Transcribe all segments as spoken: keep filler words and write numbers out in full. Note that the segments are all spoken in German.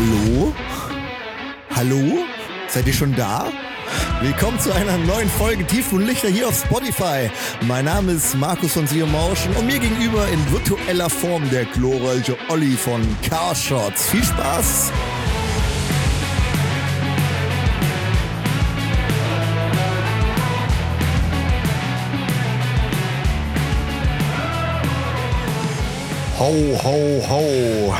Hallo? Hallo? Seid ihr schon da? Willkommen zu einer neuen Folge Tief und Lichter hier auf Spotify. Mein Name ist Markus von Siemauschen und mir gegenüber in virtueller Form der glorreiche Olli von Carshots. Viel Spaß! Ho, ho, ho.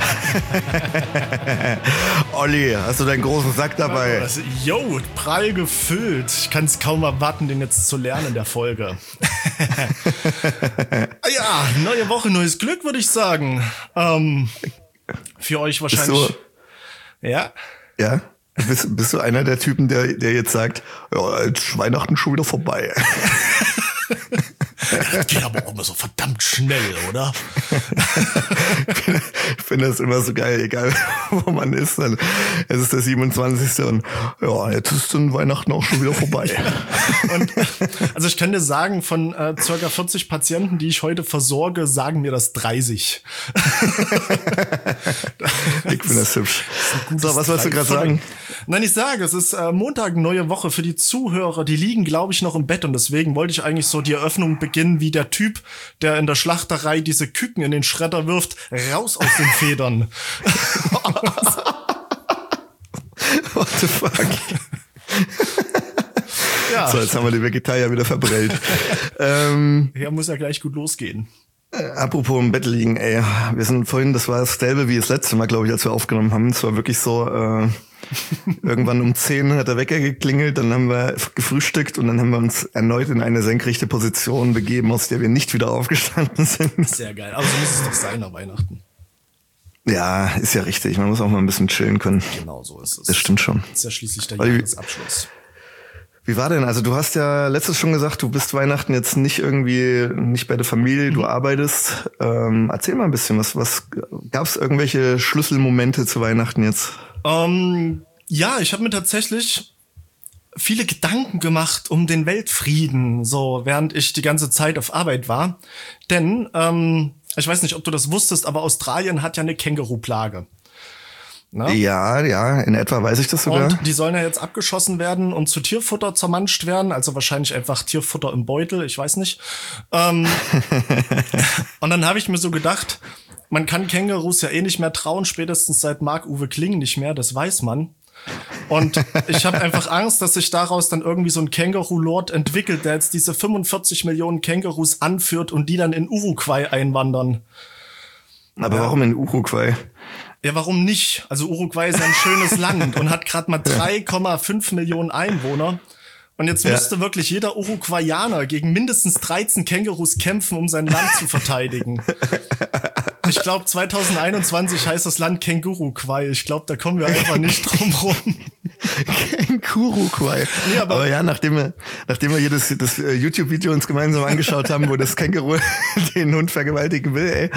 Olli, hast du deinen großen Sack dabei? Also, yo, prall gefüllt. Ich kann es kaum erwarten, den jetzt zu lernen in der Folge. Ja, neue Woche, neues Glück, würde ich sagen. Ähm, für euch wahrscheinlich. Bist du, ja. Ja? Bist, bist du einer der Typen, der, der jetzt sagt, ja, jetzt ist Weihnachten schon wieder vorbei? Das geht aber auch immer so verdammt schnell, oder? Ich finde das immer so geil, egal wo man ist. Dann, es ist der siebenundzwanzigste und ja, jetzt ist dann Weihnachten auch schon wieder vorbei. Ja. Und also ich kann dir sagen, von äh, circa vierzig Patienten, die ich heute versorge, sagen mir das dreißig. Ich finde das hübsch. Das so, was wolltest du gerade sagen? Nein, ich sage, es ist äh, Montag, neue Woche für die Zuhörer. Die liegen, glaube ich, noch im Bett und deswegen wollte ich eigentlich so die Eröffnung beginnen wie der Typ, der in der Schlachterei diese Küken in den Schredder wirft, raus aus den Federn. What the fuck? Ja. So, jetzt haben wir die Vegetarier wieder verbrellt. ähm, ja, muss ja gleich gut losgehen. Äh, apropos im Bett liegen, ey. Wir sind vorhin, das war dasselbe wie das letzte Mal, glaube ich, als wir aufgenommen haben. Es war wirklich so, äh, irgendwann um zehn hat der Wecker geklingelt, dann haben wir gefrühstückt und dann haben wir uns erneut in eine senkrechte Position begeben, aus der wir nicht wieder aufgestanden sind. Sehr geil. Aber so muss es doch sein nach Weihnachten. Ja, ist ja richtig. Man muss auch mal ein bisschen chillen können. Genau so ist es. Das stimmt schon. Das ist ja schließlich der Weil, Jahresabschluss. Wie war denn? Also du hast ja letztes schon gesagt, du bist Weihnachten jetzt nicht irgendwie, nicht bei der Familie, du arbeitest. Ähm, erzähl mal ein bisschen, was, was gab es irgendwelche Schlüsselmomente zu Weihnachten jetzt? Ähm, ja, ich habe mir tatsächlich viele Gedanken gemacht um den Weltfrieden, so während ich die ganze Zeit auf Arbeit war. Denn, ähm, ich weiß nicht, ob du das wusstest, aber Australien hat ja eine Känguru-Plage. Na? Ja, ja, in etwa weiß ich das sogar. Und die sollen ja jetzt abgeschossen werden und zu Tierfutter zermanscht werden, also wahrscheinlich einfach Tierfutter im Beutel, ich weiß nicht. Ähm, und dann habe ich mir so gedacht, man kann Kängurus ja eh nicht mehr trauen, spätestens seit Marc-Uwe Kling nicht mehr, das weiß man. Und ich habe einfach Angst, dass sich daraus dann irgendwie so ein Känguru-Lord entwickelt, der jetzt diese fünfundvierzig Millionen Kängurus anführt und die dann in Uruguay einwandern. Aber ja. Warum in Uruguay? Ja, warum nicht? Also Uruguay ist ja ein schönes Land und hat gerade mal drei Komma fünf Millionen Einwohner. Und jetzt ja. müsste wirklich jeder Uruguayaner gegen mindestens dreizehn Kängurus kämpfen, um sein Land zu verteidigen. Ich glaube, zwanzig einundzwanzig heißt das Land Känguruguay. Ich glaube, da kommen wir einfach nicht drum rum. Känguruguay. Nee, aber, aber ja, nachdem wir, nachdem wir hier das, das YouTube-Video uns gemeinsam angeschaut haben, wo das Känguru den Hund vergewaltigen will, ey.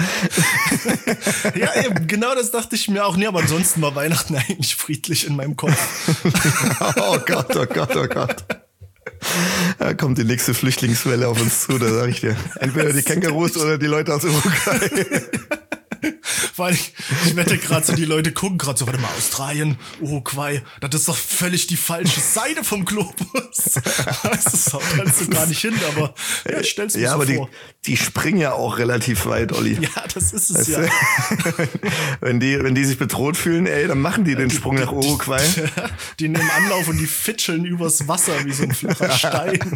Ja, eben, genau das dachte ich mir auch. Nee, aber ansonsten war Weihnachten eigentlich friedlich in meinem Kopf. Oh Gott, oh Gott, oh Gott. Da kommt die nächste Flüchtlingswelle auf uns zu, da sag ich dir. Entweder die Kängurus oder die Leute aus Uruguay. Vor allem, ich wette gerade so, die Leute gucken gerade so, warte mal, Australien, Uruguay, das ist doch völlig die falsche Seite vom Globus. Das ist auch, kannst du gar nicht hin, aber ja, stell's mir ja, so aber vor. Die, die springen ja auch relativ weit, Olli. Ja, das ist es weißt ja. Du? wenn die, wenn die sich bedroht fühlen, ey, dann machen die den Sprung nach Uruguay. Die, die nehmen Anlauf und die fitscheln übers Wasser wie so ein flacher Stein.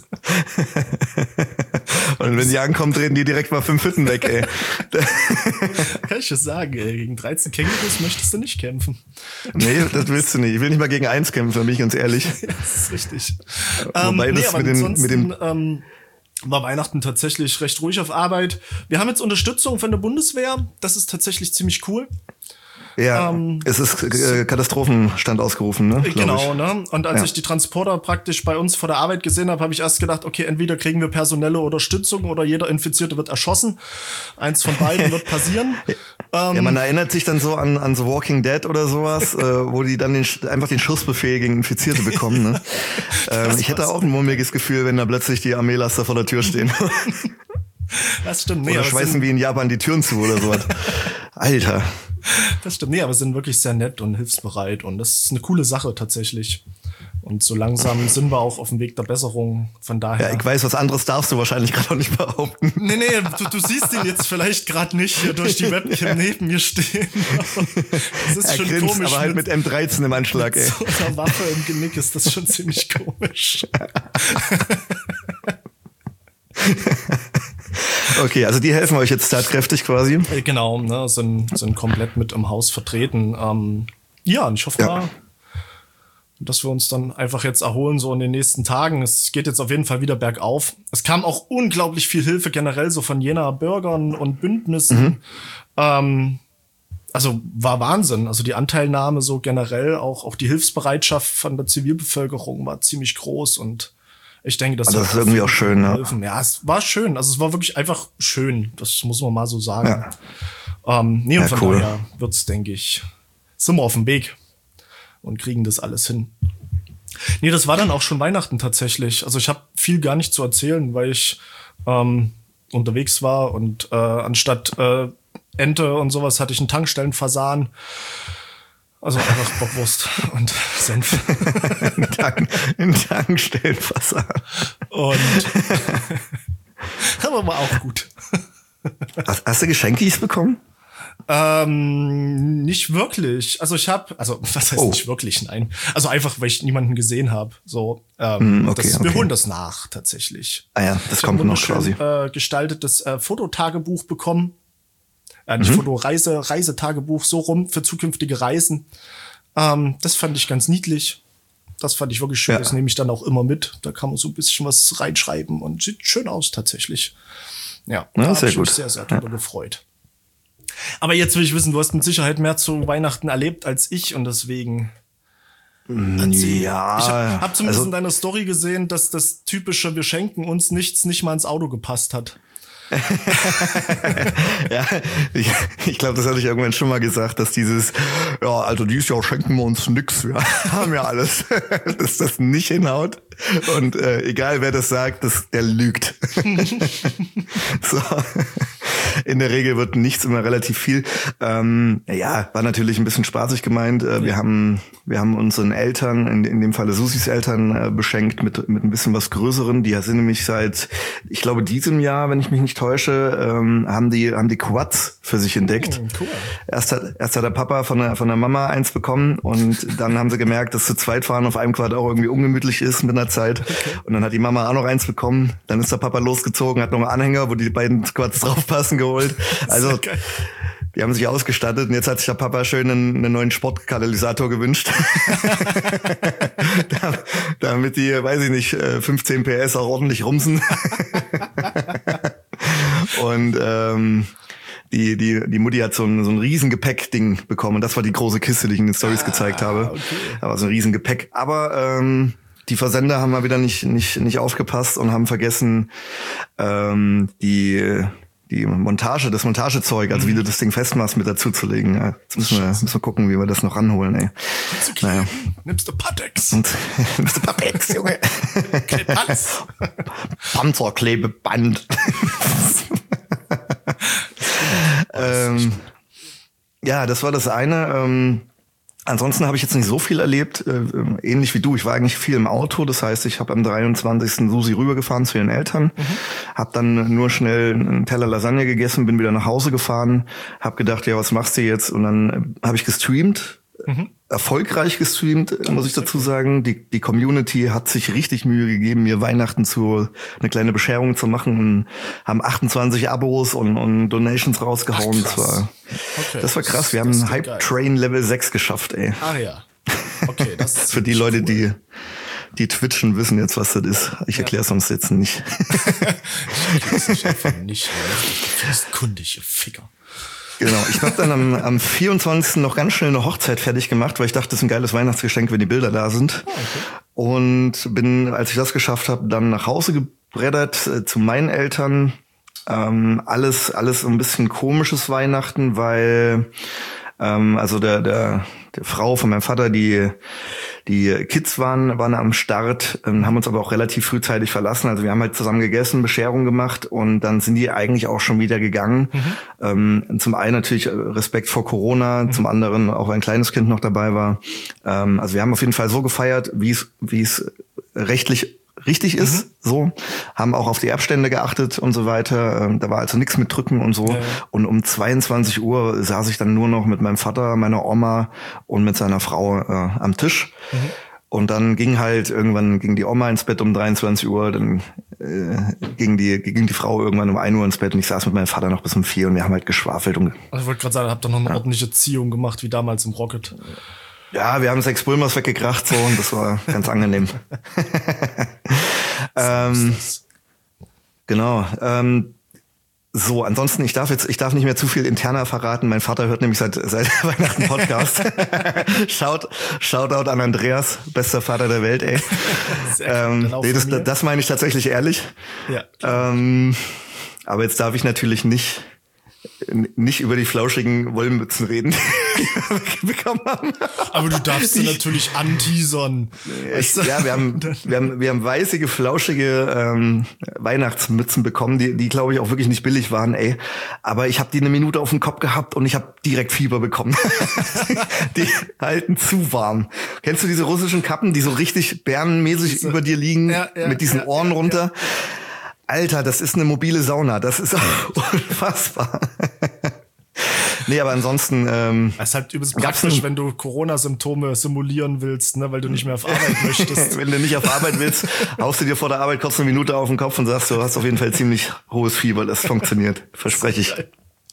Und wenn die ankommen, drehen die direkt mal fünf Hütten weg, ey. Kann ich das sagen, ey. Gegen dreizehn Kängurus möchtest du nicht kämpfen. Nee, das willst du nicht. Ich will nicht mal gegen eins kämpfen, da bin ich ganz ehrlich. Ja, das ist richtig. Wobei ähm, nee, das mit, den, mit dem... Ähm, war Weihnachten tatsächlich recht ruhig auf Arbeit. Wir haben jetzt Unterstützung von der Bundeswehr. Das ist tatsächlich ziemlich cool. Ja, ähm, es ist äh, Katastrophenstand ausgerufen, ne? Genau, ne? Und als ja. ich die Transporter praktisch bei uns vor der Arbeit gesehen habe, habe ich erst gedacht, okay, entweder kriegen wir personelle Unterstützung oder jeder Infizierte wird erschossen. Eins von beiden wird passieren. Ja, ähm, man erinnert sich dann so an, an The Walking Dead oder sowas, äh, wo die dann den, einfach den Schussbefehl gegen Infizierte bekommen, ne? ähm, ich hätte auch ein mulmiges Gefühl, wenn da plötzlich die Armeelaster vor der Tür stehen. Das stimmt. Nee, oder schweißen wie in Japan die Türen zu oder sowas. Alter. Das stimmt. Nee, aber sind wirklich sehr nett und hilfsbereit und das ist eine coole Sache tatsächlich. Und so langsam sind wir auch auf dem Weg der Besserung. Von daher. Ja, ich weiß, was anderes darfst du wahrscheinlich gerade auch nicht behaupten. Nee, nee, du, du siehst ihn jetzt vielleicht gerade nicht hier durch die Webcam neben mir stehen. Das ist er schon grinst, komisch. Aber halt mit, mit M dreizehn im Anschlag, ey. Mit so einer Waffe im Genick ist das schon ziemlich komisch. Okay, also die helfen euch jetzt tatkräftig quasi. Genau, ne, sind, sind komplett mit im Haus vertreten. Ähm, ja, und ich hoffe Ja. mal, dass wir uns dann einfach jetzt erholen, so in den nächsten Tagen. Es geht jetzt auf jeden Fall wieder bergauf. Es kam auch unglaublich viel Hilfe generell so von Jenaer Bürgern und Bündnissen. Mhm. Ähm, also war Wahnsinn. Also die Anteilnahme so generell, auch, auch die Hilfsbereitschaft von der Zivilbevölkerung war ziemlich groß und ich denke, das, also das ist irgendwie auch schön, ne? Ja, es war schön. Also es war wirklich einfach schön. Das muss man mal so sagen. Ja. Ähm, nee, und ja, von cool. daher wird's, denke ich, sind wir auf dem Weg und kriegen das alles hin. Nee, das war dann auch schon Weihnachten tatsächlich. Also ich habe viel gar nicht zu erzählen, weil ich ähm, unterwegs war und äh, anstatt äh, Ente und sowas hatte ich einen Tankstellenfasan. Also einfach Bockwurst und Senf. Ein, Tank, ein Tankstellenfasan. Und aber war auch gut. Hast, hast du Geschenkis bekommen? Ähm, nicht wirklich. Also ich habe, also was heißt oh. nicht wirklich, nein. Also einfach, weil ich niemanden gesehen habe. So, ähm, mm, okay, das, okay. Wir holen das nach tatsächlich. Ah ja, das ich kommt noch quasi. Äh, gestaltetes äh, Fototagebuch bekommen. Äh, nicht mhm. Foto, Reise, Reisetagebuch, so rum für zukünftige Reisen. Ähm, das fand ich ganz niedlich. Das fand ich wirklich schön. Ja. Das nehme ich dann auch immer mit. Da kann man so ein bisschen was reinschreiben und sieht schön aus tatsächlich. Ja, ja da habe ich gut. mich sehr, sehr drüber ja. gefreut. Aber jetzt will ich wissen, du hast mit Sicherheit mehr zu Weihnachten erlebt als ich und deswegen. Ja. Ich habe hab zumindest also, in deiner Story gesehen, dass das typische wir schenken uns nichts nicht mal ins Auto gepasst hat. Ja, ich, ich glaube, das hatte ich irgendwann schon mal gesagt, dass dieses, ja, also dieses Jahr schenken wir uns nix, wir haben ja alles, dass das nicht hinhaut. Und äh, egal wer das sagt, das, der lügt. So. In der Regel wird nichts immer relativ viel. Ähm, ja, war natürlich ein bisschen spaßig gemeint. Äh, wir haben, wir haben unseren Eltern, in, in dem Falle Susis Eltern, äh, beschenkt mit mit ein bisschen was Größeren. Die sind nämlich seit, ich glaube, diesem Jahr, wenn ich mich nicht täusche, ähm, haben die haben die Quads für sich entdeckt. Oh, cool. Erst hat erst hat der Papa von der von der Mama eins bekommen und dann haben sie gemerkt, dass zu zweit fahren auf einem Quad auch irgendwie ungemütlich ist mit einer Zeit. Okay. Und dann hat die Mama auch noch eins bekommen. Dann ist der Papa losgezogen, hat noch einen Anhänger, wo die beiden Quads draufpassen, geholt. Also die haben sich ausgestattet und jetzt hat sich der Papa schön einen, einen neuen Sportkatalysator gewünscht. Damit die, weiß ich nicht, fünfzehn P S auch ordentlich rumsen. Und ähm, die die die Mutti hat so ein so ein riesen Gepäckding bekommen. Das war die große Kiste, die ich in den Stories ah, gezeigt habe. Okay. Da war so ein riesen Gepäck. Aber ähm, die Versender haben mal wieder nicht nicht nicht aufgepasst und haben vergessen, ähm, die die Montage, das Montagezeug, also wie du das Ding festmachst, mit dazu zu legen. Ja, jetzt müssen wir, müssen wir gucken, wie wir das noch ranholen, ey. Naja. Nimmst du Pattex. Und, nimmst du Pattex, Junge. Klebepanz. Panzerklebeband. ähm, ja, das war das eine. Ähm, Ansonsten habe ich jetzt nicht so viel erlebt, äh, ähnlich wie du. Ich war eigentlich viel im Auto, das heißt, ich habe am dreiundzwanzigsten Susi rübergefahren zu ihren Eltern, mhm. habe dann nur schnell einen Teller Lasagne gegessen, bin wieder nach Hause gefahren, habe gedacht, ja, was machst du jetzt? Und dann äh, habe ich gestreamt, mhm. erfolgreich gestreamt, das muss ich dazu sagen. Die die Community hat sich richtig Mühe gegeben, mir Weihnachten zu eine kleine Bescherung zu machen und haben achtundzwanzig Abos und, und Donations rausgehauen. Ach, das war okay, das war krass. Wir haben Hype geil. Train Level sechs geschafft, ey. Ah ja. Okay, das ist für die Leute, cool. die die twitchen, wissen jetzt, was das ist. Ich ja. erkläre es uns jetzt nicht. Ich erkläre es einfach nicht. Du bist kundig, ihr Ficker. Genau, ich habe dann am, am vierundzwanzigsten noch ganz schnell eine Hochzeit fertig gemacht, weil ich dachte, das ist ein geiles Weihnachtsgeschenk, wenn die Bilder da sind. Oh, okay. Und bin, als ich das geschafft habe, dann nach Hause gebreddert äh, zu meinen Eltern. Ähm, alles, alles ein bisschen komisches Weihnachten, weil ähm, also der, der, der Frau von meinem Vater, die die Kids waren waren am Start, ähm, haben uns aber auch relativ frühzeitig verlassen. Also wir haben halt zusammen gegessen, Bescherung gemacht und dann sind die eigentlich auch schon wieder gegangen. Mhm. Ähm, zum einen natürlich Respekt vor Corona, mhm. zum anderen auch, weil ein kleines Kind noch dabei war. Ähm, also wir haben auf jeden Fall so gefeiert, wie es wie es rechtlich richtig ist, mhm. so, haben auch auf die Abstände geachtet und so weiter. Ähm, da war also nichts mit Drücken und so. Ja, ja. Und um zweiundzwanzig Uhr saß ich dann nur noch mit meinem Vater, meiner Oma und mit seiner Frau äh, am Tisch. Mhm. Und dann ging halt irgendwann ging die Oma ins Bett um dreiundzwanzig Uhr, dann äh, ging die ging die Frau irgendwann um ein Uhr ins Bett und ich saß mit meinem Vater noch bis um vier und wir haben halt geschwafelt. Und also ich wollte gerade sagen, habt ihr noch eine ja. ordentliche Ziehung gemacht, wie damals im Rocket. Ja, wir haben sechs Bulmers weggekracht so und das war ganz angenehm. ähm, genau. Ähm, so, ansonsten, ich darf jetzt, ich darf nicht mehr zu viel interner verraten. Mein Vater hört nämlich seit seit Weihnachten Podcast. Shout, Shoutout an Andreas, bester Vater der Welt, ey. ähm, nee, das, das meine ich tatsächlich ehrlich. Ja. Ähm, aber jetzt darf ich natürlich nicht nicht über die flauschigen Wollmützen reden, die wir bekommen haben. Aber du darfst sie natürlich anteasern. Ich, ja, wir haben, wir haben, wir haben weißige, flauschige ähm, Weihnachtsmützen bekommen, die, die glaube ich auch wirklich nicht billig waren, ey. Aber ich habe die eine Minute auf dem Kopf gehabt und ich habe direkt Fieber bekommen. Die halten zu warm. Kennst du diese russischen Kappen, die so richtig bärenmäßig so, über dir liegen, ja, ja, mit diesen ja, Ohren ja, runter? Ja. Alter, das ist eine mobile Sauna. Das ist unfassbar. Nee, aber ansonsten ähm, es ist halt übelst praktisch, wenn du Corona-Symptome simulieren willst, ne, weil du nicht mehr auf Arbeit möchtest. Wenn du nicht auf Arbeit willst, haust du dir vor der Arbeit kurz eine Minute auf den Kopf und sagst, du hast auf jeden Fall ziemlich hohes Fieber. Das funktioniert, verspreche ich.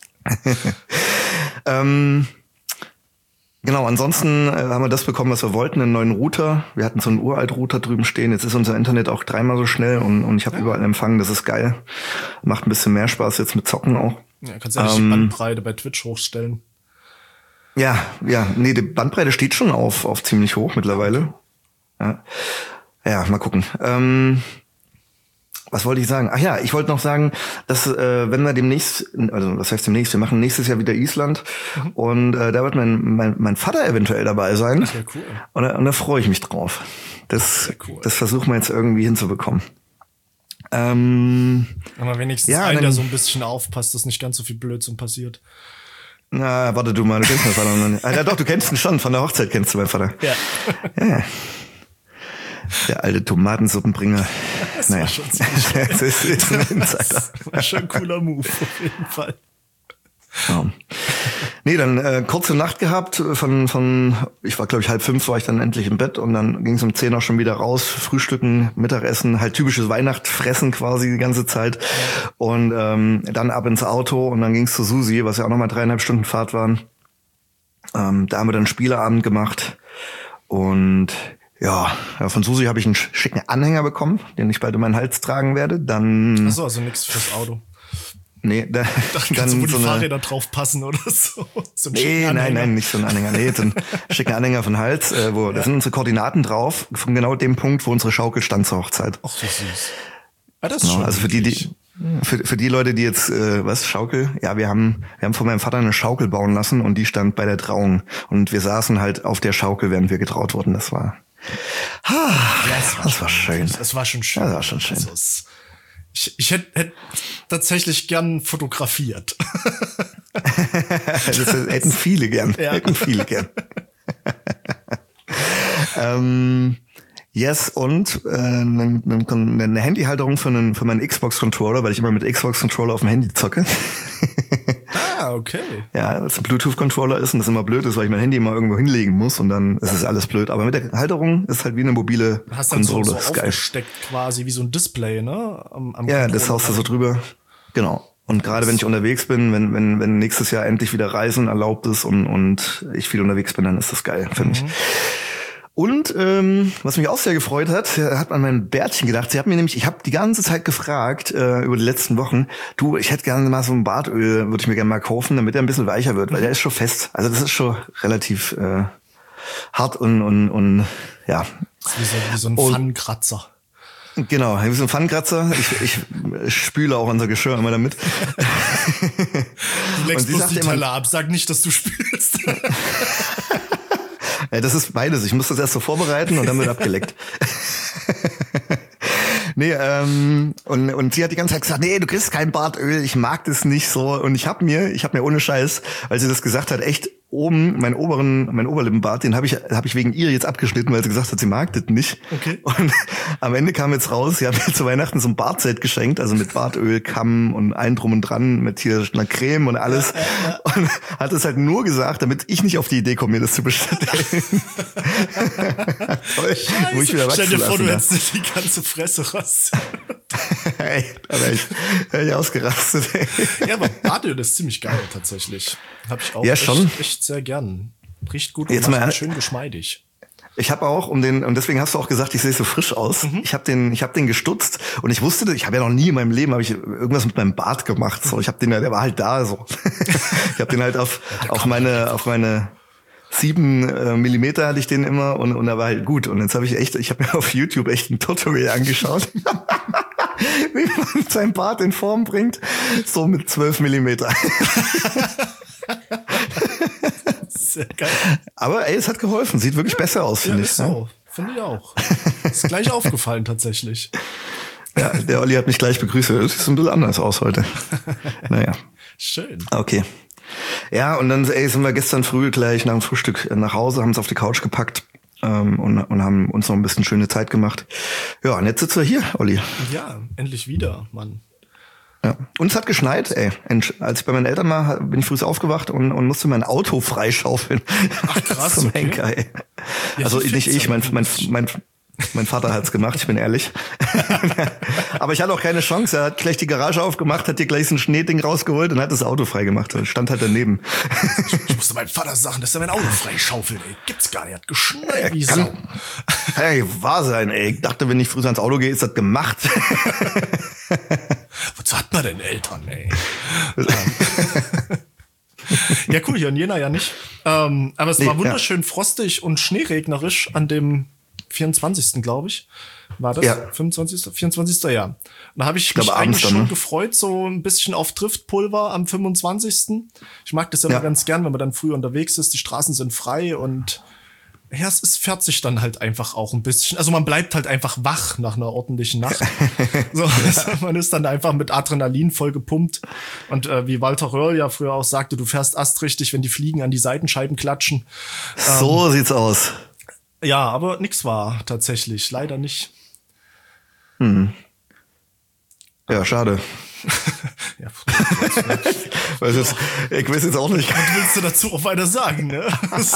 ähm, Genau, ansonsten äh, haben wir das bekommen, was wir wollten, einen neuen Router. Wir hatten so einen Uralt-Router drüben stehen. Jetzt ist unser Internet auch dreimal so schnell und, und ich habe ja. überall Empfang. Das ist geil. Macht ein bisschen mehr Spaß jetzt mit Zocken auch. Ja, kannst du ja ähm, die Bandbreite bei Twitch hochstellen. Ja, ja, nee, die Bandbreite steht schon auf, auf ziemlich hoch mittlerweile. Ja, ja mal gucken. Ähm, Was wollte ich sagen? Ach ja, ich wollte noch sagen, dass äh, wenn wir demnächst, also was heißt demnächst, wir machen nächstes Jahr wieder Island mhm. und äh, da wird mein, mein mein Vater eventuell dabei sein. Das wäre cool. Und, und da freue ich mich drauf. Das, das, cool. das versuchen wir jetzt irgendwie hinzubekommen. Ähm, Aber wenigstens ja, einer, der so ein bisschen aufpasst, dass nicht ganz so viel Blödsinn passiert. Na, warte du mal, du kennst meinen Vater noch nicht. Ah, ja, doch, du kennst ihn schon, von der Hochzeit kennst du meinen Vater. Ja. Ja. Der alte Tomatensuppenbringer. Das naja. war schon ziemlich das ist, ist ein Insider. Das war schon ein cooler Move, auf jeden Fall. Ja. Nee, dann äh, kurze Nacht gehabt. Von, von ich war, glaube ich, halb fünf war ich dann endlich im Bett und dann ging es um zehn auch schon wieder raus. Frühstücken, Mittagessen, halt typisches Weihnachtsfressen quasi die ganze Zeit. Und ähm, dann ab ins Auto und dann ging es zu Susi, was ja auch nochmal dreieinhalb Stunden Fahrt waren. Ähm, da haben wir dann Spieleabend gemacht und ja, ja, von Susi habe ich einen schicken Anhänger bekommen, den ich bald um meinen Hals tragen werde. Dann Ach so, also nichts fürs Auto. Nee, da, dachte, dann du, wo so die Fahrräder drauf passen oder so. so nee, nein, nein, nicht so ein Anhänger. Nee, so ein schicken Anhänger von Hals, äh, wo ja. da sind unsere Koordinaten drauf, von genau dem Punkt, wo unsere Schaukel stand zur Hochzeit. Ach, so süß. Ah, das ist genau, schon also für die, die für, für die Leute, die jetzt äh, was Schaukel, ja, wir haben wir haben von meinem Vater eine Schaukel bauen lassen und die stand bei der Trauung und wir saßen halt auf der Schaukel, während wir getraut wurden. Das war Ah, ja, das, war, das war schön. Das war schon schön. Ja, das war schon schön. Also es, ich ich hätte hätt tatsächlich gern fotografiert. Das hätten viele gern. Ja. Hätten viele gern. ähm, yes, und äh, eine, eine Handyhalterung für, einen, für meinen Xbox-Controller, weil ich immer mit Xbox-Controller auf dem Handy zocke. Ah, okay. Ja, weil es ein Bluetooth-Controller ist und das immer blöd ist, weil ich mein Handy immer irgendwo hinlegen muss und dann ist es alles blöd. Aber mit der Halterung ist halt wie eine mobile Hast dann Konsole. So, so aufgesteckt quasi wie so ein Display, ne? Am, am ja, das haust du so drüber. Genau. Und gerade wenn ich unterwegs bin, wenn wenn wenn nächstes Jahr endlich wieder Reisen erlaubt ist und und ich viel unterwegs bin, dann ist das geil, finde ich. Mhm. Und ähm, was mich auch sehr gefreut hat, hat an mein Bärtchen gedacht. Sie hat mir nämlich, ich habe die ganze Zeit gefragt äh, über die letzten Wochen, du, ich hätte gerne mal so ein Bartöl, würde ich mir gerne mal kaufen, damit er ein bisschen weicher wird, weil der ist schon fest. Also das ist schon relativ äh, hart und und und ja. Das ist wie so, wie so ein und, Pfannenkratzer. Genau, wie so ein Pfannenkratzer. Ich, ich spüle auch unser Geschirr immer damit. Du leckst bloß die Teller ab, sag nicht, dass du spülst. Ja, das ist beides. Ich muss das erst so vorbereiten und dann wird abgeleckt. Nee, ähm, und, und sie hat die ganze Zeit gesagt, nee, du kriegst kein Bartöl, ich mag das nicht so. Und ich habe mir, ich habe mir ohne Scheiß, weil sie das gesagt hat, echt oben, meinen oberen, mein Oberlippenbart, den habe ich, habe ich wegen ihr jetzt abgeschnitten, weil sie gesagt hat, sie mag das nicht. Okay. Und am Ende kam jetzt raus, sie hat mir zu Weihnachten so ein Bartset geschenkt, also mit Bartöl, Kamm und allem drum und dran, mit hier einer Creme und alles. Ja, ja, ja. Und hat es halt nur gesagt, damit ich nicht auf die Idee komme, mir das zu bestellen. Toll. Wo ich wieder Stell dir vor, du da. hättest die ganze Fresse raus. Ey, aber ich, ich ausgerastet. Ey. Ja, aber Bartöl ist ziemlich geil tatsächlich. Hab ich auch ja, echt, schon. echt sehr gern. Riecht gut Jetzt und mal, schön geschmeidig. Ich habe auch um den und deswegen hast du auch gesagt, ich sehe so frisch aus. Mhm. Ich habe den, ich habe den gestutzt und ich wusste, ich habe ja noch nie in meinem Leben habe ich irgendwas mit meinem Bart gemacht. So, ich habe den, der war halt da so. Ich habe den halt auf ja, auf meine auf meine sieben äh, Millimeter hatte ich den immer und und er war halt gut. Und jetzt habe ich echt, ich habe mir auf YouTube echt ein Tutorial angeschaut. Wie man sein Bart in Form bringt, so mit zwölf Millimeter. Sehr geil. Aber ey, es hat geholfen. Sieht wirklich besser aus, finde ja, ich. Ist so. Finde ich auch. Ist gleich aufgefallen tatsächlich. Ja, der Olli hat mich gleich begrüßt. Es sieht ein bisschen anders aus heute. Naja. Schön. Okay. Ja, und dann ey, sind wir gestern früh gleich nach dem Frühstück nach Hause, haben es auf die Couch gepackt. Ähm, und, und haben uns noch ein bisschen schöne Zeit gemacht. Ja, und jetzt sitzen wir hier, Olli. Ja, endlich wieder, Mann. Ja. Und es hat geschneit, ey. Als ich bei meinen Eltern war, bin ich früh aufgewacht und, und musste mein Auto freischaufeln. Ach krass, zum okay. Henker, ey. Ja, also nicht ich, mein, mein, mein, mein Vater hat's gemacht, ich bin ehrlich. Aber ich hatte auch keine Chance. Er hat gleich die Garage aufgemacht, hat dir gleich so ein Schneeding rausgeholt und hat das Auto freigemacht. Er stand halt daneben. Ich musste meinem Vater sagen, dass er mein Auto freischaufelt, ey. Gibt's gar nicht. Er hat geschneit wie Sau. Hey, wahr sein, ey. Ich dachte, wenn ich früh ans Auto gehe, ist das gemacht. Wozu hat man denn Eltern, ey? Ja, cool, hier in Jena ja nicht. Ähm, aber es nee, war wunderschön ja. frostig und schneeregnerisch an dem vierundzwanzigsten glaube ich. War das? Ja. fünfundzwanzigsten vierundzwanzigsten Ja. Da habe ich, ich mich dann, eigentlich schon ne? gefreut, so ein bisschen auf Driftpulver am fünfundzwanzigsten Ich mag das ja, ja. immer ganz gern, wenn man dann früh unterwegs ist. Die Straßen sind frei und ja, es ist fährt sich dann halt einfach auch ein bisschen. Also man bleibt halt einfach wach nach einer ordentlichen Nacht. So, also man ist dann einfach mit Adrenalin voll gepumpt. Und äh, wie Walter Röhrl ja früher auch sagte, du fährst astrichtig, wenn die Fliegen an die Seitenscheiben klatschen. So ähm, sieht's aus. Ja, aber nix war tatsächlich. Leider nicht. Hm. Ja, schade. Ja, Weil jetzt, ich weiß jetzt auch nicht. Was willst du dazu auch weiter sagen, ne?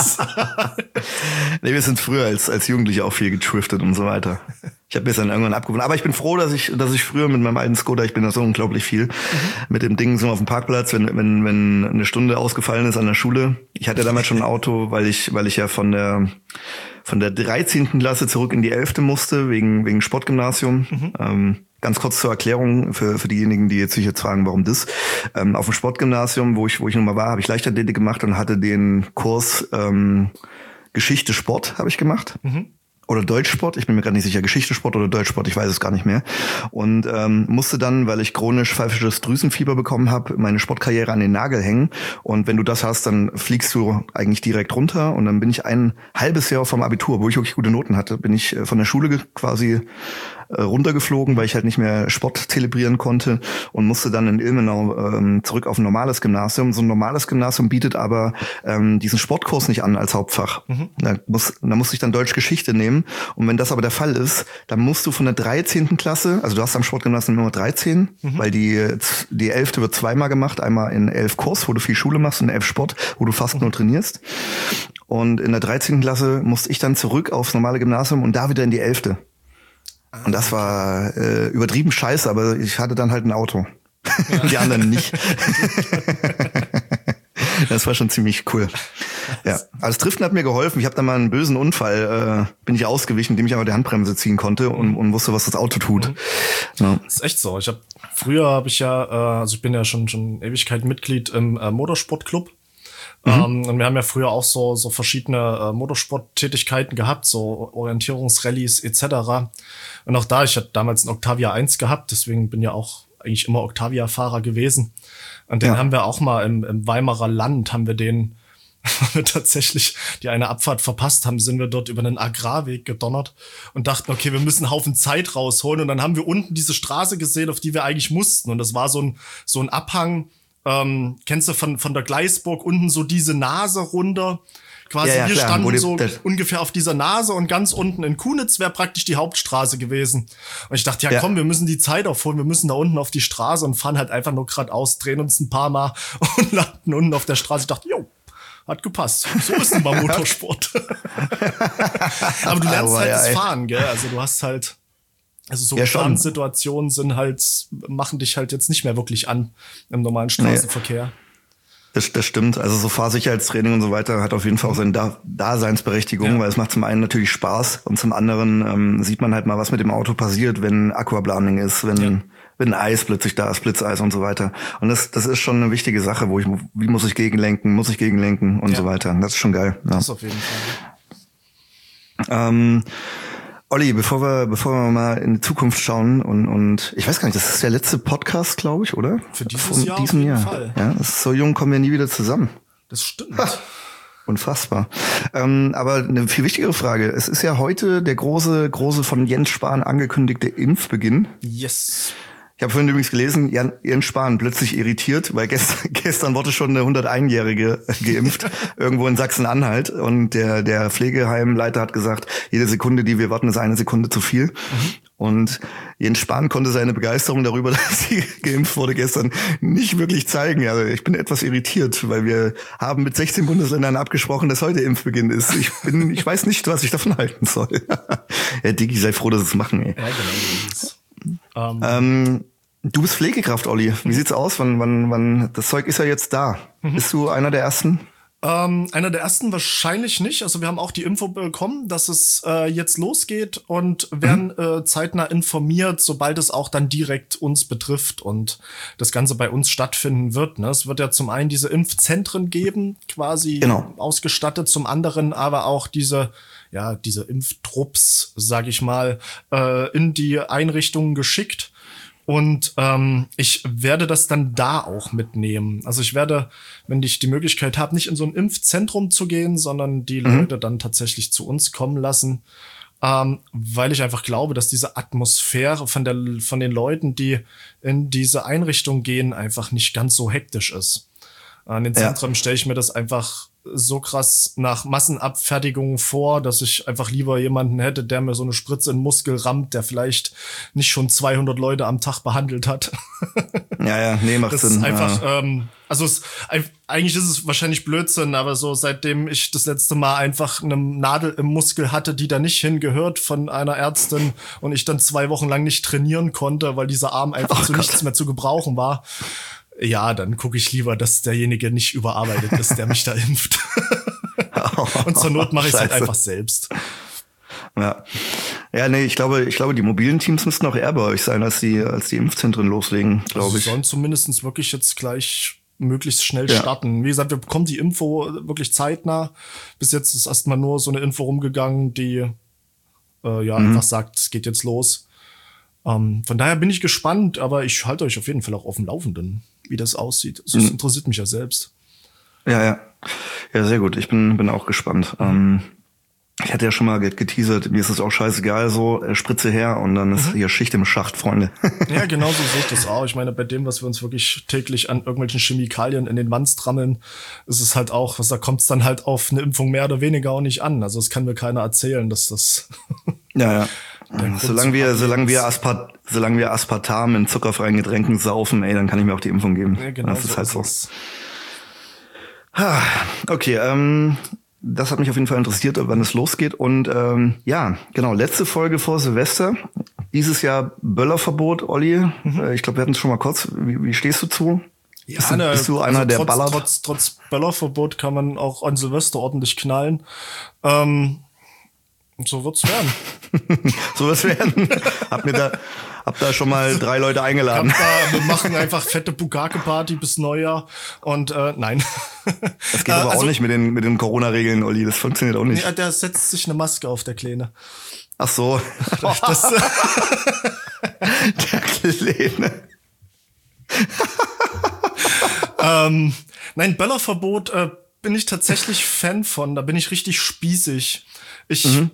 Nee, wir sind früher als, als Jugendliche auch viel getriftet und so weiter. Ich habe mir dann irgendwann abgewohnt. Aber ich bin froh, dass ich, dass ich früher mit meinem alten Skoda, ich bin da so unglaublich viel, mhm. mit dem Ding so auf dem Parkplatz, wenn, wenn, wenn eine Stunde ausgefallen ist an der Schule. Ich hatte damals schon ein Auto, weil ich, weil ich ja von der, von der dreizehnten Klasse zurück in die elfte musste, wegen, wegen Sportgymnasium. Mhm. Ähm, Ganz kurz zur Erklärung für für diejenigen, die jetzt sich jetzt fragen, warum das. Ähm, auf dem Sportgymnasium, wo ich wo ich nun mal war, habe ich Leichtathletik gemacht und hatte den Kurs ähm, Geschichte Sport habe ich gemacht. Mhm. Oder Deutschsport, ich bin mir gerade nicht sicher, Geschichte Sport oder Deutschsport, ich weiß es gar nicht mehr. Und ähm, musste dann, weil ich chronisch pfeifisches Drüsenfieber bekommen habe, meine Sportkarriere an den Nagel hängen. Und wenn du das hast, dann fliegst du eigentlich direkt runter. Und dann bin ich ein halbes Jahr vom Abitur, wo ich wirklich gute Noten hatte, bin ich von der Schule quasi runtergeflogen, weil ich halt nicht mehr Sport zelebrieren konnte und musste dann in Ilmenau ähm, zurück auf ein normales Gymnasium. So ein normales Gymnasium bietet aber ähm, diesen Sportkurs nicht an als Hauptfach. Mhm. Da, muss, da musste ich dann Deutsch-Geschichte nehmen. Und wenn das aber der Fall ist, dann musst du von der dreizehnten Klasse, also du hast am Sportgymnasium Nummer dreizehn, mhm. weil die die elfte wird zweimal gemacht. Einmal in elf Kurs, wo du viel Schule machst, und in elf Sport, wo du fast mhm. nur trainierst. Und in der dreizehnten Klasse musste ich dann zurück aufs normale Gymnasium und da wieder in die elfte. Und das war äh, übertrieben scheiße, aber ich hatte dann halt ein Auto. Ja. Die anderen nicht. Das war schon ziemlich cool. Ja, aber das Driften hat mir geholfen. Ich habe da mal einen bösen Unfall, äh, bin ich ausgewichen, indem ich aber die Handbremse ziehen konnte und, und wusste, was das Auto tut. Mhm. Ja. Das ist echt so. Ich habe früher habe ich ja, äh, also ich bin ja schon schon Ewigkeit Mitglied im äh, Motorsportclub. Mhm. Um, und wir haben ja früher auch so so verschiedene äh, Motorsporttätigkeiten gehabt, so Orientierungsrallyes et cetera. Und auch da, ich hatte damals einen Octavia eins gehabt, deswegen bin ja auch eigentlich immer Octavia-Fahrer gewesen. Und den ja. haben wir auch mal im, im Weimarer Land, haben wir den weil wir tatsächlich die eine Abfahrt verpasst haben, sind wir dort über einen Agrarweg gedonnert und dachten, okay, wir müssen einen Haufen Zeit rausholen. Und dann haben wir unten diese Straße gesehen, auf die wir eigentlich mussten. Und das war so ein, so ein Abhang, ähm, kennst du von, von der Gleisburg unten so diese Nase runter? Quasi, ja, ja, wir klar, standen die, so das, ungefähr auf dieser Nase und ganz unten in Kunitz wäre praktisch die Hauptstraße gewesen. Und ich dachte, ja, ja komm, wir müssen die Zeit aufholen, wir müssen da unten auf die Straße und fahren halt einfach nur geradeaus, drehen uns ein paar Mal und landen unten auf der Straße. Ich dachte, jo, hat gepasst. So ist nun mal Motorsport. Aber du lernst Aber halt ja, das ey. Fahren, gell? Also du hast halt, also so Ja, schon. Gefahrensituationen sind halt, machen dich halt jetzt nicht mehr wirklich an im normalen Straßenverkehr. Nee. Das, das stimmt. Also so Fahrsicherheitstraining und so weiter hat auf jeden Fall auch seine da Daseinsberechtigung, Ja. weil es macht zum einen natürlich Spaß und zum anderen ähm, sieht man halt mal, was mit dem Auto passiert, wenn Aquaplaning ist, wenn Ja. wenn Eis plötzlich da ist, Blitzeis und so weiter. Und das das ist schon eine wichtige Sache, wo ich wie muss ich gegenlenken, muss ich gegenlenken und Ja. so weiter. Das ist schon geil. Ja. Das auf jeden Fall. Ähm, Olli, bevor wir, bevor wir mal in die Zukunft schauen und, und ich weiß gar nicht, das ist der letzte Podcast, glaube ich, oder? Für dieses Von Jahr diesem auf jeden Jahr. Fall. Ja, das ist so jung, kommen wir nie wieder zusammen. Das stimmt. Unfassbar. Ähm, aber eine viel wichtigere Frage. Es ist ja heute der große, große von Jens Spahn angekündigte Impfbeginn. Yes. Ich habe vorhin übrigens gelesen, Jan, Jens Spahn plötzlich irritiert, weil gestern, gestern wurde schon eine hunderteinjährige geimpft, irgendwo in Sachsen-Anhalt. Und der, der Pflegeheimleiter hat gesagt, jede Sekunde, die wir warten, ist eine Sekunde zu viel. Mhm. Und Jens Spahn konnte seine Begeisterung darüber, dass sie geimpft wurde gestern, nicht wirklich zeigen. Also ich bin etwas irritiert, weil wir haben mit sechzehn Bundesländern abgesprochen, dass heute Impfbeginn ist. Ich bin, ich weiß nicht, was ich davon halten soll. Ja, Digi, sei froh, dass sie es machen, ey. Ja, genau. Um, ähm, du bist Pflegekraft, Olli. Wie sieht's aus? Wann, wann, wann? Das Zeug ist ja jetzt da. Mhm. Bist du einer der ersten? Ähm, einer der ersten wahrscheinlich nicht. Also wir haben auch die Info bekommen, dass es äh, jetzt losgeht und werden mhm. äh, zeitnah informiert, sobald es auch dann direkt uns betrifft und das Ganze bei uns stattfinden wird. Ne? Es wird ja zum einen diese Impfzentren geben, quasi genau. ausgestattet, zum anderen aber auch diese ja diese Impftrupps, sag ich mal, äh, in die Einrichtungen geschickt. Und ähm, ich werde das dann da auch mitnehmen. Also ich werde, wenn ich die Möglichkeit habe, nicht in so ein Impfzentrum zu gehen, sondern die mhm. Leute dann tatsächlich zu uns kommen lassen, ähm, weil ich einfach glaube, dass diese Atmosphäre von der von den Leuten, die in diese Einrichtung gehen, einfach nicht ganz so hektisch ist. An den Zentren ja. stelle ich mir das einfach so krass nach Massenabfertigung vor, dass ich einfach lieber jemanden hätte, der mir so eine Spritze in den Muskel rammt, der vielleicht nicht schon zweihundert Leute am Tag behandelt hat. Ja, ja, nee, macht das Sinn. Ist einfach, ja. ähm, also es, eigentlich ist es wahrscheinlich Blödsinn, aber so seitdem ich das letzte Mal einfach eine Nadel im Muskel hatte, die da nicht hingehört von einer Ärztin und ich dann zwei Wochen lang nicht trainieren konnte, weil dieser Arm einfach oh, zu Gott. nichts mehr zu gebrauchen war. Ja, dann gucke ich lieber, dass derjenige nicht überarbeitet ist, der mich da impft. Und zur Not mache ich es halt einfach selbst. Ja. Ja, nee, ich glaube, ich glaube, die mobilen Teams müssten auch eher bei euch sein, als die, als die Impfzentren loslegen, glaube also ich. Sie sollen zumindest wirklich jetzt gleich möglichst schnell ja. starten. Wie gesagt, wir bekommen die Info wirklich zeitnah. Bis jetzt ist erstmal nur so eine Info rumgegangen, die äh, ja mhm. einfach sagt, es geht jetzt los. Ähm, von daher bin ich gespannt, aber ich halte euch auf jeden Fall auch auf dem Laufenden, wie das aussieht. Das mhm. interessiert mich ja selbst. Ja, ja. Ja, sehr gut. Ich bin, bin auch gespannt. Mhm. Ähm, ich hatte ja schon mal geteasert, mir ist es auch scheißegal, so äh, Spritze her und dann ist mhm. hier Schicht im Schacht, Freunde. Ja, genau so sehe ich das auch. Ich meine, bei dem, was wir uns wirklich täglich an irgendwelchen Chemikalien in den Wanst trammeln, ist es halt auch, da kommt es dann halt auf eine Impfung mehr oder weniger auch nicht an. Also es kann mir keiner erzählen, dass das... Ja, ja. Solange wir, solange wir Aspart, solange wir Aspartam in zuckerfreien Getränken saufen, ey, dann kann ich mir auch die Impfung geben. Ja, genau. Das so ist halt so. Ist okay, ähm, das hat mich auf jeden Fall interessiert, wann es losgeht. Und ähm, ja, genau, letzte Folge vor Silvester. Dieses Jahr Böllerverbot, Olli. Mhm. Ich glaube, wir hatten es schon mal kurz. Wie, wie stehst du zu? Ja, bist, du, ne, bist du einer, also der trotz, ballert? Trotz, trotz Böllerverbot kann man auch an Silvester ordentlich knallen. Ähm, so wird's werden. So wird's werden. Hab mir da, hab da schon mal drei Leute eingeladen. Da, wir machen einfach fette Bukake-Party bis Neujahr und äh, nein. Das geht aber also, auch nicht mit den mit den Corona-Regeln, Olli. Das funktioniert auch nicht. Ja, der setzt sich eine Maske auf, der Kleine. Ach so. Das, der Kleine. ähm, nein, Böllerverbot, äh, bin ich tatsächlich Fan von. Da bin ich richtig spießig. Ich Mhm.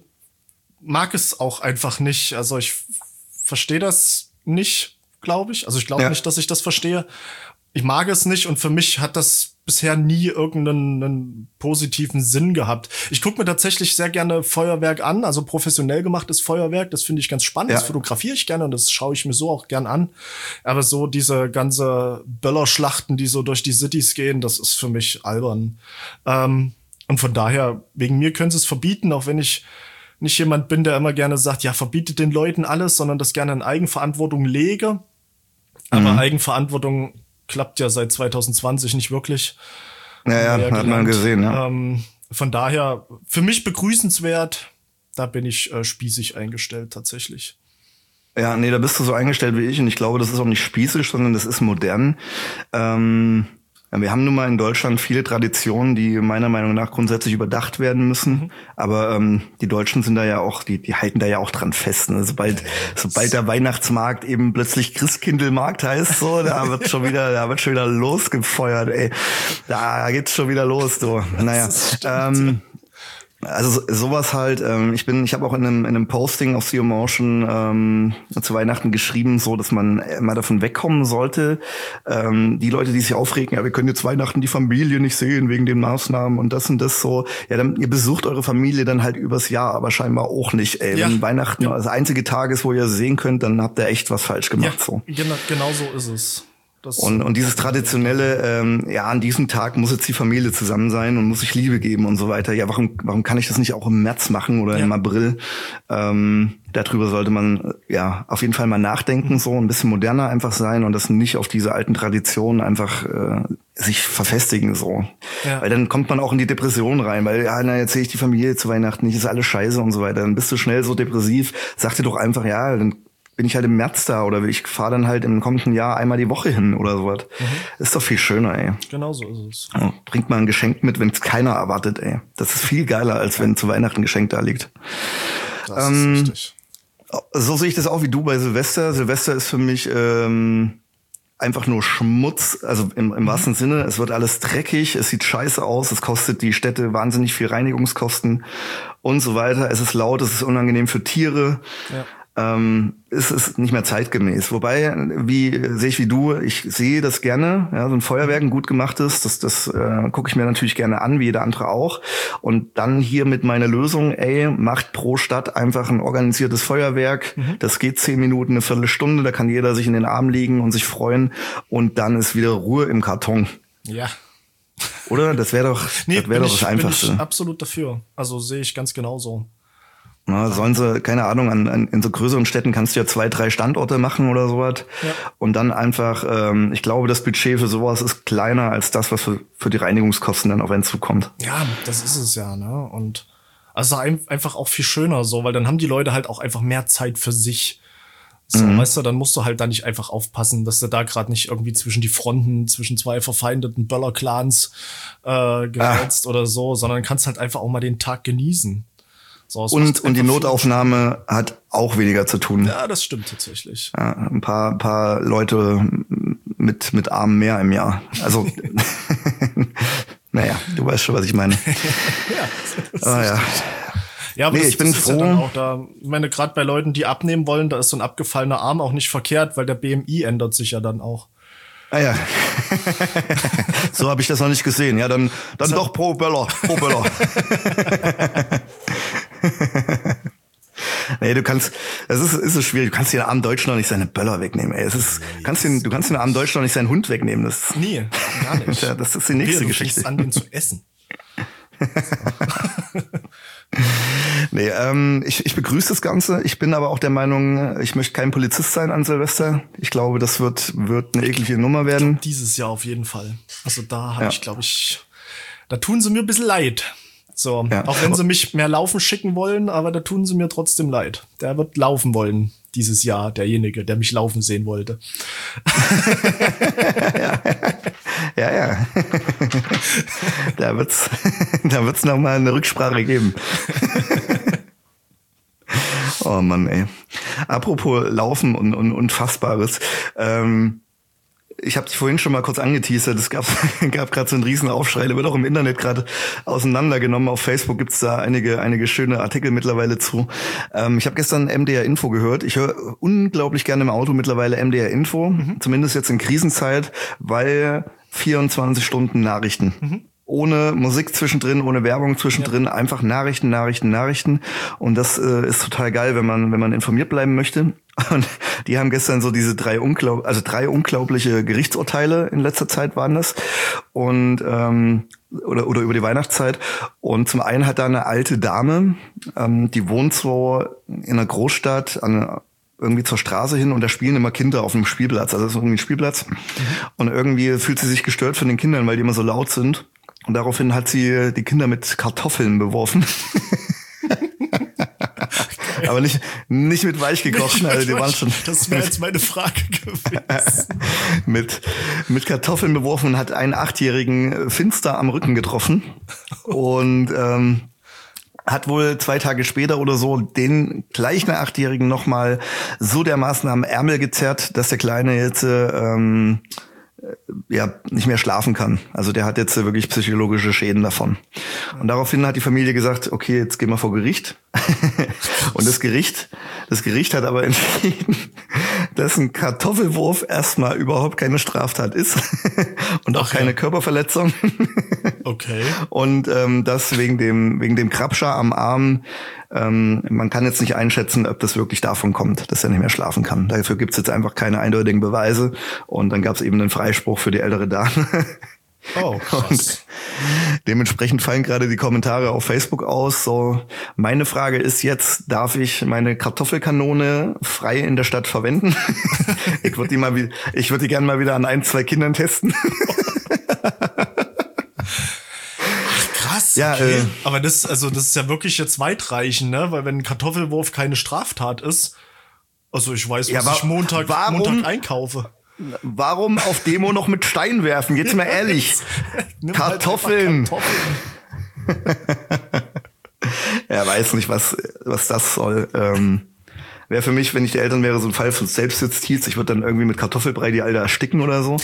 mag es auch einfach nicht. Also ich verstehe das nicht, glaube ich. Also ich glaube Ja. nicht, dass ich das verstehe. Ich mag es nicht und für mich hat das bisher nie irgendeinen einen positiven Sinn gehabt. Ich gucke mir tatsächlich sehr gerne Feuerwerk an, also professionell gemachtes Feuerwerk. Das finde ich ganz spannend. Ja. Das fotografiere ich gerne und das schaue ich mir so auch gern an. Aber so diese ganze Böllerschlachten, die so durch die Cities gehen, das ist für mich albern. Ähm, und von daher, wegen mir können sie es verbieten, auch wenn ich nicht jemand bin, der immer gerne sagt, ja, verbietet den Leuten alles, sondern das gerne in Eigenverantwortung lege. Aber Mhm. Eigenverantwortung klappt ja seit zwanzig zwanzig nicht wirklich. Ja, ja, Haben wir hat man gelernt. gesehen, ja. Ähm, von daher, für mich begrüßenswert, da bin ich äh, spießig eingestellt tatsächlich. Ja, nee, da bist du so eingestellt wie ich und ich glaube, das ist auch nicht spießig, sondern das ist modern. Ähm, ja, wir haben nun mal in Deutschland viele Traditionen, die meiner Meinung nach grundsätzlich überdacht werden müssen. Mhm. Aber ähm, die Deutschen sind da ja auch, die, die halten da ja auch dran fest. Ne? Sobald, sobald der Weihnachtsmarkt eben plötzlich Christkindlmarkt heißt, so, da wird schon wieder, da wird schon wieder losgefeuert, ey. Da geht's schon wieder los, du. Naja. Das stimmt, ähm, Also so- sowas halt, ähm, ich bin, ich habe auch in einem, in einem Posting auf C O Motion ähm, zu Weihnachten geschrieben, so dass man mal davon wegkommen sollte. Ähm, die Leute, die sich aufregen, ja, wir können jetzt Weihnachten die Familie nicht sehen wegen den Maßnahmen und das und das so. Ja, dann ihr besucht eure Familie dann halt übers Jahr, aber scheinbar auch nicht. Ey. Ja. Wenn Weihnachten Ja. das einzige Tag ist, wo ihr sehen könnt, dann habt ihr echt was falsch gemacht. so. genau, genau so ist es. Das, Und, und dieses traditionelle, ähm, ja, an diesem Tag muss jetzt die Familie zusammen sein und muss sich Liebe geben und so weiter. Ja, warum, warum kann ich das nicht auch im März machen oder Ja. im April? Ähm, darüber sollte man, äh, ja, auf jeden Fall mal nachdenken, so ein bisschen moderner einfach sein und das nicht auf diese alten Traditionen einfach äh, sich verfestigen, so. Ja. Weil dann kommt man auch in die Depression rein, weil, ja, na, jetzt sehe ich die Familie zu Weihnachten nicht, ist alles scheiße und so weiter. Dann bist du schnell so depressiv. Sag dir doch einfach, ja, dann bin ich halt im März da oder ich fahre dann halt im kommenden Jahr einmal die Woche hin oder sowas. Mhm. Ist doch viel schöner, ey. genau so ist es. Ja, bringt mal ein Geschenk mit, wenn es keiner erwartet, ey. Das ist viel geiler, als wenn zu Weihnachten ein Geschenk da liegt. Das Ähm, ist richtig. So sehe ich das auch wie du bei Silvester. Silvester ist für mich ähm, einfach nur Schmutz, also im, im wahrsten Sinne. Es wird alles dreckig, es sieht scheiße aus, es kostet die Städte wahnsinnig viel Reinigungskosten und so weiter. Es ist laut, es ist unangenehm für Tiere. Ja. Ähm, es ist nicht mehr zeitgemäß. Wobei, wie sehe ich wie du, ich sehe das gerne, ja, so ein Feuerwerk, ein gut gemachtes, das, das äh, gucke ich mir natürlich gerne an, wie jeder andere auch. Und dann hier mit meiner Lösung, ey, macht pro Stadt einfach ein organisiertes Feuerwerk. Mhm. Das geht zehn Minuten, eine Viertelstunde, da kann jeder sich in den Arm legen und sich freuen. Und dann ist wieder Ruhe im Karton. Ja. Oder? Das wäre doch, Nee, das wäre doch ich, das Einfachste. bin ich absolut dafür. Also sehe ich ganz genauso. Na, sollen sie, keine Ahnung, an, an, in so größeren Städten kannst du ja zwei, drei Standorte machen oder sowas. Ja. Und dann einfach, ähm, ich glaube, das Budget für sowas ist kleiner als das, was für, für die Reinigungskosten dann auf einen zukommt. Ja, das ist es ja, ne? Und also ein, einfach auch viel schöner so, weil dann haben die Leute halt auch einfach mehr Zeit für sich. So, mhm. weißt du, dann musst du halt da nicht einfach aufpassen, dass du da gerade nicht irgendwie zwischen die Fronten, zwischen zwei verfeindeten Böller-Clans äh, gerätst ah. oder so, sondern kannst halt einfach auch mal den Tag genießen. So, und und die Notaufnahme hat auch weniger zu tun. Ja, das stimmt tatsächlich. Ja, ein paar paar Leute mit mit Armen mehr im Jahr. Also naja, du weißt schon, was ich meine. ja, das ah, ja. Ja, aber nee, das, ich bin das froh. Ist ja dann auch da, ich meine, gerade bei Leuten, die abnehmen wollen, da ist so ein abgefallener Arm auch nicht verkehrt, weil der B M I ändert sich ja dann auch. Ah ja, so habe ich das noch nicht gesehen. Ja, dann dann so. Doch pro Böller, pro Böller. Nee, du kannst, es ist, ist so schwierig. Du kannst dir den armen Deutschen noch nicht seine Böller wegnehmen. Ey, es ist, nee, kannst den, du kannst den armen Deutschen noch nicht seinen Hund wegnehmen. Das, nee, gar nicht. Das ist die nächste nee, du Geschichte. Du an, den zu essen. Nee, ähm, ich, ich begrüße das Ganze. Ich bin aber auch der Meinung, ich möchte kein Polizist sein an Silvester. Ich glaube, das wird wird eine eklige Nummer werden. Glaub, dieses Jahr auf jeden Fall. Also da habe ja. ich, glaube ich, da tun sie mir ein bisschen leid. So, ja. auch wenn sie mich mehr laufen schicken wollen, aber da tun sie mir trotzdem leid. Der wird laufen wollen dieses Jahr, derjenige, der mich laufen sehen wollte. ja, ja. ja. Da wird's, da wird's noch mal eine Rücksprache geben. Oh Mann, ey. Apropos Laufen und, und Unfassbares. Ähm, ich habe dich vorhin schon mal kurz angeteasert, es gab, gab gerade so einen riesen Aufschrei, der wird auch im Internet gerade auseinandergenommen. Auf Facebook gibt's da einige einige schöne Artikel mittlerweile zu. Ähm, ich habe gestern M D R Info gehört. Ich höre unglaublich gerne im Auto mittlerweile M D R Info, mhm. zumindest jetzt in Krisenzeit, weil vierundzwanzig Stunden Nachrichten. Mhm. Ohne Musik zwischendrin, ohne Werbung zwischendrin, ja. Einfach Nachrichten, Nachrichten, Nachrichten. Und das äh, ist total geil, wenn man wenn man informiert bleiben möchte. Und die haben gestern so diese drei unglaub also drei unglaubliche Gerichtsurteile in letzter Zeit waren das und ähm, oder oder über die Weihnachtszeit. Und zum einen hat da eine alte Dame, ähm, die wohnt so in einer Großstadt an irgendwie zur Straße hin und da spielen immer Kinder auf einem Spielplatz. Also das ist irgendwie ein Spielplatz. Mhm. Und irgendwie fühlt sie sich gestört von den Kindern, weil die immer so laut sind. Und daraufhin hat sie die Kinder mit Kartoffeln beworfen. Okay. Aber nicht nicht mit weich gekochten, also die waren schon. Das wäre jetzt meine Frage gewesen. mit mit Kartoffeln beworfen und hat einen Achtjährigen finster am Rücken getroffen und ähm, hat wohl zwei Tage später oder so den gleichen Achtjährigen nochmal so dermaßen am Ärmel gezerrt, dass der Kleine jetzt ähm, ja nicht mehr schlafen kann. Also der hat jetzt wirklich psychologische Schäden davon. Und daraufhin hat die Familie gesagt, okay, jetzt gehen wir vor Gericht. Und das Gericht, das Gericht hat aber entschieden, dass ein Kartoffelwurf erstmal überhaupt keine Straftat ist und auch okay. keine Körperverletzung. Okay. Und ähm, das wegen dem wegen dem Krabscher am Arm. Ähm, man kann jetzt nicht einschätzen, ob das wirklich davon kommt, dass er nicht mehr schlafen kann. Dafür gibt's jetzt einfach keine eindeutigen Beweise. Und dann gab's eben einen Freispruch für die ältere Dame. Oh, krass. Und dementsprechend fallen gerade die Kommentare auf Facebook aus. So, meine Frage ist jetzt, darf ich meine Kartoffelkanone frei in der Stadt verwenden? ich würde die mal, wie, ich würde die gerne mal wieder an ein, zwei Kindern testen. Krass, ja, okay. Äh, aber das, also das ist ja wirklich jetzt weitreichend, ne? Weil wenn ein Kartoffelwurf keine Straftat ist, also ich weiß, was ja, ich Montag, warum, Montag einkaufe. Warum auf Demo noch mit Stein werfen? Jetzt mal ehrlich. Kartoffeln. Halt Kartoffeln. Er weiß nicht, was was das soll. Ähm, wäre für mich, wenn ich die Eltern wäre, so ein Fall von Selbstjustiz. Ich würde dann irgendwie mit Kartoffelbrei die Alte ersticken oder so.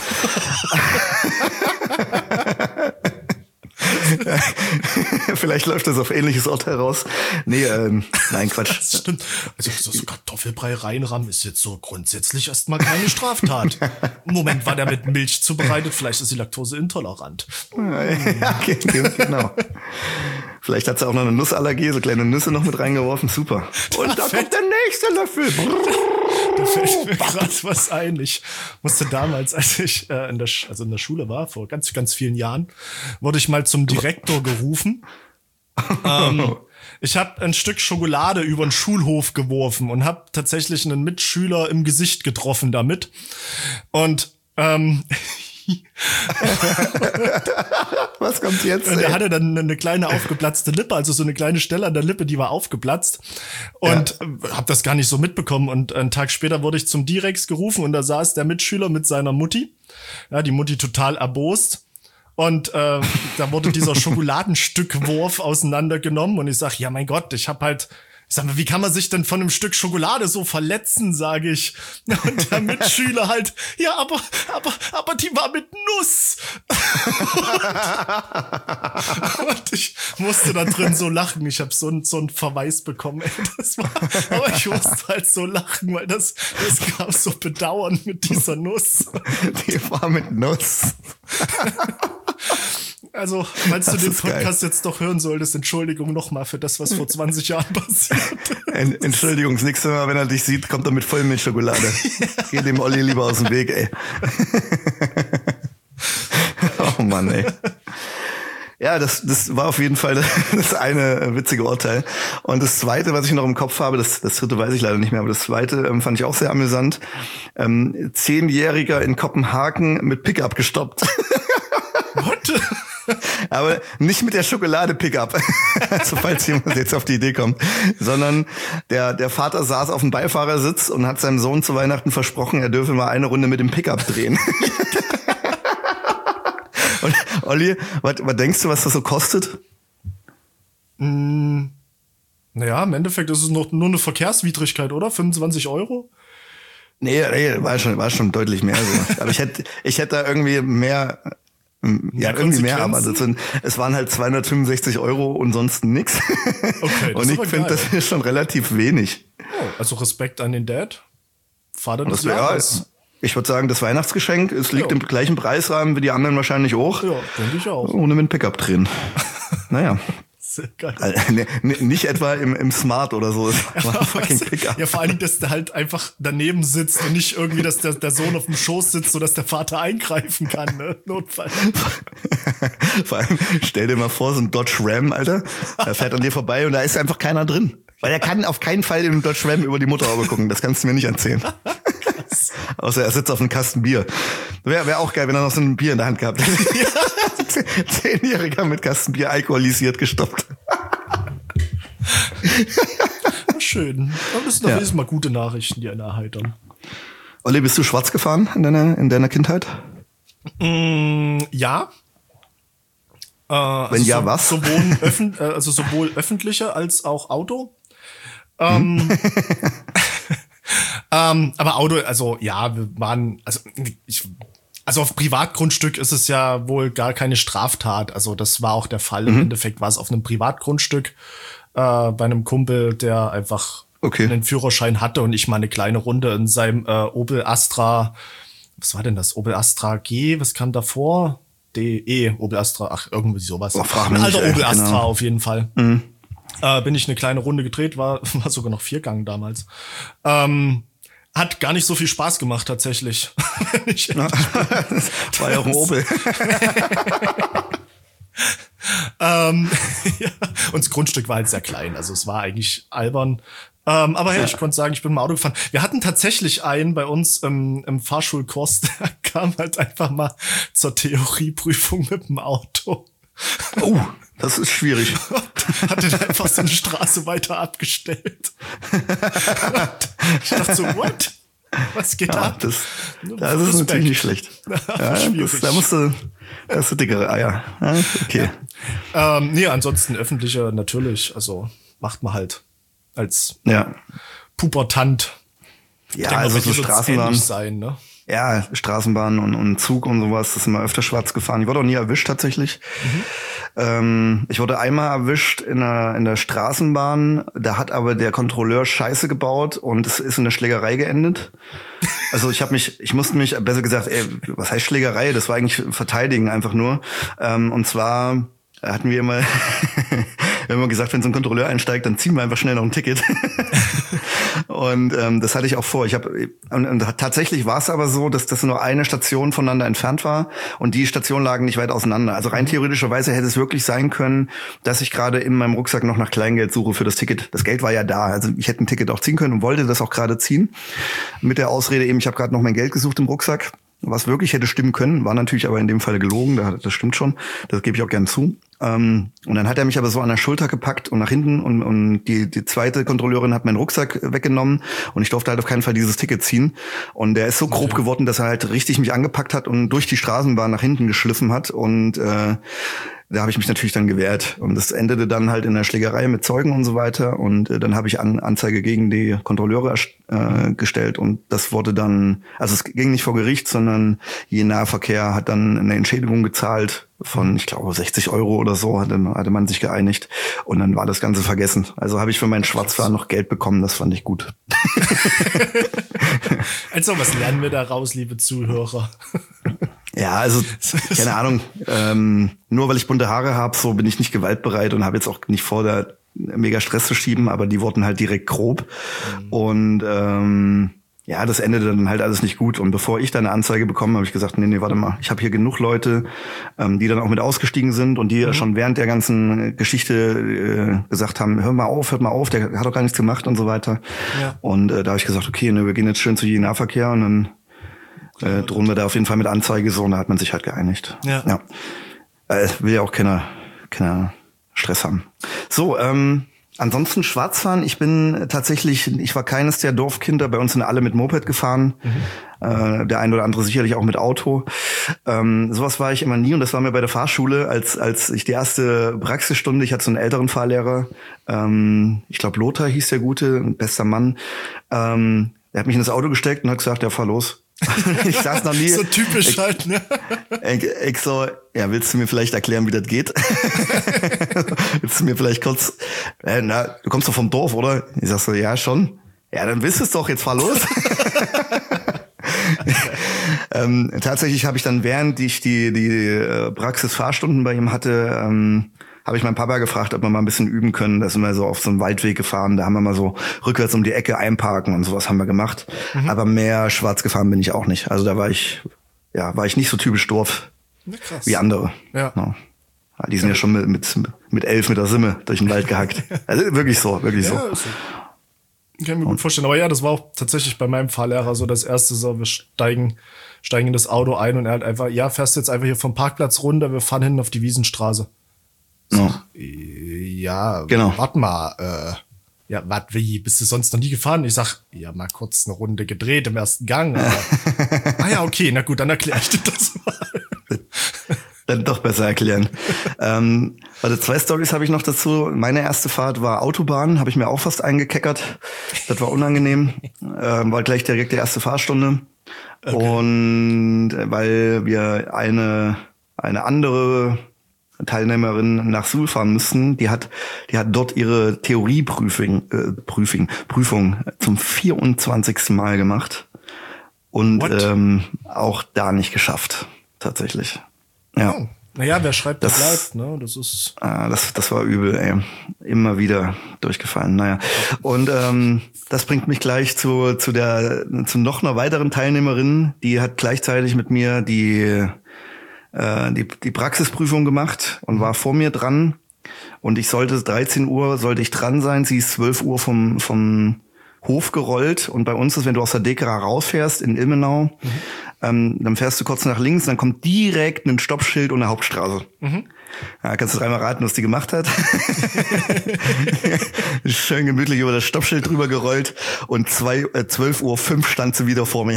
Vielleicht läuft das auf ähnliches Urteil raus. Nee, ähm, nein, Quatsch. Das stimmt. Also so, so Kartoffelbrei reinrammen ist jetzt so grundsätzlich erstmal keine Straftat. Moment, war der mit Milch zubereitet? Vielleicht ist sie laktoseintolerant. Ja, genau. Vielleicht hat sie auch noch eine Nussallergie, so kleine Nüsse noch mit reingeworfen. Super. Und da, da kommt der nächste Löffel. Da fällt mir gerade was ein. Ich musste damals, als ich äh, in der Sch- also in der Schule war, vor ganz, ganz vielen Jahren, wurde ich mal zum Direktor gerufen. ähm, ich habe ein Stück Schokolade über den Schulhof geworfen und habe tatsächlich einen Mitschüler im Gesicht getroffen damit. Und ähm, was kommt jetzt? Und er hatte dann eine kleine aufgeplatzte Lippe, also so eine kleine Stelle an der Lippe, die war aufgeplatzt. Und ja. habe das gar nicht so mitbekommen. Und einen Tag später wurde ich zum Direx gerufen und da saß der Mitschüler mit seiner Mutti. Ja, die Mutti total erbost. Und äh, da wurde dieser Schokoladenstückwurf auseinandergenommen. Und ich sag, ja mein Gott, ich habe halt... Ich sag mal, wie kann man sich denn von einem Stück Schokolade so verletzen, sage ich. Und der Mitschüler halt, ja, aber, aber, aber die war mit Nuss. und, und ich musste da drin so lachen. Ich habe so einen so einen Verweis bekommen. Ey, das war, aber ich musste halt so lachen, weil das, das gab so Bedauern mit dieser Nuss. Die war mit Nuss. Also, falls das du den Podcast geil. jetzt doch hören solltest, Entschuldigung nochmal für das, was vor zwanzig Jahren passiert ist. Entschuldigung, das nächste Mal, wenn er dich sieht, kommt er mit Vollmilchschokolade. Ja. Geh dem Olli lieber aus dem Weg, ey. Oh Mann, ey. Ja, das, das war auf jeden Fall das eine witzige Urteil. Und das zweite, was ich noch im Kopf habe, das, das dritte weiß ich leider nicht mehr, aber das zweite ähm, fand ich auch sehr amüsant. Ähm, Zehnjähriger in Kopenhagen mit Pickup gestoppt. What? Aber nicht mit der Schokolade-Pickup, also falls jemand jetzt auf die Idee kommt, sondern der der Vater saß auf dem Beifahrersitz und hat seinem Sohn zu Weihnachten versprochen, er dürfe mal eine Runde mit dem Pickup drehen. Und Olli, was, was denkst du, was das so kostet? Mm, naja, im Endeffekt ist es noch nur eine Verkehrswidrigkeit, oder? fünfundzwanzig Euro? Nee, nee, war schon, war schon deutlich mehr so. Aber ich hätte, ich hätte da irgendwie mehr, ja, irgendwie mehr, aber das sind, es waren halt zweihundertfünfundsechzig Euro und sonst nix. Okay, das und ich finde, das ist schon relativ wenig. Oh, also Respekt an den Dad. Vater des Jahres. Ja, ich würde sagen, das Weihnachtsgeschenk, es liegt ja. im gleichen Preisrahmen wie die anderen wahrscheinlich auch. Ja, denke ich auch. Ohne mit Pickup drin. Naja. Sehr geil. Also, ne, nicht etwa im, im Smart oder so. Ja, fucking Pickup. Ja, vor allem, dass der halt einfach daneben sitzt und nicht irgendwie, dass der, der Sohn auf dem Schoß sitzt, sodass der Vater eingreifen kann, ne? Notfall. Vor allem, stell dir mal vor, so ein Dodge Ram, Alter, der fährt an dir vorbei und da ist einfach keiner drin. Weil er kann auf keinen Fall im Dodge Ram über die Motorhaube gucken. Das kannst du mir nicht erzählen. Krass. Außer er sitzt auf einem Kasten Bier. Wäre wär auch geil, wenn er noch so ein Bier in der Hand gehabt hätte. Zehnjähriger mit Kasten Bier alkoholisiert gestoppt. Schön. Das sind doch ja. mal gute Nachrichten, die einen erheitern. Olli, bist du schwarz gefahren in deiner, in deiner Kindheit? Mm, ja. Äh, Wenn also ja, so, was? Sowohl, öffn, äh, also sowohl öffentliche als auch Auto. Ähm, hm. ähm, aber Auto, also ja, wir waren, also ich, also auf Privatgrundstück ist es ja wohl gar keine Straftat. Also das war auch der Fall. Mhm. Im Endeffekt war es auf einem Privatgrundstück äh, bei einem Kumpel, der einfach okay. einen Führerschein hatte und ich mal eine kleine Runde in seinem äh, Opel Astra, was war denn das? Opel Astra G, was kam davor? D E, Opel Astra, ach, irgendwie sowas. Oh, ein alter nicht, Opel Astra genau. auf jeden Fall. Mhm. Äh, bin ich eine kleine Runde gedreht, war, war sogar noch Viergang damals. Ähm, Hat gar nicht so viel Spaß gemacht, tatsächlich. ich, ja. War ja auch ein Opel. ähm, ja. Und das Grundstück war halt sehr klein, also es war eigentlich albern. Ähm, aber hey, ja. ich konnte sagen, ich bin mal Auto gefahren. Wir hatten tatsächlich einen bei uns im, im Fahrschulkurs, der kam halt einfach mal zur Theorieprüfung mit dem Auto. Oh, das ist schwierig. Hat er einfach so eine Straße weiter abgestellt. Ich dachte so, what? Was geht ja, ab? Das, das ist natürlich nicht schlecht. Ja, das, da musst du, da hast du dickere Eier. Ja, okay. Ja. Ähm, nee, ansonsten öffentliche natürlich. Also macht man halt als ja. Pubertant. Ja, denke, also so Straßenbahn. Sein, ne? Ja, Straßenbahn und, und Zug und sowas, das ist immer öfter schwarz gefahren. Ich wurde auch nie erwischt tatsächlich. Mhm. Ähm, ich wurde einmal erwischt in der, in der Straßenbahn, da hat aber der Kontrolleur Scheiße gebaut und es ist in der Schlägerei geendet. Also ich habe mich, ich musste mich, besser gesagt, ey, was heißt Schlägerei? Das war eigentlich Verteidigen einfach nur. Ähm, und zwar hatten wir immer, wir haben immer gesagt, wenn so ein Kontrolleur einsteigt, dann ziehen wir einfach schnell noch ein Ticket. Und ähm, das hatte ich auch vor. Ich habe und, und tatsächlich war es aber so, dass das nur eine Station voneinander entfernt war und die Stationen lagen nicht weit auseinander. Also rein theoretischerweise hätte es wirklich sein können, dass ich gerade in meinem Rucksack noch nach Kleingeld suche für das Ticket. Das Geld war ja da. Also ich hätte ein Ticket auch ziehen können und wollte das auch gerade ziehen. Mit der Ausrede eben, ich habe gerade noch mein Geld gesucht im Rucksack. Was wirklich hätte stimmen können, war natürlich aber in dem Fall gelogen, das stimmt schon, das gebe ich auch gern zu. Und dann hat er mich aber so an der Schulter gepackt und nach hinten und, und die, die zweite Kontrolleurin hat meinen Rucksack weggenommen und ich durfte halt auf keinen Fall dieses Ticket ziehen. Und der ist so grob okay. geworden, dass er halt richtig mich angepackt hat und durch die Straßenbahn nach hinten geschliffen hat und äh, da habe ich mich natürlich dann gewehrt und das endete dann halt in der Schlägerei mit Zeugen und so weiter und äh, dann habe ich An- Anzeige gegen die Kontrolleure äh, gestellt und das wurde dann, also es ging nicht vor Gericht, sondern je Nahverkehr hat dann eine Entschädigung gezahlt von, ich glaube, sechzig Euro oder so, hatte, hatte man sich geeinigt und dann war das Ganze vergessen. Also habe ich für meinen Schwarzfahren noch Geld bekommen, das fand ich gut. Also was lernen wir daraus, liebe Zuhörer? Ja, also keine Ahnung, ähm, nur weil ich bunte Haare habe, so bin ich nicht gewaltbereit und habe jetzt auch nicht vor, da mega Stress zu schieben, aber die wurden halt direkt grob. Mhm. Und ähm, ja, das endete dann halt alles nicht gut. Und bevor ich da eine Anzeige bekomme, habe ich gesagt, nee, nee, warte mal, ich habe hier genug Leute, ähm, die dann auch mit ausgestiegen sind und die mhm. schon während der ganzen Geschichte äh, gesagt haben, hör mal auf, hört mal auf, der hat doch gar nichts gemacht und so weter. Ja. Und äh, da habe ich gesagt, okay, ne, wir gehen jetzt schön zu J Nahverkehr und dann Äh, drohen wir da auf jeden Fall mit Anzeige, so, und da hat man sich halt geeinigt. Ja. ja. Äh, will ja auch keiner, keiner Stress haben. So, ähm, ansonsten Schwarzfahren, ich bin tatsächlich, ich war keines der Dorfkinder, bei uns sind alle mit Moped gefahren, mhm. äh, der ein oder andere sicherlich auch mit Auto. Ähm, sowas war ich immer nie und das war mir bei der Fahrschule, als als ich die erste Praxisstunde, ich hatte so einen älteren Fahrlehrer, ähm, ich glaube Lothar hieß der Gute, ein bester Mann, ähm, Er hat mich in das Auto gesteckt und hat gesagt, ja, fahr los. Ich saß noch nie. So typisch ich, halt, ne? Ich, ich so, ja, willst du mir vielleicht erklären, wie das geht? Willst du mir vielleicht kurz, äh, na, du kommst doch vom Dorf, oder? Ich sag so, ja, schon. Ja, dann wisst es doch, jetzt fahr los. ähm, tatsächlich habe ich dann, während ich die, die äh, Praxisfahrstunden bei ihm hatte, ähm, habe ich meinen Papa gefragt, ob wir mal ein bisschen üben können. Da sind wir so auf so einen Waldweg gefahren. Da haben wir mal so rückwärts um die Ecke einparken und sowas haben wir gemacht. Mhm. Aber mehr schwarz gefahren bin ich auch nicht. Also da war ich, ja, war ich nicht so typisch Dorf ja, krass. wie andere. Ja. No. Ja, die sind ja, ja schon mit, mit, mit elf mit der Simme durch den Wald gehackt. Also wirklich so, wirklich so. Ja, so. Kann ich mir gut vorstellen. Aber ja, das war auch tatsächlich bei meinem Fahrlehrer so das erste, so wir steigen, steigen in das Auto ein und er hat einfach, ja, fährst jetzt einfach hier vom Parkplatz runter, wir fahren hinten auf die Wiesenstraße. No. Ja, genau. Warte mal, äh, ja, warte, wie, bist du sonst noch nie gefahren? Ich sag, ja, mal kurz eine Runde gedreht im ersten Gang. Aber, ah ja, okay, na gut, dann erkläre ich dir das mal. Dann doch besser erklären. ähm, also zwei Storys habe ich noch dazu. Meine erste Fahrt war Autobahn, habe ich mir auch fast eingekeckert. Das war unangenehm. ähm, war gleich direkt die erste Fahrstunde. Okay. Und weil wir eine eine andere Teilnehmerin nach Suhl fahren müssen, die hat die hat dort ihre Theorieprüfung äh, Prüfung Prüfung zum vierundzwanzigsten Mal gemacht und ähm, auch da nicht geschafft tatsächlich. Ja. Oh. Naja, wer schreibt, der das bleibt, ne? Das ist. Ah, das das war übel, ey. Immer wieder durchgefallen. Naja. Und ähm, das bringt mich gleich zu zu der zu noch einer weiteren Teilnehmerin, die hat gleichzeitig mit mir die die, die Praxisprüfung gemacht und war vor mir dran und ich sollte dreizehn Uhr sollte ich dran sein. Sie ist zwölf Uhr vom vom Hof gerollt und bei uns ist, wenn du aus der Dekra rausfährst in Ilmenau, mhm. ähm, dann fährst du kurz nach links, dann kommt direkt ein Stoppschild und eine Hauptstraße. Mhm. Ja, kannst du dreimal raten, was die gemacht hat? Schön gemütlich über das Stoppschild drüber gerollt und zwei, äh, zwölf Uhr fünf stand sie wieder vor mir.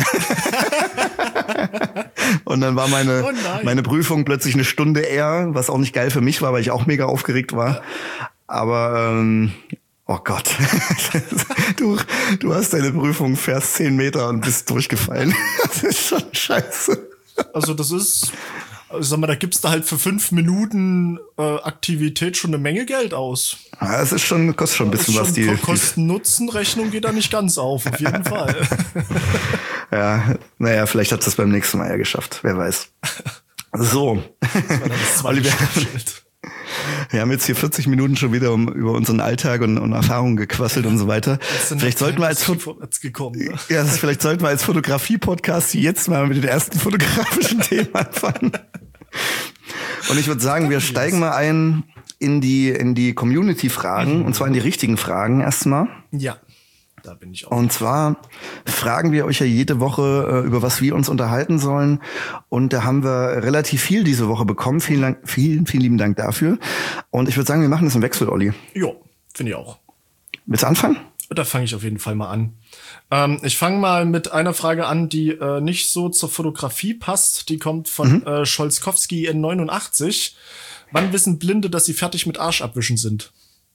Und dann war meine, oh meine Prüfung plötzlich eine Stunde eher, was auch nicht geil für mich war, weil ich auch mega aufgeregt war. Aber, ähm, oh Gott, du, du hast deine Prüfung, fährst zehn Meter und bist durchgefallen. Das ist schon scheiße. Also das ist, ich sag mal, da gibst du halt für fünf Minuten äh, Aktivität schon eine Menge Geld aus. Ja, es ist schon, kostet schon ein bisschen was. Die Kosten-Nutzen-Rechnung geht da nicht ganz auf, auf jeden Fall. Ja, naja, vielleicht hat es das beim nächsten Mal ja geschafft, wer weiß. So, Oliver, wir haben jetzt hier vierzig Minuten schon wieder um, über unseren Alltag und, und Erfahrungen gequasselt und so weiter. Vielleicht sollten wir als gekommen, ne? ja, vielleicht sollten wir als Fotografie-Podcast jetzt mal mit den ersten fotografischen Themen anfangen. Und ich würde sagen, wir steigen mal ein in die in die Community-Fragen, mhm. und zwar in die richtigen Fragen erstmal. Ja. Da bin ich auch. Und zwar fragen wir euch ja jede Woche, über was wir uns unterhalten sollen. Und da haben wir relativ viel diese Woche bekommen. Vielen Dank, vielen, vielen lieben Dank dafür. Und ich würde sagen, wir machen das im Wechsel, Olli. Jo, finde ich auch. Willst du anfangen? Da fange ich auf jeden Fall mal an. Ähm, ich fange mal mit einer Frage an, die äh, nicht so zur Fotografie passt. Die kommt von mhm. äh, Scholzkowski in neunundachtzig. Wann wissen Blinde, dass sie fertig mit Arsch abwischen sind?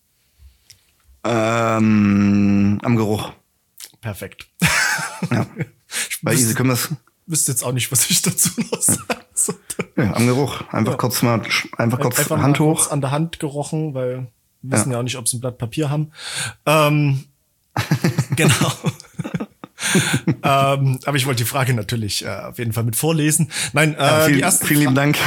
Ähm, am Geruch. Perfekt. Ja. Weil easy können wir es. Wüsste jetzt auch nicht, was ich dazu noch sagen sollte. Ja, am Geruch. Einfach ja. kurz mal, einfach kurz einfach Hand hoch. Kurz an der Hand gerochen, weil wir wissen ja, ja auch nicht, ob sie ein Blatt Papier haben. Ähm, genau. ähm, aber ich wollte die Frage natürlich äh, auf jeden Fall mit vorlesen. Nein, äh, ja, viel, die erste vielen lieben Dank.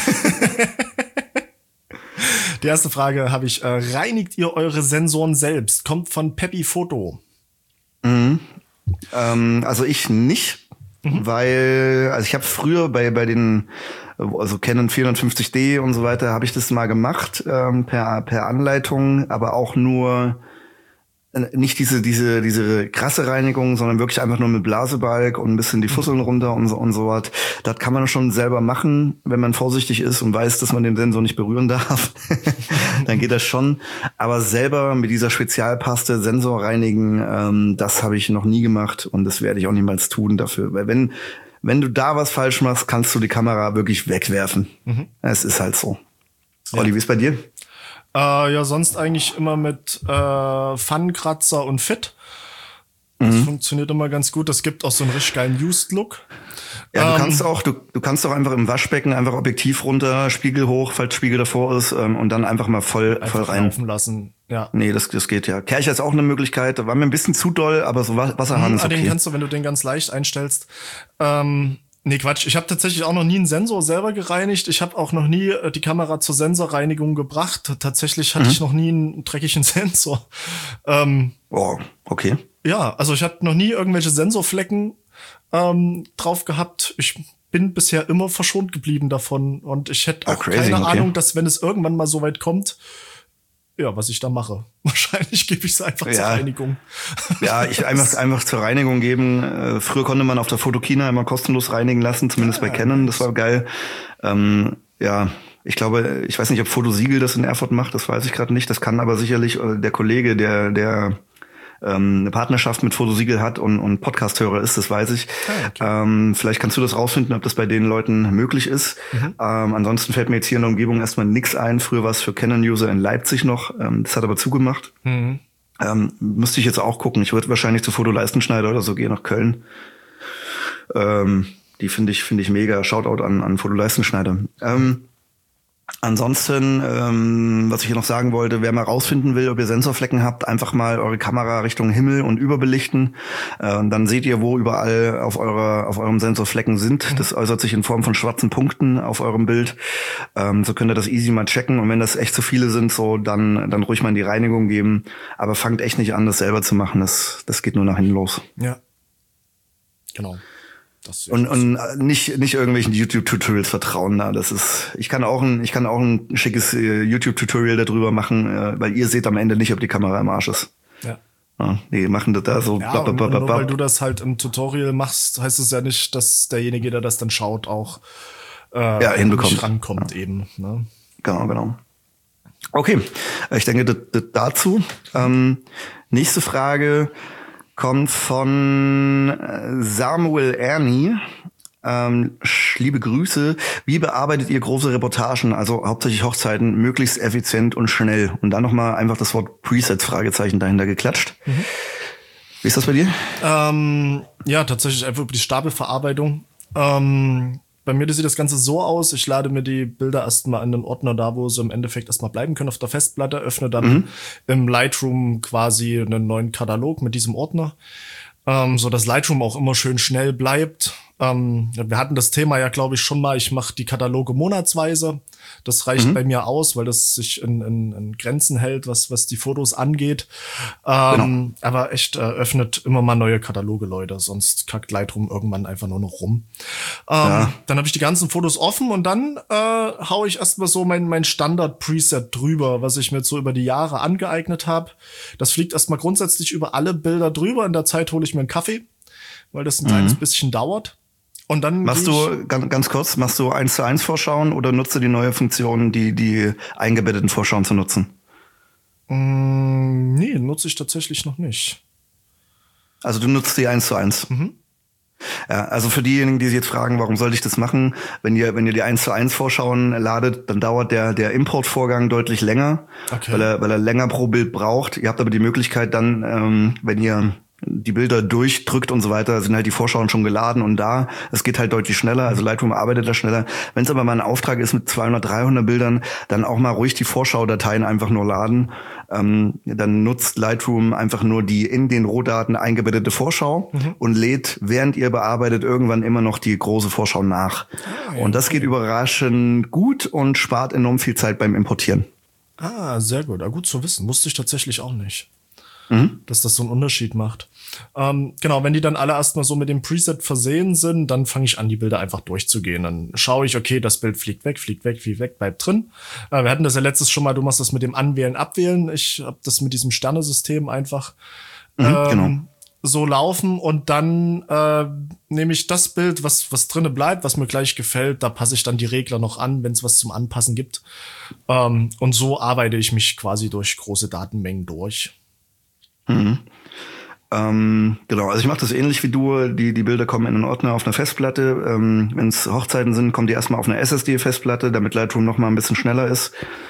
Die erste Frage habe ich. Äh, reinigt ihr eure Sensoren selbst? Kommt von Peppy Foto. Mhm. Ähm, also ich nicht, mhm. weil, also ich habe früher bei bei den, also Canon vierhundertfünfzig D und so weiter, habe ich das mal gemacht, ähm, per per Anleitung, aber auch nur nicht diese diese diese krasse Reinigung, sondern wirklich einfach nur mit Blasebalg und ein bisschen die Fusseln runter und so und so was. Das kann man schon selber machen, wenn man vorsichtig ist und weiß, dass man den Sensor nicht berühren darf. Dann geht das schon. Aber selber mit dieser Spezialpaste Sensor reinigen, ähm, das habe ich noch nie gemacht und das werde ich auch niemals tun dafür. Weil wenn wenn du da was falsch machst, kannst du die Kamera wirklich wegwerfen. Mhm. Es ist halt so. Ja. Olli, wie ist bei dir? Äh, ja, sonst eigentlich immer mit äh, Pfannenkratzer und Fit. Das mhm. funktioniert immer ganz gut. Das gibt auch so einen richtig geilen Used-Look. Ja, du kannst auch, du, du kannst auch einfach im Waschbecken einfach Objektiv runter, Spiegel hoch, falls Spiegel davor ist, ähm, und dann einfach mal voll, einfach voll rein. Laufen lassen. Ja. Nee, das, das geht ja. Kercher ist auch eine Möglichkeit. Da war mir ein bisschen zu doll, aber so Wasserhahn mhm, ist okay. Den kannst du, wenn du den ganz leicht einstellst. Ähm, nee, Quatsch. Ich habe tatsächlich auch noch nie einen Sensor selber gereinigt. Ich habe auch noch nie äh, die Kamera zur Sensorreinigung gebracht. Tatsächlich hatte mhm. ich noch nie einen dreckigen Sensor. Ähm, oh, okay. Ja, also ich habe noch nie irgendwelche Sensorflecken ähm, drauf gehabt. Ich bin bisher immer verschont geblieben davon und ich hätte auch ah, crazy, keine okay. Ahnung, dass wenn es irgendwann mal so weit kommt, ja, was ich da mache. Wahrscheinlich gebe ich es einfach ja. zur Reinigung. Ja, ich einfach einfach zur Reinigung geben. Äh, früher konnte man auf der Fotokina immer kostenlos reinigen lassen, zumindest ja, bei Canon. Das war geil. Ähm, ja, ich glaube, ich weiß nicht, ob Fotosiegel das in Erfurt macht. Das weiß ich gerade nicht. Das kann aber sicherlich äh, der Kollege, der der ähm, eine Partnerschaft mit Fotosiegel hat und, und Podcast-Hörer ist, das weiß ich. Ah, okay. ähm, vielleicht kannst du das rausfinden, ob das bei den Leuten möglich ist. Mhm. Ähm, ansonsten fällt mir jetzt hier in der Umgebung erstmal nichts ein. Früher war es für Canon-User in Leipzig noch. Ähm, das hat aber zugemacht. Mhm. Ähm, müsste ich jetzt auch gucken. Ich würde wahrscheinlich zu Fotoleistenschneider oder so gehen nach Köln. Ähm, die finde ich finde ich mega. Shoutout an, an Fotoleistenschneider. Ähm, Ansonsten, ähm, was ich hier noch sagen wollte, wer mal rausfinden will, ob ihr Sensorflecken habt, einfach mal eure Kamera Richtung Himmel und überbelichten. Äh, und dann seht ihr, wo überall auf eurer auf eurem Sensor Flecken sind. Das äußert sich in Form von schwarzen Punkten auf eurem Bild. Ähm, so könnt ihr das easy mal checken. Und wenn das echt zu viele sind, so dann dann ruhig mal in die Reinigung geben. Aber fangt echt nicht an, das selber zu machen. Das das geht nur nach hinten los. Ja, genau. Das und und nicht nicht irgendwelchen YouTube-Tutorials vertrauen. Da, das ist. Ich kann auch ein ich kann auch ein schickes äh, YouTube-Tutorial darüber machen, äh, weil ihr seht am Ende nicht, ob die Kamera im Arsch ist. Ja. Ja, die machen das da so. Ja, bla, bla, bla, bla, bla. Nur weil du das halt im Tutorial machst, heißt es ja nicht, dass derjenige, der das dann schaut, auch äh, ja, hinbekommt. rankommt ja. eben. Ne? Genau, genau. Okay, ich denke das, das dazu. Ähm, nächste Frage kommt von Samuel Ernie. Ähm, liebe Grüße. Wie bearbeitet ihr große Reportagen, also hauptsächlich Hochzeiten, möglichst effizient und schnell? Und dann nochmal einfach das Wort Presets, Fragezeichen dahinter geklatscht. Mhm. Wie ist das bei dir? Ähm, ja, tatsächlich einfach über die Stapelverarbeitung. Ähm, Bei mir sieht das Ganze so aus, ich lade mir die Bilder erstmal in einen Ordner da, wo sie im Endeffekt erstmal bleiben können auf der Festplatte, öffne dann mhm. im Lightroom quasi einen neuen Katalog mit diesem Ordner, ähm, so dass Lightroom auch immer schön schnell bleibt. Ähm, wir hatten das Thema ja, glaube ich, schon mal, ich mache die Kataloge monatsweise. Das reicht mhm. bei mir aus, weil das sich in, in, in Grenzen hält, was, was die Fotos angeht. Ähm, genau. Aber echt, äh, öffnet immer mal neue Kataloge, Leute, sonst kackt Lightroom irgendwann einfach nur noch rum. Ähm, ja. Dann habe ich die ganzen Fotos offen und dann äh, hau ich erstmal so mein, mein Standard-Preset drüber, was ich mir so über die Jahre angeeignet habe. Das fliegt erstmal grundsätzlich über alle Bilder drüber. In der Zeit hole ich mir einen Kaffee, weil das ein mhm. kleines bisschen dauert. Und dann machst du, ganz, ganz kurz, machst du eins zu eins Vorschauen oder nutzt du die neue Funktion, die, die eingebetteten Vorschauen zu nutzen? Mm, nee, nutze ich tatsächlich noch nicht. Also du nutzt die eins zu eins. Mhm. Ja, also für diejenigen, die sich jetzt fragen, warum sollte ich das machen? Wenn ihr, wenn ihr die eins zu eins Vorschauen ladet, dann dauert der, der Importvorgang deutlich länger, okay. weil er, weil er länger pro Bild braucht. Ihr habt aber die Möglichkeit dann, ähm, wenn ihr die Bilder durchdrückt und so weiter, sind halt die Vorschauen schon geladen und da. Es geht halt deutlich schneller, also Lightroom arbeitet da schneller. Wenn es aber mal ein Auftrag ist mit zweihundert, dreihundert Bildern, dann auch mal ruhig die Vorschaudateien einfach nur laden. Ähm, dann nutzt Lightroom einfach nur die in den Rohdaten eingebettete Vorschau mhm. und lädt, während ihr bearbeitet, irgendwann immer noch die große Vorschau nach. Ah, ja, und das okay. geht überraschend gut und spart enorm viel Zeit beim Importieren. Ah, sehr gut. Ah, gut zu wissen. Wusste ich tatsächlich auch nicht. Mhm. Dass das so einen Unterschied macht. Ähm, genau, wenn die dann alle erstmal so mit dem Preset versehen sind, dann fange ich an, die Bilder einfach durchzugehen. Dann schaue ich, okay, das Bild fliegt weg, fliegt weg, fliegt weg, bleibt drin. Äh, wir hatten das ja letztes schon mal, du machst das mit dem Anwählen, Abwählen. Ich habe das mit diesem Sternesystem einfach mhm, ähm, genau. so laufen und dann äh, nehme ich das Bild, was was drinne bleibt, was mir gleich gefällt, da passe ich dann die Regler noch an, wenn es was zum Anpassen gibt. Ähm, und so arbeite ich mich quasi durch große Datenmengen durch. Mhm. Ähm, genau, also ich mache das ähnlich wie du. Die die Bilder kommen in einen Ordner auf einer Festplatte. Ähm, wenn es Hochzeiten sind, kommen die erstmal auf eine S S D-Festplatte, damit Lightroom noch mal ein bisschen schneller ist.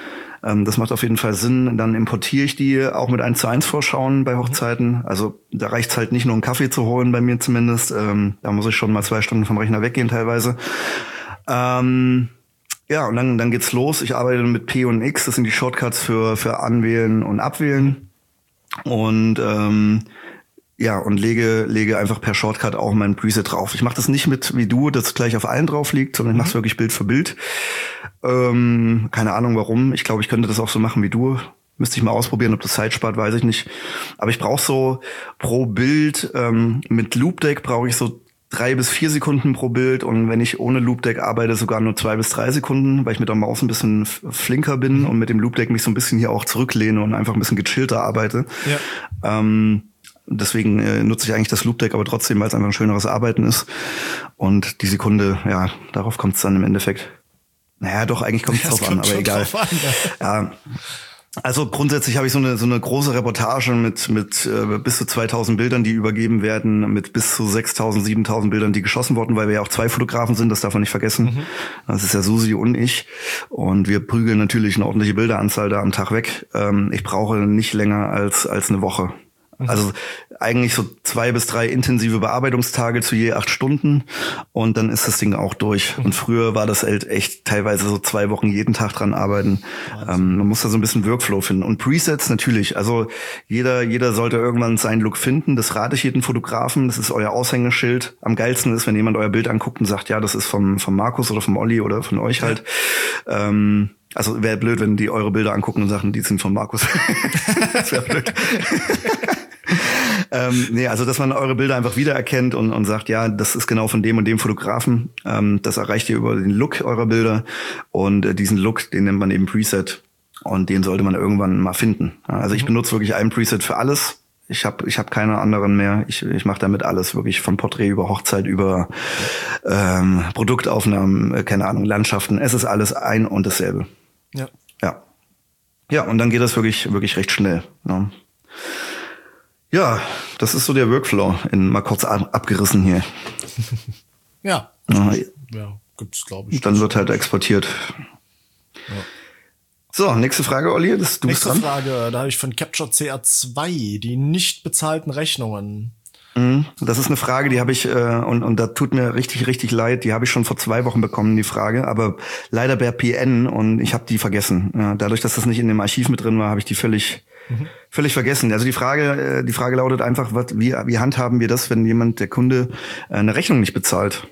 Ähm, das macht auf jeden Fall Sinn. Dann importiere ich die auch mit eins zu eins Vorschauen bei Hochzeiten. Also da reicht's halt nicht nur einen Kaffee zu holen, bei mir zumindest. Ähm, da muss ich schon mal zwei Stunden vom Rechner weggehen teilweise. Ähm, ja, und dann, dann geht's los. Ich arbeite mit P und X. Das sind die Shortcuts für, für Anwählen und Abwählen. Und ähm, ja, und lege lege einfach per Shortcut auch mein Preset drauf. Ich mache das nicht mit wie du, das gleich auf allen drauf liegt, sondern ich mache es wirklich Bild für Bild. Ähm, keine Ahnung warum. Ich glaube, ich könnte das auch so machen wie du. Müsste ich mal ausprobieren, ob das Zeit spart, weiß ich nicht. Aber ich brauche so pro Bild, ähm, mit Loop Deck brauche ich so drei bis vier Sekunden pro Bild, und wenn ich ohne Loop Deck arbeite, sogar nur zwei bis drei Sekunden, weil ich mit der Maus ein bisschen flinker bin und mit dem Loop Deck mich so ein bisschen hier auch zurücklehne und einfach ein bisschen gechillter arbeite. Ja. Ähm, Deswegen äh, nutze ich eigentlich das Loop Deck, aber trotzdem, weil es einfach ein schöneres Arbeiten ist. Und die Sekunde, ja, darauf kommt es dann im Endeffekt. Naja, doch, eigentlich kommt es drauf an, aber egal. An, ja. Ja. Also grundsätzlich habe ich so eine so eine große Reportage mit mit äh, bis zu zweitausend Bildern, die übergeben werden, mit bis zu sechstausend, siebentausend Bildern, die geschossen wurden, weil wir ja auch zwei Fotografen sind, das darf man nicht vergessen. Mhm. Das ist ja Susi und ich. Und wir prügeln natürlich eine ordentliche Bilderanzahl da am Tag weg. Ähm, ich brauche nicht länger als als eine Woche. Also eigentlich so zwei bis drei intensive Bearbeitungstage zu je acht Stunden, und dann ist das Ding auch durch. Und früher war das halt echt teilweise so zwei Wochen jeden Tag dran arbeiten. Ähm, man muss da so ein bisschen Workflow finden. Und Presets natürlich. Also jeder jeder sollte irgendwann seinen Look finden. Das rate ich jedem Fotografen. Das ist euer Aushängeschild. Am geilsten ist, wenn jemand euer Bild anguckt und sagt, ja, das ist vom vom Markus oder vom Olli oder von euch halt. Ja. Ähm, also wäre blöd, wenn die eure Bilder angucken und sagen, die sind von Markus. Das wäre blöd. ähm, nee, also dass man eure Bilder einfach wiedererkennt und, und sagt, ja, das ist genau von dem und dem Fotografen. Ähm, das erreicht ihr über den Look eurer Bilder, und äh, diesen Look, den nennt man eben Preset, und den sollte man irgendwann mal finden. Ja, also ich benutze wirklich ein Preset für alles. Ich habe ich hab keine anderen mehr. Ich, ich mache damit alles, wirklich von Porträt über Hochzeit, über ähm, Produktaufnahmen, äh, keine Ahnung, Landschaften. Es ist alles ein und dasselbe. Ja. Ja. Ja, und dann geht das wirklich wirklich recht schnell. Ne? Ja, das ist so der Workflow, in mal kurz ab, abgerissen hier. Ja. Ja, ja gibt's, glaube ich. Dann wird halt exportiert. Ja. So, nächste Frage, Olli. Das, du nächste bist dran. Frage, da habe ich von Capture C R zwei, die nicht bezahlten Rechnungen. Das ist eine Frage, die habe ich, äh, und, und da tut mir richtig, richtig leid, die habe ich schon vor zwei Wochen bekommen, die Frage, aber leider per P N, und ich habe die vergessen. Ja, dadurch, dass das nicht in dem Archiv mit drin war, habe ich die völlig mhm. völlig vergessen. Also die Frage, die Frage lautet einfach, was, wie, wie handhaben wir das, wenn jemand, der Kunde, eine Rechnung nicht bezahlt?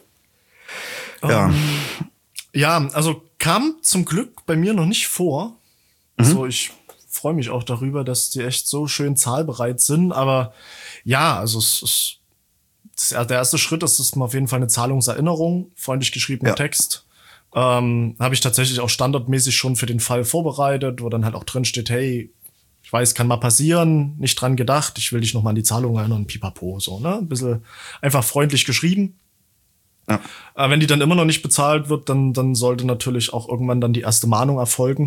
Ja. Um, ja, also kam zum Glück bei mir noch nicht vor. Mhm. Also ich freue mich auch darüber, dass die echt so schön zahlbereit sind. Aber ja, also es ist das, der erste Schritt ist, ist auf jeden Fall eine Zahlungserinnerung, freundlich geschriebener ja. Text. Ähm, habe ich tatsächlich auch standardmäßig schon für den Fall vorbereitet, wo dann halt auch drin steht, hey, ich weiß, kann mal passieren, nicht dran gedacht, ich will dich noch mal an die Zahlung erinnern, pipapo, so, ne? Ein bisschen einfach freundlich geschrieben. Ja. Äh, wenn die dann immer noch nicht bezahlt wird, dann, dann sollte natürlich auch irgendwann dann die erste Mahnung erfolgen.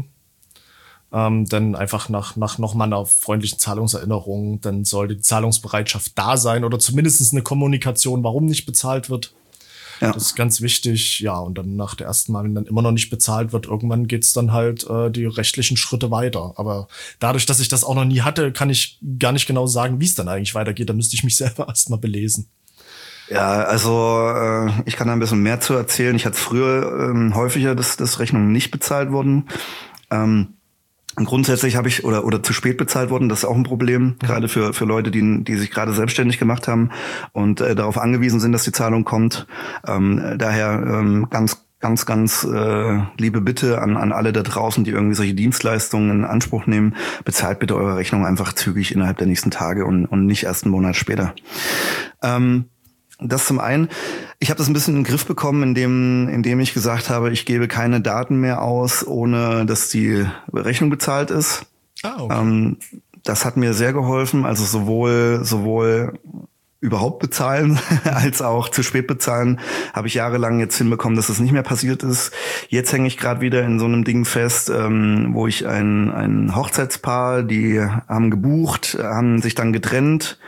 Ähm, denn einfach nach, nach noch mal einer freundlichen Zahlungserinnerung, dann sollte die Zahlungsbereitschaft da sein oder zumindest eine Kommunikation, warum nicht bezahlt wird. Ja. Das ist ganz wichtig. Ja, und dann nach der ersten Mal, wenn dann immer noch nicht bezahlt wird, irgendwann geht's dann halt äh, die rechtlichen Schritte weiter. Aber dadurch, dass ich das auch noch nie hatte, kann ich gar nicht genau sagen, wie es dann eigentlich weitergeht. Da müsste ich mich selber erst mal belesen. Ja, also äh, ich kann da ein bisschen mehr zu erzählen. Ich hatte früher ähm, häufiger, dass, dass Rechnungen nicht bezahlt wurden. Ähm, Grundsätzlich habe ich oder oder zu spät bezahlt worden, das ist auch ein Problem, mhm. gerade für für Leute, die die sich gerade selbstständig gemacht haben und äh, darauf angewiesen sind, dass die Zahlung kommt. Ähm, daher ähm, ganz ganz ganz äh, liebe Bitte an an alle da draußen, die irgendwie solche Dienstleistungen in Anspruch nehmen: Bezahlt bitte eure Rechnung einfach zügig innerhalb der nächsten Tage und und nicht erst einen Monat später. Ähm, Das zum einen. Ich habe das ein bisschen in den Griff bekommen, indem, indem ich gesagt habe, ich gebe keine Daten mehr aus, ohne dass die Rechnung bezahlt ist. Ah, okay. Ähm, das hat mir sehr geholfen. Also sowohl sowohl überhaupt bezahlen als auch zu spät bezahlen habe ich jahrelang jetzt hinbekommen, dass das nicht mehr passiert ist. Jetzt hänge ich gerade wieder in so einem Ding fest, ähm, wo ich ein, ein Hochzeitspaar, die haben gebucht, haben sich dann getrennt.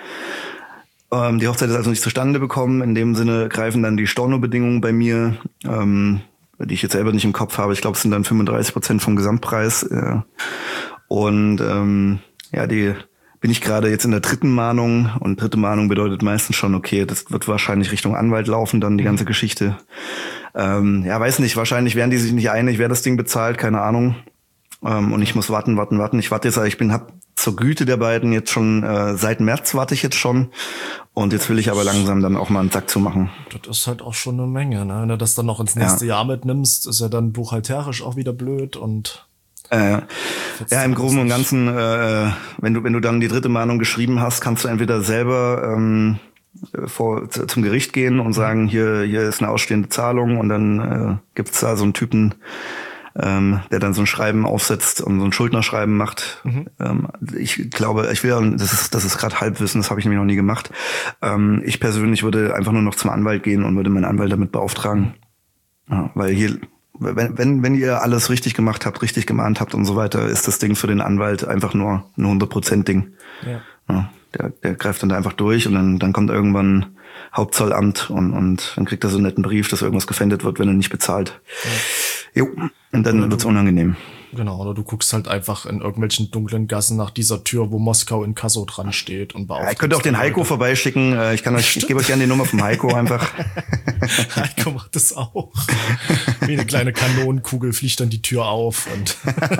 Die Hochzeit ist also nicht zustande bekommen. In dem Sinne greifen dann die Stornobedingungen bei mir. Ähm, die ich jetzt selber nicht im Kopf habe. Ich glaube, es sind dann fünfunddreißig Prozent vom Gesamtpreis. Äh, und ähm, ja, die bin ich gerade jetzt in der dritten Mahnung. Und dritte Mahnung bedeutet meistens schon, okay, das wird wahrscheinlich Richtung Anwalt laufen, dann die ganze Geschichte. Ähm, ja, weiß nicht, wahrscheinlich werden die sich nicht einig, wer das Ding bezahlt, keine Ahnung. Ähm, und ich muss warten, warten, warten. Ich warte jetzt, ich bin, hab zur Güte der beiden jetzt schon, äh, seit März warte ich jetzt schon. Und jetzt will ich aber langsam dann auch mal einen Sack zu machen. Das ist halt auch schon eine Menge, ne? Wenn du das dann noch ins nächste ja. Jahr mitnimmst, ist ja dann buchhalterisch auch wieder blöd und Äh, ja, im Groben und Ganzen, äh, wenn du wenn du dann die dritte Mahnung geschrieben hast, kannst du entweder selber ähm, vor zu, zum Gericht gehen und sagen, hier hier ist eine ausstehende Zahlung, und dann äh, gibt's da so einen Typen, ähm, der dann so ein Schreiben aufsetzt und so ein Schuldnerschreiben macht. Mhm. Ähm, ich glaube, ich will, das ist das ist gerade Halbwissen, das habe ich nämlich noch nie gemacht. Ähm, ich persönlich würde einfach nur noch zum Anwalt gehen und würde meinen Anwalt damit beauftragen, ja, weil hier Wenn, wenn, wenn ihr alles richtig gemacht habt, richtig gemahnt habt und so weiter, ist das Ding für den Anwalt einfach nur ein hundert Prozent Ding. Ja. Ja, der, der greift dann da einfach durch, und dann, dann kommt irgendwann Hauptzollamt und, und dann kriegt er so einen netten Brief, dass irgendwas gefändet wird, wenn er nicht bezahlt. Ja. Jo, und dann wird's unangenehm. Genau, oder du guckst halt einfach in irgendwelchen dunklen Gassen nach dieser Tür, wo Moskau in Kasso dran steht und beauftragst. Ja, ich könnte auch den Heiko vorbeischicken. Ich kann euch, ich gebe euch gerne die Nummer vom Heiko einfach. Heiko macht das auch. Wie eine kleine Kanonenkugel fliegt dann die Tür auf und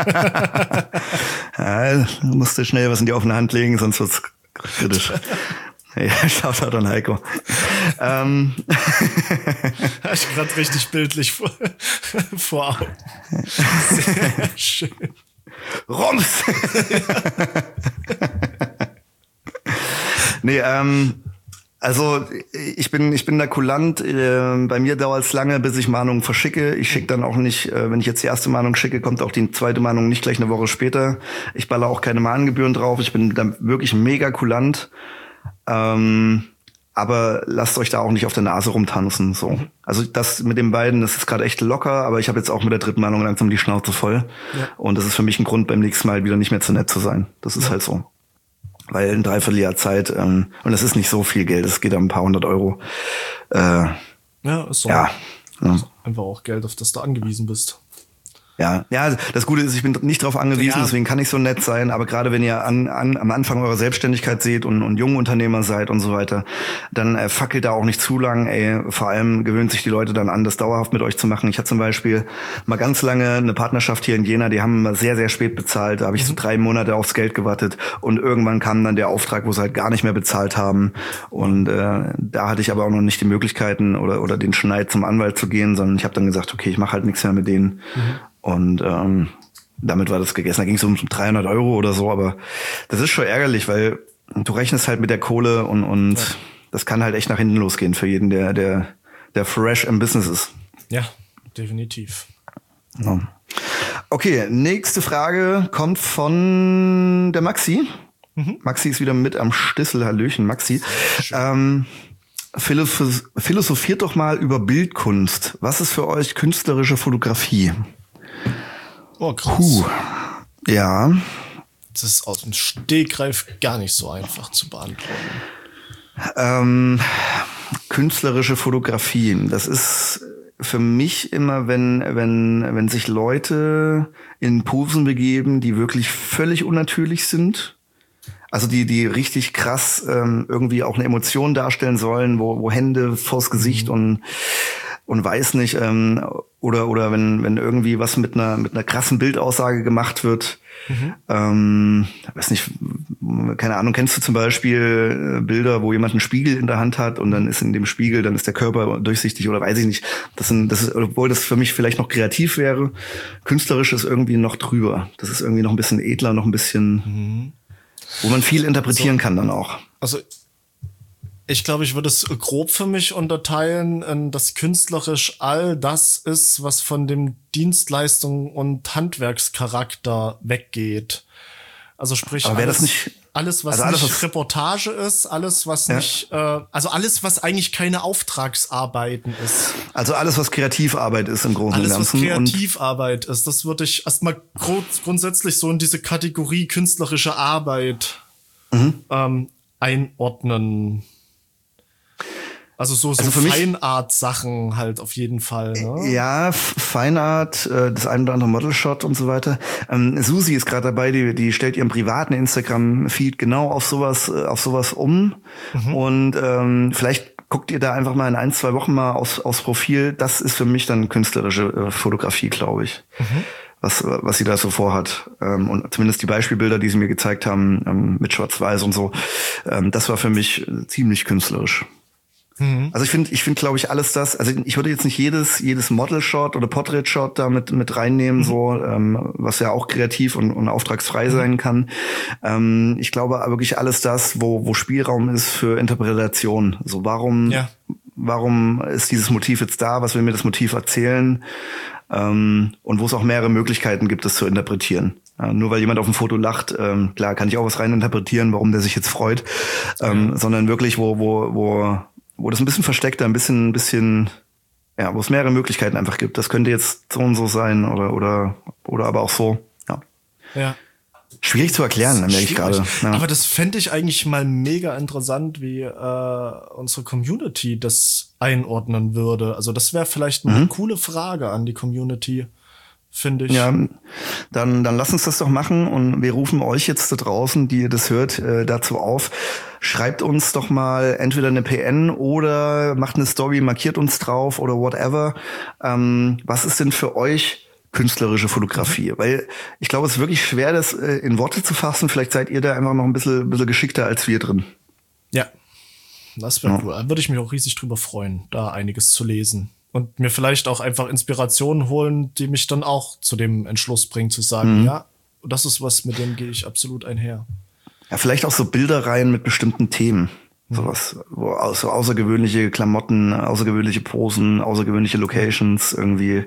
ja, du musst dir schnell was in die offene Hand legen, sonst wird's kritisch. Ja, schaut halt an Heiko. ähm. Ich gerade richtig bildlich vor, vor Augen. Sehr schön. Rums! Nee, ähm, also ich bin ich bin da kulant. Äh, bei mir dauert es lange, bis ich Mahnungen verschicke. Ich schicke dann auch nicht, äh, wenn ich jetzt die erste Mahnung schicke, kommt auch die zweite Mahnung nicht gleich eine Woche später. Ich baller auch keine Mahngebühren drauf. Ich bin da wirklich mega kulant. Ähm, aber lasst euch da auch nicht auf der Nase rumtanzen. So. Also das mit den beiden, das ist gerade echt locker, aber ich habe jetzt auch mit der dritten Mahnung langsam die Schnauze voll. Ja. Und das ist für mich ein Grund, beim nächsten Mal wieder nicht mehr zu nett zu sein. Das ist ja. halt so. Weil ein Dreivierteljahr Zeit, ähm, und das ist nicht so viel Geld, es geht um ein paar hundert Euro. Äh, ja, ist so. Ja, ja. Ist einfach auch Geld, auf das du angewiesen bist. Ja, ja, das Gute ist, ich bin nicht darauf angewiesen, ja. deswegen kann ich so nett sein. Aber gerade wenn ihr an, an, am Anfang eurer Selbstständigkeit seht und, und junge Unternehmer seid und so weiter, dann äh, fackelt da auch nicht zu lang. Ey, vor allem gewöhnt sich die Leute dann an, das dauerhaft mit euch zu machen. Ich hatte zum Beispiel mal ganz lange eine Partnerschaft hier in Jena, die haben sehr, sehr spät bezahlt. Da habe ich so drei Monate aufs Geld gewartet, und irgendwann kam dann der Auftrag, wo sie halt gar nicht mehr bezahlt haben. Und äh, da hatte ich aber auch noch nicht die Möglichkeiten oder, oder den Schneid zum Anwalt zu gehen, sondern ich habe dann gesagt, okay, ich mache halt nichts mehr mit denen. Mhm. Und ähm, damit war das gegessen. Da ging es um dreihundert Euro oder so, aber das ist schon ärgerlich, weil du rechnest halt mit der Kohle, und und ja. das kann halt echt nach hinten losgehen für jeden, der der der fresh im Business ist. Ja, definitiv. Ja. Okay, nächste Frage kommt von der Maxi. Mhm. Maxi ist wieder mit am Stissel. Hallöchen, Maxi. Ähm, philosoph- philosophiert doch mal über Bildkunst. Was ist für euch künstlerische Fotografie? Oh, krass. Puh. Ja. Das ist aus dem Stegreif gar nicht so einfach zu beantworten. Ähm, künstlerische Fotografie. Das ist für mich immer, wenn, wenn, wenn sich Leute in Posen begeben, die wirklich völlig unnatürlich sind. Also die, die richtig krass ähm, irgendwie auch eine Emotion darstellen sollen, wo, wo Hände vors Gesicht mhm. und und weiß nicht, ähm, oder oder wenn wenn irgendwie was mit einer mit einer krassen Bildaussage gemacht wird, mhm. ähm, weiß nicht, keine Ahnung, kennst du zum Beispiel Bilder, wo jemand einen Spiegel in der Hand hat und dann ist in dem Spiegel, dann ist der Körper durchsichtig oder weiß ich nicht. Das sind, das ist, obwohl das für mich vielleicht noch kreativ wäre, künstlerisch ist irgendwie noch drüber. Das ist irgendwie noch ein bisschen edler, noch ein bisschen, mhm. wo man viel interpretieren also, kann dann auch. Also ich glaube, ich würde es grob für mich unterteilen, dass künstlerisch all das ist, was von dem Dienstleistung und Handwerkscharakter weggeht. Also sprich, aber alles, das nicht, alles, was also alles, nicht was Reportage ist, alles, was ja. nicht, äh, also alles, was eigentlich keine Auftragsarbeiten ist. Also alles, was Kreativarbeit ist im Großen und Ganzen. Alles, was Kreativarbeit ist, das würde ich erstmal grund- grundsätzlich so in diese Kategorie künstlerische Arbeit mhm. ähm, einordnen. Also so, so Also für mich- Feinart-Sachen halt auf jeden Fall. Ne? Ja, F- Feinart, äh, das ein oder andere Model-Shot und so weiter. Ähm, Susi ist gerade dabei, die, die stellt ihren privaten Instagram-Feed genau auf sowas, äh, auf sowas um. Mhm. Und ähm, vielleicht guckt ihr da einfach mal in ein, zwei Wochen mal aufs, aufs Profil. Das ist für mich dann künstlerische äh, Fotografie, glaube ich. Mhm. Was, was sie da so vorhat. Ähm, und zumindest die Beispielbilder, die sie mir gezeigt haben, ähm, mit Schwarz-Weiß und so, ähm, das war für mich äh, ziemlich künstlerisch. Mhm. Also ich finde, ich finde, glaube ich, alles das, also ich würde jetzt nicht jedes, jedes Model-Shot oder Portrait-Shot da mit, mit reinnehmen, mhm. so, ähm, was ja auch kreativ und, und auftragsfrei mhm. sein kann. Ähm, ich glaube wirklich alles das, wo, wo Spielraum ist für Interpretation. So, warum, ja. warum ist dieses Motiv jetzt da? Was will mir das Motiv erzählen? Ähm, und wo es auch mehrere Möglichkeiten gibt, das zu interpretieren. Ja, nur weil jemand auf dem Foto lacht, ähm, klar, kann ich auch was reininterpretieren, warum der sich jetzt freut, ähm, ja. sondern wirklich, wo, wo, wo, wo das ein bisschen versteckter, ein bisschen, ein bisschen, ja, wo es mehrere Möglichkeiten einfach gibt. Das könnte jetzt so und so sein oder, oder, oder aber auch so, ja. Ja. Schwierig zu erklären, merke ich gerade. Ja. Aber das fände ich eigentlich mal mega interessant, wie äh, unsere Community das einordnen würde. Also das wäre vielleicht mal mhm. eine coole Frage an die Community, finde ich. Ja, dann, dann lass uns das doch machen und wir rufen euch jetzt da draußen, die ihr das hört, äh, dazu auf. Schreibt uns doch mal entweder eine P N oder macht eine Story, markiert uns drauf oder whatever. Ähm, was ist denn für euch künstlerische Fotografie? Mhm. Weil ich glaube, es ist wirklich schwer, das äh, in Worte zu fassen. Vielleicht seid ihr da einfach noch ein bisschen, ein bisschen geschickter als wir drin. Ja, das wäre ja. cool. Da würde ich mich auch riesig drüber freuen, da einiges zu lesen. Und mir vielleicht auch einfach Inspirationen holen, die mich dann auch zu dem Entschluss bringen, zu sagen, mhm. ja, das ist was, mit dem gehe ich absolut einher. Ja, vielleicht auch so Bilderreihen mit bestimmten Themen. Mhm. Sowas, wo so außergewöhnliche Klamotten, außergewöhnliche Posen, außergewöhnliche Locations irgendwie.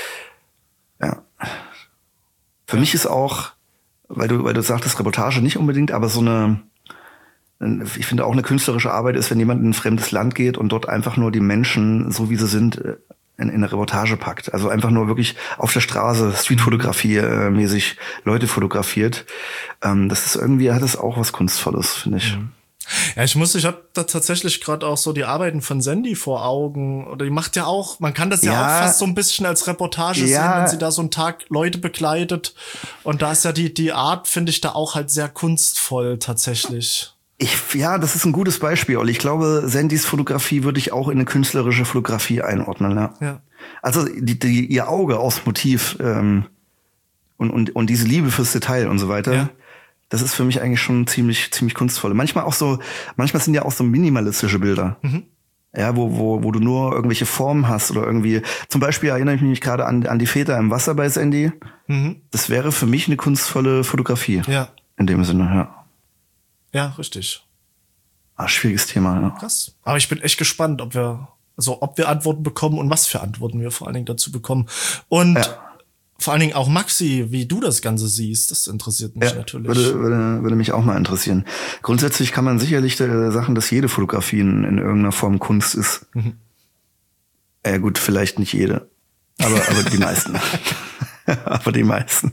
Ja. Für ja. mich ist auch, weil du, weil du sagtest, Reportage nicht unbedingt, aber so eine, ich finde auch eine künstlerische Arbeit ist, wenn jemand in ein fremdes Land geht und dort einfach nur die Menschen, so wie sie sind, in, in eine Reportage packt. Also einfach nur wirklich auf der Straße, Streetfotografie äh, mäßig Leute fotografiert. Ähm, das ist irgendwie, hat es auch was Kunstvolles, finde ich. Mhm. Ja, ich muss, ich habe da tatsächlich gerade auch so die Arbeiten von Sandy vor Augen. Oder die macht ja auch, man kann das ja, ja auch fast so ein bisschen als Reportage ja. sehen, wenn sie da so einen Tag Leute begleitet. Und da ist ja die, die Art, finde ich, da auch halt sehr kunstvoll tatsächlich. Ich, ja, das ist ein gutes Beispiel, Olli. Ich glaube, Sandys Fotografie würde ich auch in eine künstlerische Fotografie einordnen, ja. ja. Also die, die, ihr Auge aufs Motiv ähm, und, und, und diese Liebe fürs Detail und so weiter, ja. das ist für mich eigentlich schon ziemlich, ziemlich kunstvoll. Manchmal auch so, manchmal sind ja auch so minimalistische Bilder. Mhm. Ja, wo, wo, wo du nur irgendwelche Formen hast oder irgendwie. Zum Beispiel erinnere ich mich gerade an, an die Väter im Wasser bei Sandy. Mhm. Das wäre für mich eine kunstvolle Fotografie. Ja. In dem Sinne, ja. Ja, richtig. Ah, schwieriges Thema, ja. Krass. Aber ich bin echt gespannt, ob wir, also ob wir Antworten bekommen und was für Antworten wir vor allen Dingen dazu bekommen. Und ja. vor allen Dingen auch Maxi, wie du das Ganze siehst, das interessiert mich ja, natürlich. Würde, würde, würde mich auch mal interessieren. Grundsätzlich kann man sicherlich äh, sagen, dass jede Fotografie in, in irgendeiner Form Kunst ist. Mhm. Äh, gut, vielleicht nicht jede, aber, aber die meisten. aber die meisten.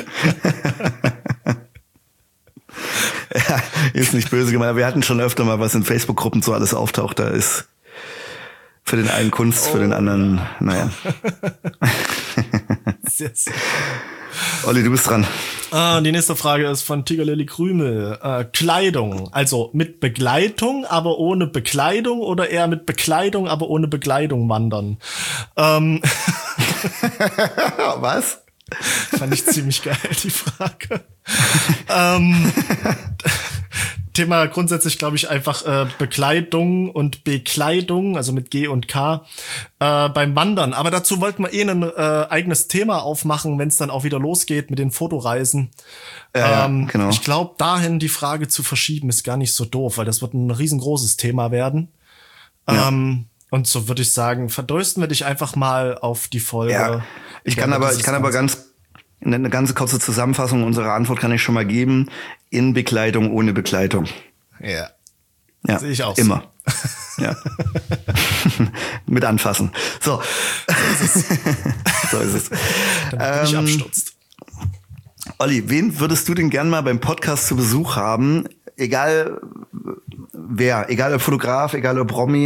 Ja, ist nicht böse gemeint. Wir hatten schon öfter mal, was in Facebook-Gruppen so alles auftaucht. Da ist für den einen Kunst, oh, für den anderen, ja. naja. Sehr, sehr. Olli, du bist dran. Ah, die nächste Frage ist von Tigerlily Krümel. Äh, Kleidung, also mit Begleitung, aber ohne Bekleidung oder eher mit Bekleidung, aber ohne Bekleidung wandern? Ähm. Was? Fand ich ziemlich geil, die Frage. ähm, Thema grundsätzlich, glaube ich, einfach äh, Bekleidung und Bekleidung, also mit G und K, äh, beim Wandern. Aber dazu wollten wir eh ein äh, eigenes Thema aufmachen, wenn es dann auch wieder losgeht mit den Fotoreisen. Ja, ähm, ja, genau. Ich glaube, dahin die Frage zu verschieben, ist gar nicht so doof, weil das wird ein riesengroßes Thema werden. Ja. Ähm, Und so würde ich sagen, verdrösten wir dich einfach mal auf die Folge. Ja, ich kann aber, ich kann aber ganz, eine ganze kurze Zusammenfassung unserer Antwort kann ich schon mal geben. In Bekleidung, ohne Bekleidung. Ja. Ja. Sehe ich auch. Immer. So. Ja. Mit anfassen. So. So ist es. So ist es. Damit du nicht abstürzt. Olli, wen würdest du denn gern mal beim Podcast zu Besuch haben? Egal wer, egal ob Fotograf, egal ob Promi,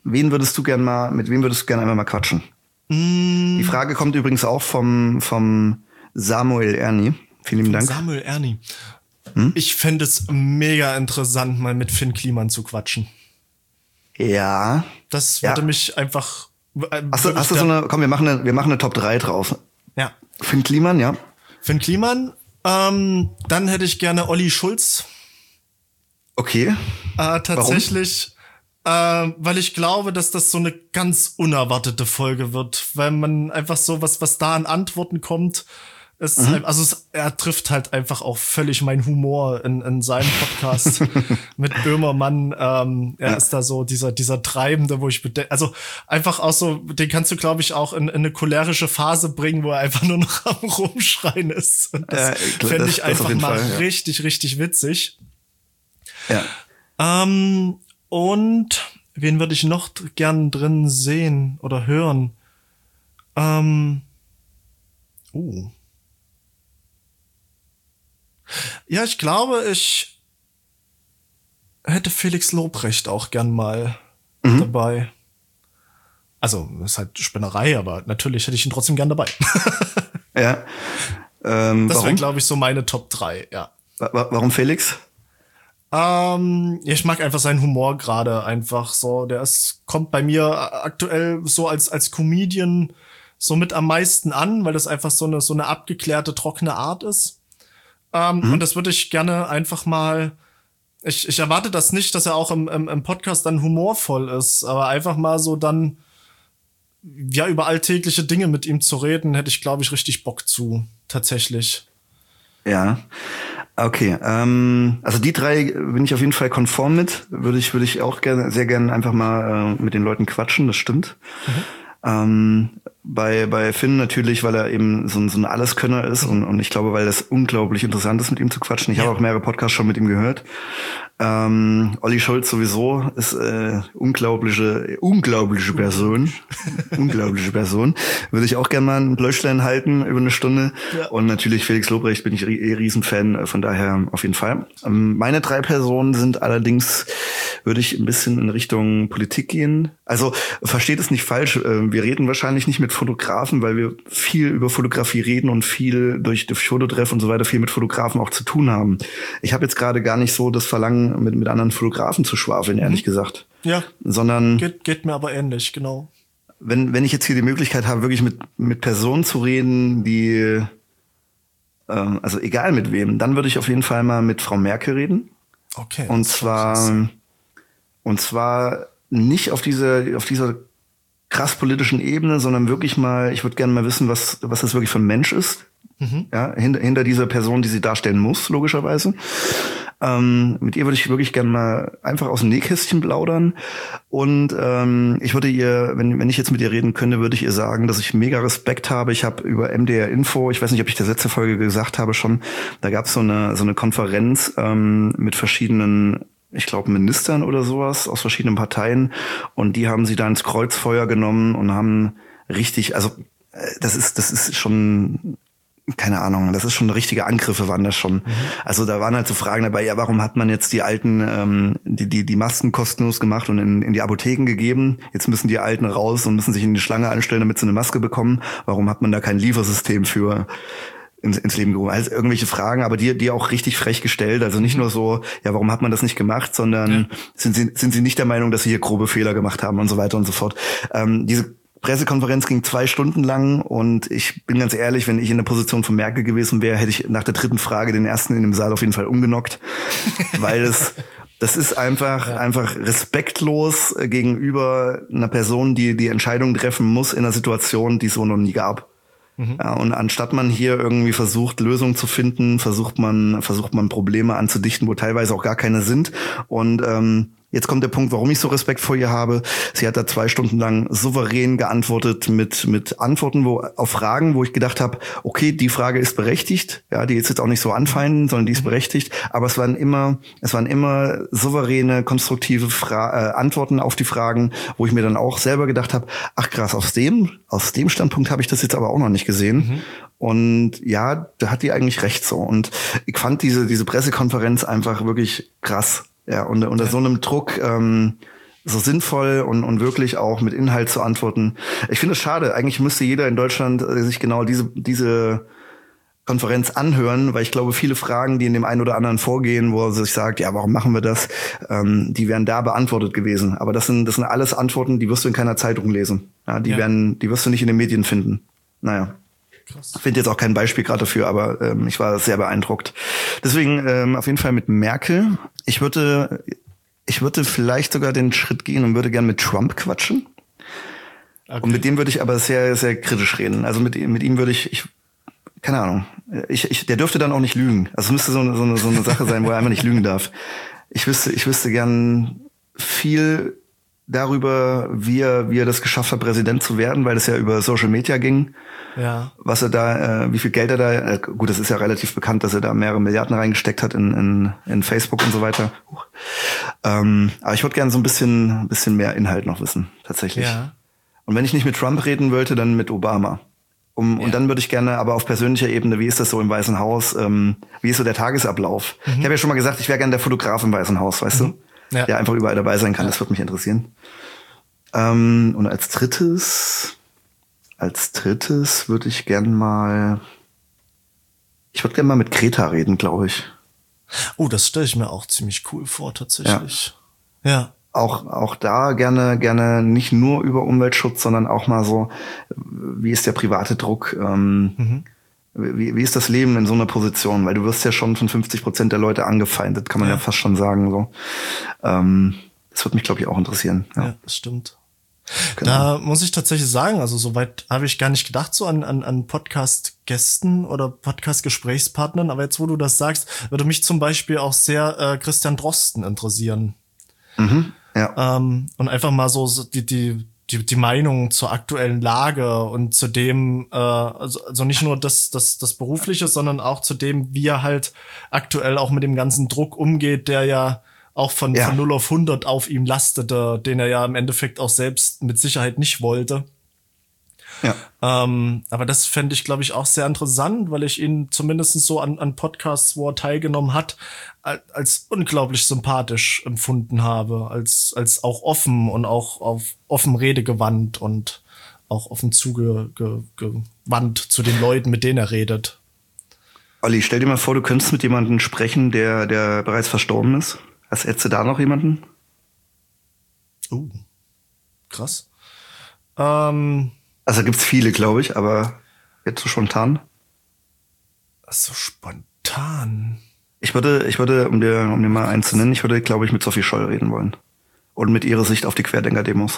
wen würdest du gern mal, mit wem würdest du gerne einmal mal quatschen? Mm. Die Frage kommt übrigens auch vom, vom Samuel Erni. Vielen lieben Dank. Samuel Erni. Hm? Ich fände es mega interessant, mal mit Finn Kliman zu quatschen. Ja. Das würde ja. mich einfach. Äh, hast du, hast du so eine, komm, wir machen eine, wir machen eine Top drei drauf. Ja. Finn Kliman, ja. Finn Kliman, ähm, dann hätte ich gerne Olli Schulz. Okay. Äh, tatsächlich. Warum? Äh, weil ich glaube, dass das so eine ganz unerwartete Folge wird, weil man einfach so was, was da an Antworten kommt, ist mhm. halt, also es, er trifft halt einfach auch völlig meinen Humor in, in seinem Podcast mit Böhmermann. Ähm, er ja. ist da so dieser, dieser Treibende, wo ich bedenke, also einfach auch so, den kannst du, glaube ich, auch in, in eine cholerische Phase bringen, wo er einfach nur noch am Rumschreien ist. Und das äh, fände ich einfach mal Fall, ja. richtig, richtig witzig. Ja. Ähm, Und wen würde ich noch gern drin sehen oder hören? Ähm, uh. Ja, ich glaube, ich hätte Felix Lobrecht auch gern mal mhm. dabei. Also, das ist halt Spinnerei, aber natürlich hätte ich ihn trotzdem gern dabei. Ja. Ähm, das wäre, glaube ich, so meine Top drei, ja. Warum Felix? Ähm, ich mag einfach seinen Humor gerade einfach so. Der ist, kommt bei mir aktuell so als, als Comedian so mit am meisten an, weil das einfach so eine, so eine abgeklärte, trockene Art ist. Ähm, mhm. Und das würde ich gerne einfach mal, ich, ich erwarte das nicht, dass er auch im, im, im Podcast dann humorvoll ist, aber einfach mal so dann, ja, über alltägliche Dinge mit ihm zu reden, hätte ich, glaube ich, richtig Bock zu, tatsächlich. Ja. Okay, ähm, also die drei bin ich auf jeden Fall konform mit. Würde ich, würde ich auch gerne, sehr gerne einfach mal äh, mit den Leuten quatschen, das stimmt. Mhm. Ähm, bei, bei Finn natürlich, weil er eben so ein, so ein Alleskönner ist und, und ich glaube, weil das unglaublich interessant ist, mit ihm zu quatschen. Ich ja. habe auch mehrere Podcasts schon mit ihm gehört. Ähm, Olli Schulz sowieso ist äh, unglaubliche, unglaubliche Person. unglaubliche Person. Würde ich auch gerne mal ein Blöschlein halten über eine Stunde. Ja. Und natürlich Felix Lobrecht bin ich eh Riesenfan, von daher auf jeden Fall. Ähm, meine drei Personen sind allerdings, würde ich ein bisschen in Richtung Politik gehen. Also versteht es nicht falsch, äh, wir reden wahrscheinlich nicht mit Fotografen, weil wir viel über Fotografie reden und viel durch das Fototreff und so weiter viel mit Fotografen auch zu tun haben. Ich habe jetzt gerade gar nicht so das Verlangen, mit, mit anderen Fotografen zu schwafeln, ehrlich mhm. gesagt. Ja. Sondern. Geht, geht mir aber ähnlich, genau. Wenn, wenn ich jetzt hier die Möglichkeit habe, wirklich mit, mit Personen zu reden, die, äh, also egal mit wem, dann würde ich auf jeden Fall mal mit Frau Merkel reden. Okay. Und zwar, und zwar nicht auf diese, auf dieser krass politischen Ebene, sondern wirklich mal, ich würde gerne mal wissen, was, was das wirklich für ein Mensch ist. Mhm. Ja, hinter, hinter dieser Person, die sie darstellen muss, logischerweise. Ähm, mit ihr würde ich wirklich gerne mal einfach aus dem Nähkästchen plaudern. Und ähm, ich würde ihr, wenn, wenn ich jetzt mit ihr reden könnte, würde ich ihr sagen, dass ich mega Respekt habe. Ich habe über M D R Info, ich weiß nicht, ob ich der letzte Folge gesagt habe schon, da gab es so eine, so eine Konferenz ähm, mit verschiedenen, ich glaube, Ministern oder sowas aus verschiedenen Parteien. Und die haben sie da ins Kreuzfeuer genommen und haben richtig, also das ist, das ist schon... Keine Ahnung, das ist schon richtige Angriffe waren das schon. Mhm. Also da waren halt so Fragen dabei, ja, warum hat man jetzt die alten, ähm, die, die, die Masken kostenlos gemacht und in, in die Apotheken gegeben? Jetzt müssen die Alten raus und müssen sich in die Schlange anstellen, damit sie eine Maske bekommen. Warum hat man da kein Liefersystem für ins, ins Leben gerufen? Also irgendwelche Fragen, aber die, die auch richtig frech gestellt. Also nicht nur so, ja, warum hat man das nicht gemacht, sondern ja. sind sie, sind sie nicht der Meinung, dass sie hier grobe Fehler gemacht haben und so weiter und so fort. Ähm, diese Pressekonferenz ging zwei Stunden lang und ich bin ganz ehrlich, wenn ich in der Position von Merkel gewesen wäre, hätte ich nach der dritten Frage den ersten in dem Saal auf jeden Fall umgenockt, weil es das ist einfach ja. einfach respektlos gegenüber einer Person, die die Entscheidung treffen muss in einer Situation, die es so noch nie gab. Mhm. Ja, und anstatt man hier irgendwie versucht, Lösungen zu finden, versucht man versucht man Probleme anzudichten, wo teilweise auch gar keine sind. Und ähm, jetzt kommt der Punkt, warum ich so Respekt vor ihr habe. Sie hat da zwei Stunden lang souverän geantwortet mit mit Antworten wo auf Fragen, wo ich gedacht habe, okay, die Frage ist berechtigt. Ja, die ist jetzt auch nicht so anfeinden, sondern die ist berechtigt. Aber es waren immer es waren immer souveräne, konstruktive Fra- äh, Antworten auf die Fragen, wo ich mir dann auch selber gedacht habe, ach krass, aus dem aus dem Standpunkt habe ich das jetzt aber auch noch nicht gesehen. Mhm. Und ja, da hat die eigentlich recht so. Und ich fand diese diese Pressekonferenz einfach wirklich krass. Ja, unter, unter ja. so einem Druck ähm, so sinnvoll und, und wirklich auch mit Inhalt zu antworten. Ich finde es schade. Eigentlich müsste jeder in Deutschland äh, sich genau diese, diese Konferenz anhören, weil ich glaube, viele Fragen, die in dem einen oder anderen vorgehen, wo er sich sagt, ja, warum machen wir das, ähm, die wären da beantwortet gewesen. Aber das sind, das sind alles Antworten, die wirst du in keiner Zeitung lesen. Ja, die ja. werden, die wirst du nicht in den Medien finden. Naja. Ich finde jetzt auch kein Beispiel gerade dafür, aber ähm, ich war sehr beeindruckt. Deswegen ähm, auf jeden Fall mit Merkel. Ich würde, ich würde vielleicht sogar den Schritt gehen und würde gern mit Trump quatschen. Okay. Und mit dem würde ich aber sehr, sehr kritisch reden. Also mit, mit ihm würde ich, ich, keine Ahnung, ich, ich, der dürfte dann auch nicht lügen. Also es müsste so eine, so eine, so eine Sache sein, wo er einfach nicht lügen darf. Ich wüsste, ich wüsste gern viel darüber, wie er, wie er das geschafft hat, Präsident zu werden, weil es ja über Social Media ging. Ja. Was er da, äh, wie viel Geld er da, äh, gut, das ist ja relativ bekannt, dass er da mehrere Milliarden reingesteckt hat in, in, in Facebook und so weiter. Ähm, aber ich würde gerne so ein bisschen, ein bisschen mehr Inhalt noch wissen, tatsächlich. Ja. Und wenn ich nicht mit Trump reden wollte, dann mit Obama. Um, ja. Und dann würde ich gerne, aber auf persönlicher Ebene, wie ist das so im Weißen Haus? Ähm, wie ist so der Tagesablauf? Mhm. Ich habe ja schon mal gesagt, ich wäre gerne der Fotograf im Weißen Haus, weißt mhm. du? Ja. Der einfach überall dabei sein kann, ja. Das würde mich interessieren. Ähm, und als drittes, als drittes würde ich gern mal, ich würde gern mal mit Greta reden, glaube ich. Oh, das stelle ich mir auch ziemlich cool vor, tatsächlich. Ja. ja. Auch, auch da gerne, gerne nicht nur über Umweltschutz, sondern auch mal so, wie ist der private Druck, ähm, mhm. wie, wie ist das Leben in so einer Position? Weil du wirst ja schon von fünfzig Prozent der Leute angefeindet, kann man ja, ja fast schon sagen, so. Ähm, das würde mich, glaube ich, auch interessieren. Ja, ja das stimmt. Genau. Da muss ich tatsächlich sagen, also soweit habe ich gar nicht gedacht, so an, an, an Podcast-Gästen oder Podcast-Gesprächspartnern, aber jetzt, wo du das sagst, würde mich zum Beispiel auch sehr äh, Christian Drosten interessieren. Mhm. Ja. Ähm, und einfach mal so die, die, die, die Meinung zur aktuellen Lage und zu dem, äh, also, also nicht nur das, das, das Berufliche, sondern auch zu dem, wie er halt aktuell auch mit dem ganzen Druck umgeht, der ja auch von, ja. von null auf hundert auf ihm lastete, den er ja im Endeffekt auch selbst mit Sicherheit nicht wollte. Ja. Ähm, aber das fände ich, glaube ich, auch sehr interessant, weil ich ihn zumindest so an, an Podcasts, wo er teilgenommen hat, als unglaublich sympathisch empfunden habe, als, als auch offen und auch auf offen redegewandt und auch offen zugewandt zu den Leuten, mit denen er redet. Olli, stell dir mal vor, du könntest mit jemandem sprechen, der, der bereits verstorben ist. Hast hättest du da noch jemanden? Uh, krass. Ähm, also gibt's viele, glaube ich, aber jetzt so spontan? So spontan. Ich würde, ich würde, um dir, um dir mal einen zu nennen, ich würde, glaube ich, mit Sophie Scholl reden wollen. Und mit ihrer Sicht auf die Querdenker-Demos.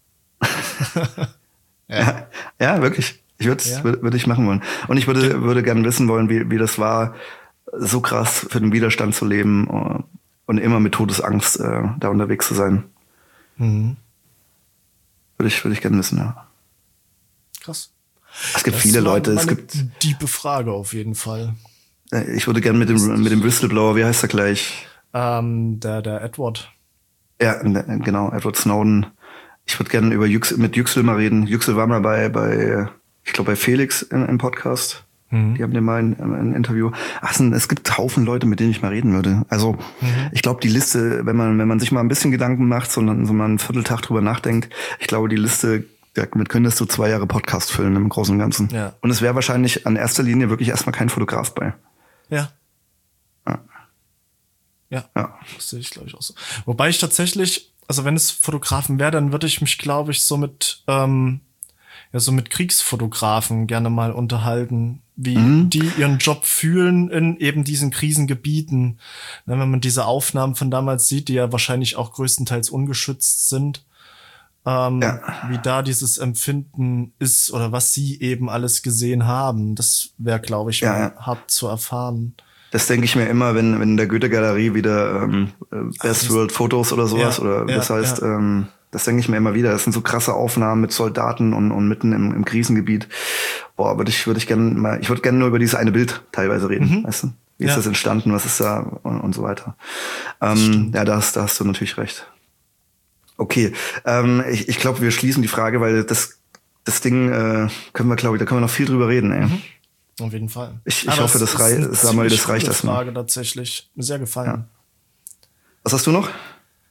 ja. ja. Ja, wirklich. Ich würde ja. würde würd ich machen wollen. Und ich würde, ja. würde gerne wissen wollen, wie, wie das war, so krass für den Widerstand zu leben und immer mit Todesangst äh, da unterwegs zu sein. Mhm. Würde ich, würde ich gerne wissen, ja. Krass. Es gibt das viele Leute. Es gibt tiefe Frage auf jeden Fall. Ich würde gerne mit dem mit dem Whistleblower, wie heißt er gleich? Ähm, der der Edward. Ja, genau, Edward Snowden. Ich würde gerne über Yüksel, mit Yüksel mal reden. Yüksel war mal bei bei ich glaube bei Felix im, im Podcast. Mhm. Die haben den mal ein, ein Interview. Ach, es gibt Haufen Leute, mit denen ich mal reden würde. Also mhm. ich glaube, die Liste, wenn man wenn man sich mal ein bisschen Gedanken macht, sondern so mal einen Vierteltag drüber nachdenkt, ich glaube, die Liste, damit könntest du zwei Jahre Podcast füllen im Großen und Ganzen. Ja. Und es wäre wahrscheinlich an erster Linie wirklich erstmal kein Fotograf bei. Ja. Ja. Ja, ja. Das sehe ich, glaube ich, auch so. Wobei ich tatsächlich, also wenn es Fotografen wäre, dann würde ich mich, glaube ich, so mit, ähm, ja, so mit Kriegsfotografen gerne mal unterhalten, wie mhm. die ihren Job fühlen in eben diesen Krisengebieten. Wenn man diese Aufnahmen von damals sieht, die ja wahrscheinlich auch größtenteils ungeschützt sind, ähm, ja. wie da dieses Empfinden ist oder was sie eben alles gesehen haben. Das wäre, glaube ich, ja, ja. hart zu erfahren. Das denke ich mir immer, wenn, wenn in der Goethe-Galerie wieder ähm, Best Ach, World Fotos oder sowas, ja, oder das ja, heißt, ja. ähm, das denke ich mir immer wieder. Das sind so krasse Aufnahmen mit Soldaten und, und mitten im, im Krisengebiet. Boah, würde ich, würde ich gerne mal, ich würde gerne nur über dieses eine Bild teilweise reden, mhm. weißt du? Wie ist ja. das entstanden, was ist da und, und so weiter. Ähm, ja, da hast, da hast du natürlich recht. Okay, ähm, ich, ich glaube, wir schließen die Frage, weil das, das Ding äh, können wir, glaube ich, da können wir noch viel drüber reden, ey. Mhm. Auf jeden Fall. Ich, ich hoffe, das reicht, Samuel, das reicht erstmal. Frage tatsächlich. Mir sehr gefallen. Ja. Was hast du noch?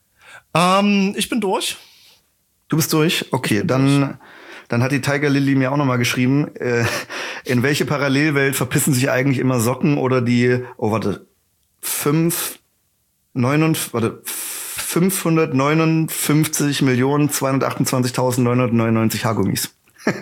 Ähm, ich bin durch. Du bist durch? Okay, dann, dann hat die Tiger Lily mir auch nochmal geschrieben, äh, in welche Parallelwelt verpissen sich eigentlich immer Socken oder die, oh warte, fünf, neun, warte, fünfhundertneunundfünfzig Millionen zweihundertachtundzwanzigtausendneunhundertneunundneunzig Haargummis.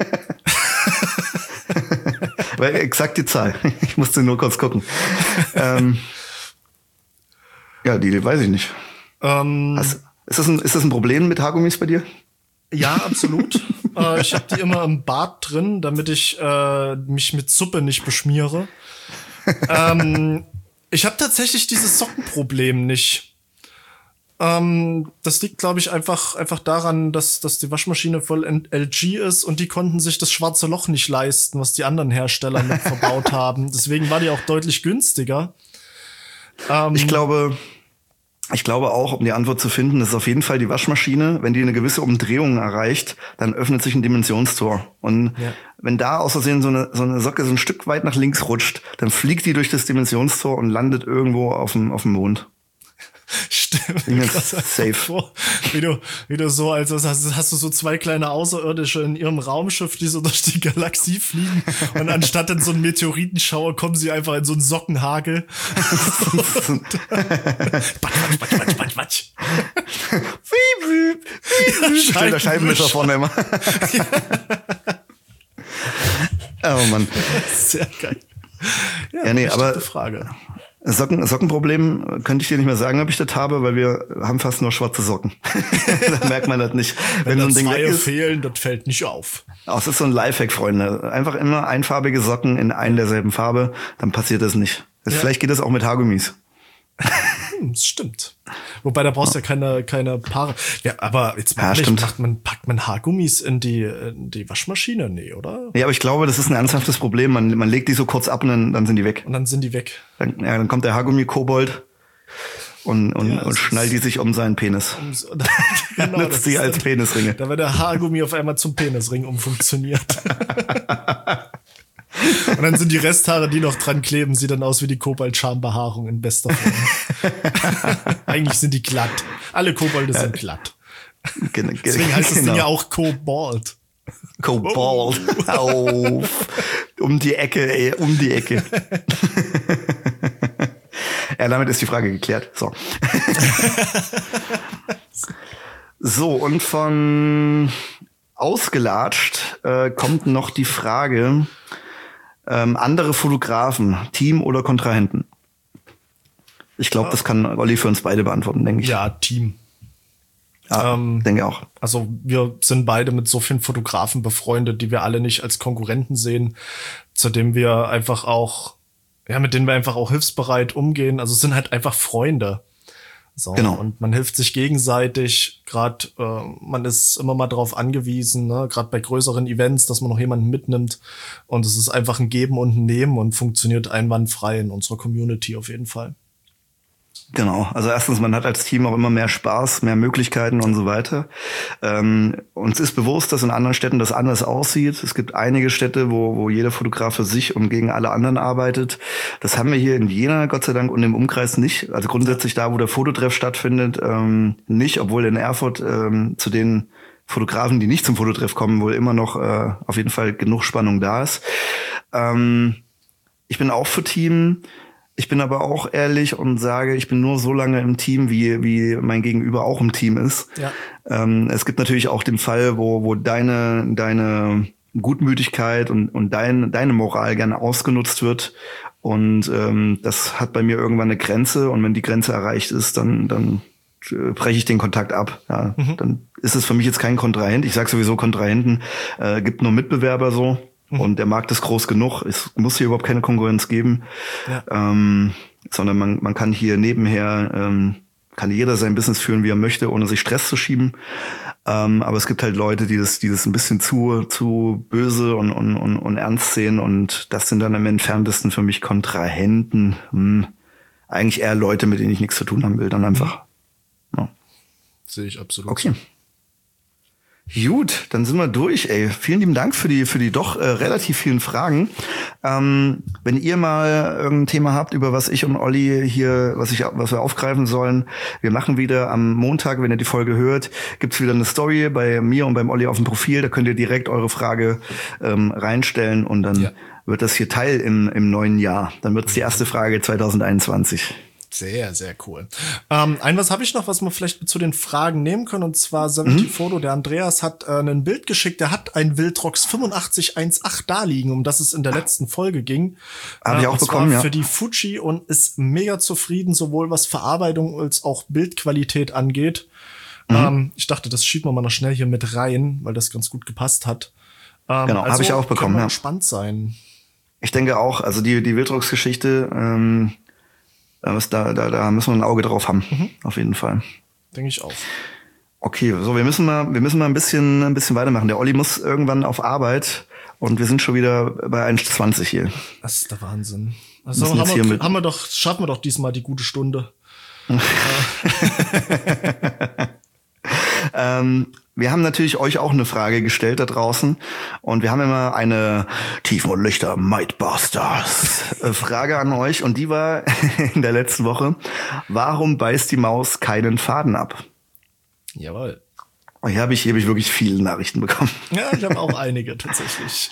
Weil exakt die Zahl. Ich musste nur kurz gucken. ähm, ja, die weiß ich nicht. Ähm, Hast, ist, das ein, ist das ein Problem mit Haargummis bei dir? Ja, absolut. äh, ich habe die immer im Bad drin, damit ich äh, mich mit Suppe nicht beschmiere. ähm, ich habe tatsächlich dieses Sockenproblem nicht. Ähm, das liegt, glaube ich, einfach einfach daran, dass dass die Waschmaschine voll L G ist und die konnten sich das schwarze Loch nicht leisten, was die anderen Hersteller mit verbaut haben. Deswegen war die auch deutlich günstiger. Ähm, ich glaube, ich glaube auch, um die Antwort zu finden, ist auf jeden Fall die Waschmaschine. Wenn die eine gewisse Umdrehung erreicht, dann öffnet sich ein Dimensionstor. Und ja. wenn da aus Versehen so eine, so eine Socke so ein Stück weit nach links rutscht, dann fliegt die durch das Dimensionstor und landet irgendwo auf dem, auf dem Mond. Stimmt. Safe. Vor, wie du, wie du so, als hast, hast du so zwei kleine Außerirdische in ihrem Raumschiff, die so durch die Galaxie fliegen und anstatt in so einen Meteoritenschauer kommen sie einfach in so einen Sockenhagel. Batsch, batsch, batsch, batsch, batsch. Steht der Scheibenwischer vorne immer. Oh Mann. Sehr geil. Ja, ja nee, aber Frage. Socken, Sockenproblem könnte ich dir nicht mehr sagen, ob ich das habe, weil wir haben fast nur schwarze Socken. Da merkt man das nicht. Wenn, Wenn so ein da Ding zwei weg ist, fehlen, das fällt nicht auf. Oh, es ist so ein Lifehack, Freunde. Einfach immer einfarbige Socken in ein derselben Farbe, dann passiert das nicht. Das Ja. Vielleicht geht das auch mit Haargummis. Hm, das stimmt. Wobei, da brauchst du ja keine, keine Paare. Ja, aber jetzt mal Ja, ehrlich, stimmt. packt man, packt man Haargummis in die, in die Waschmaschine? Nee, oder? Ja, aber ich glaube, das ist ein ernsthaftes Problem. Man, man legt die so kurz ab und dann, dann sind die weg. Und dann sind die weg. Dann, ja, dann kommt der Haargummi-Kobold und, und, Ja, und es schnallt die sich um seinen Penis. Um so- genau, Nutzt das sie ist als dann- Penisringe. Da wird der Haargummi auf einmal zum Penisring umfunktioniert. Und dann sind die Resthaare, die noch dran kleben, sieht dann aus wie die Kobalt-Schambehaarung in bester Form. Eigentlich sind die glatt. Alle Kobolde sind glatt. Gen- gen- Deswegen heißt das genau. Ding ja auch Kobold. Kobold. Auf. Um die Ecke, ey, um die Ecke. Ja, damit ist die Frage geklärt. So. So, und von Ausgelatscht äh, kommt noch die Frage, ähm, andere Fotografen, Team oder Kontrahenten? Ich glaube, das kann Olli für uns beide beantworten, denke ich. Ja, Team. Ja, ähm, denke auch. Also wir sind beide mit so vielen Fotografen befreundet, die wir alle nicht als Konkurrenten sehen, zu denen wir einfach auch, ja, mit denen wir einfach auch hilfsbereit umgehen. Also es sind halt einfach Freunde. So, Genau. Und man hilft sich gegenseitig. Gerade äh, man ist immer mal drauf angewiesen, ne? Gerade bei größeren Events, dass man noch jemanden mitnimmt. Und es ist einfach ein Geben und ein Nehmen und funktioniert einwandfrei in unserer Community auf jeden Fall. Genau, also erstens, man hat als Team auch immer mehr Spaß, mehr Möglichkeiten und so weiter. Ähm, uns ist bewusst, dass in anderen Städten das anders aussieht. Es gibt einige Städte, wo, wo jeder Fotograf für sich und gegen alle anderen arbeitet. Das haben wir hier in Jena, Gott sei Dank, und im Umkreis nicht. Also grundsätzlich da, wo der Fototreff stattfindet, ähm, nicht, obwohl in Erfurt ähm, zu den Fotografen, die nicht zum Fototreff kommen, wohl immer noch äh, auf jeden Fall genug Spannung da ist. Ähm, ich bin auch für Team. Ich bin aber auch ehrlich und sage, ich bin nur so lange im Team, wie wie mein Gegenüber auch im Team ist. Ja. Ähm, es gibt natürlich auch den Fall, wo wo deine deine Gutmütigkeit und und dein, deine Moral gerne ausgenutzt wird. Und ähm, das hat bei mir irgendwann eine Grenze. Und wenn die Grenze erreicht ist, dann dann äh, breche ich den Kontakt ab. Ja, mhm. Dann ist es für mich jetzt kein Kontrahent. Ich sage sowieso Kontrahenten, äh, gibt nur Mitbewerber so. Und der Markt ist groß genug. Es muss hier überhaupt keine Konkurrenz geben. Ja. Ähm, sondern man, man kann hier nebenher, ähm, kann jeder sein Business führen, wie er möchte, ohne sich Stress zu schieben. Ähm, aber es gibt halt Leute, die das, die das ein bisschen zu, zu böse und, und, und, und ernst sehen. Und das sind dann am entferntesten für mich Kontrahenten. Hm. Eigentlich eher Leute, mit denen ich nichts zu tun haben will, dann einfach. Ja. Sehe ich absolut. Okay. Gut, dann sind wir durch, ey. Vielen lieben Dank für die für die doch äh, relativ vielen Fragen. Ähm, wenn ihr mal irgendein Thema habt, über was ich und Olli hier, was ich was wir aufgreifen sollen, wir machen wieder am Montag, wenn ihr die Folge hört, gibt's wieder eine Story bei mir und beim Olli auf dem Profil. Da könnt ihr direkt eure Frage ähm, reinstellen und dann ja. wird das hier Teil im im neuen Jahr. Dann wird's die erste Frage zwanzig einundzwanzig. Sehr, sehr cool. Ähm, ein was habe ich noch, was wir vielleicht zu den Fragen nehmen können, und zwar Savity mhm. Foto. Der Andreas hat äh, ein Bild geschickt, der hat ein Wildrox fünfundachtzig eins acht da liegen, um das es in der letzten Folge ging. Habe äh, ich auch bekommen, ja. Für die Fuji und ist mega zufrieden, sowohl was Verarbeitung als auch Bildqualität angeht. Mhm. Ähm, ich dachte, das schieben wir mal noch schnell hier mit rein, weil das ganz gut gepasst hat. Ähm, genau, also habe ich auch bekommen, kann ja. Gespannt sein. Ich denke auch, also die die Wildrox-Geschichte, ähm, Da, da, da müssen wir ein Auge drauf haben, mhm. auf jeden Fall. Denke ich auch. Okay, so wir müssen mal, wir müssen mal ein bisschen, ein bisschen weitermachen. Der Olli muss irgendwann auf Arbeit und wir sind schon wieder bei eins zwanzig hier. Das ist der Wahnsinn. Also haben wir, haben wir doch, schaffen wir doch diesmal die gute Stunde. ähm, wir haben natürlich euch auch eine Frage gestellt da draußen und wir haben immer eine Tiefen und Lichter Mightbusters Frage an euch und die war in der letzten Woche: Warum beißt die Maus keinen Faden ab? Jawohl. Und hier habe ich, hier hab ich wirklich viele Nachrichten bekommen. Ja, ich habe auch einige tatsächlich.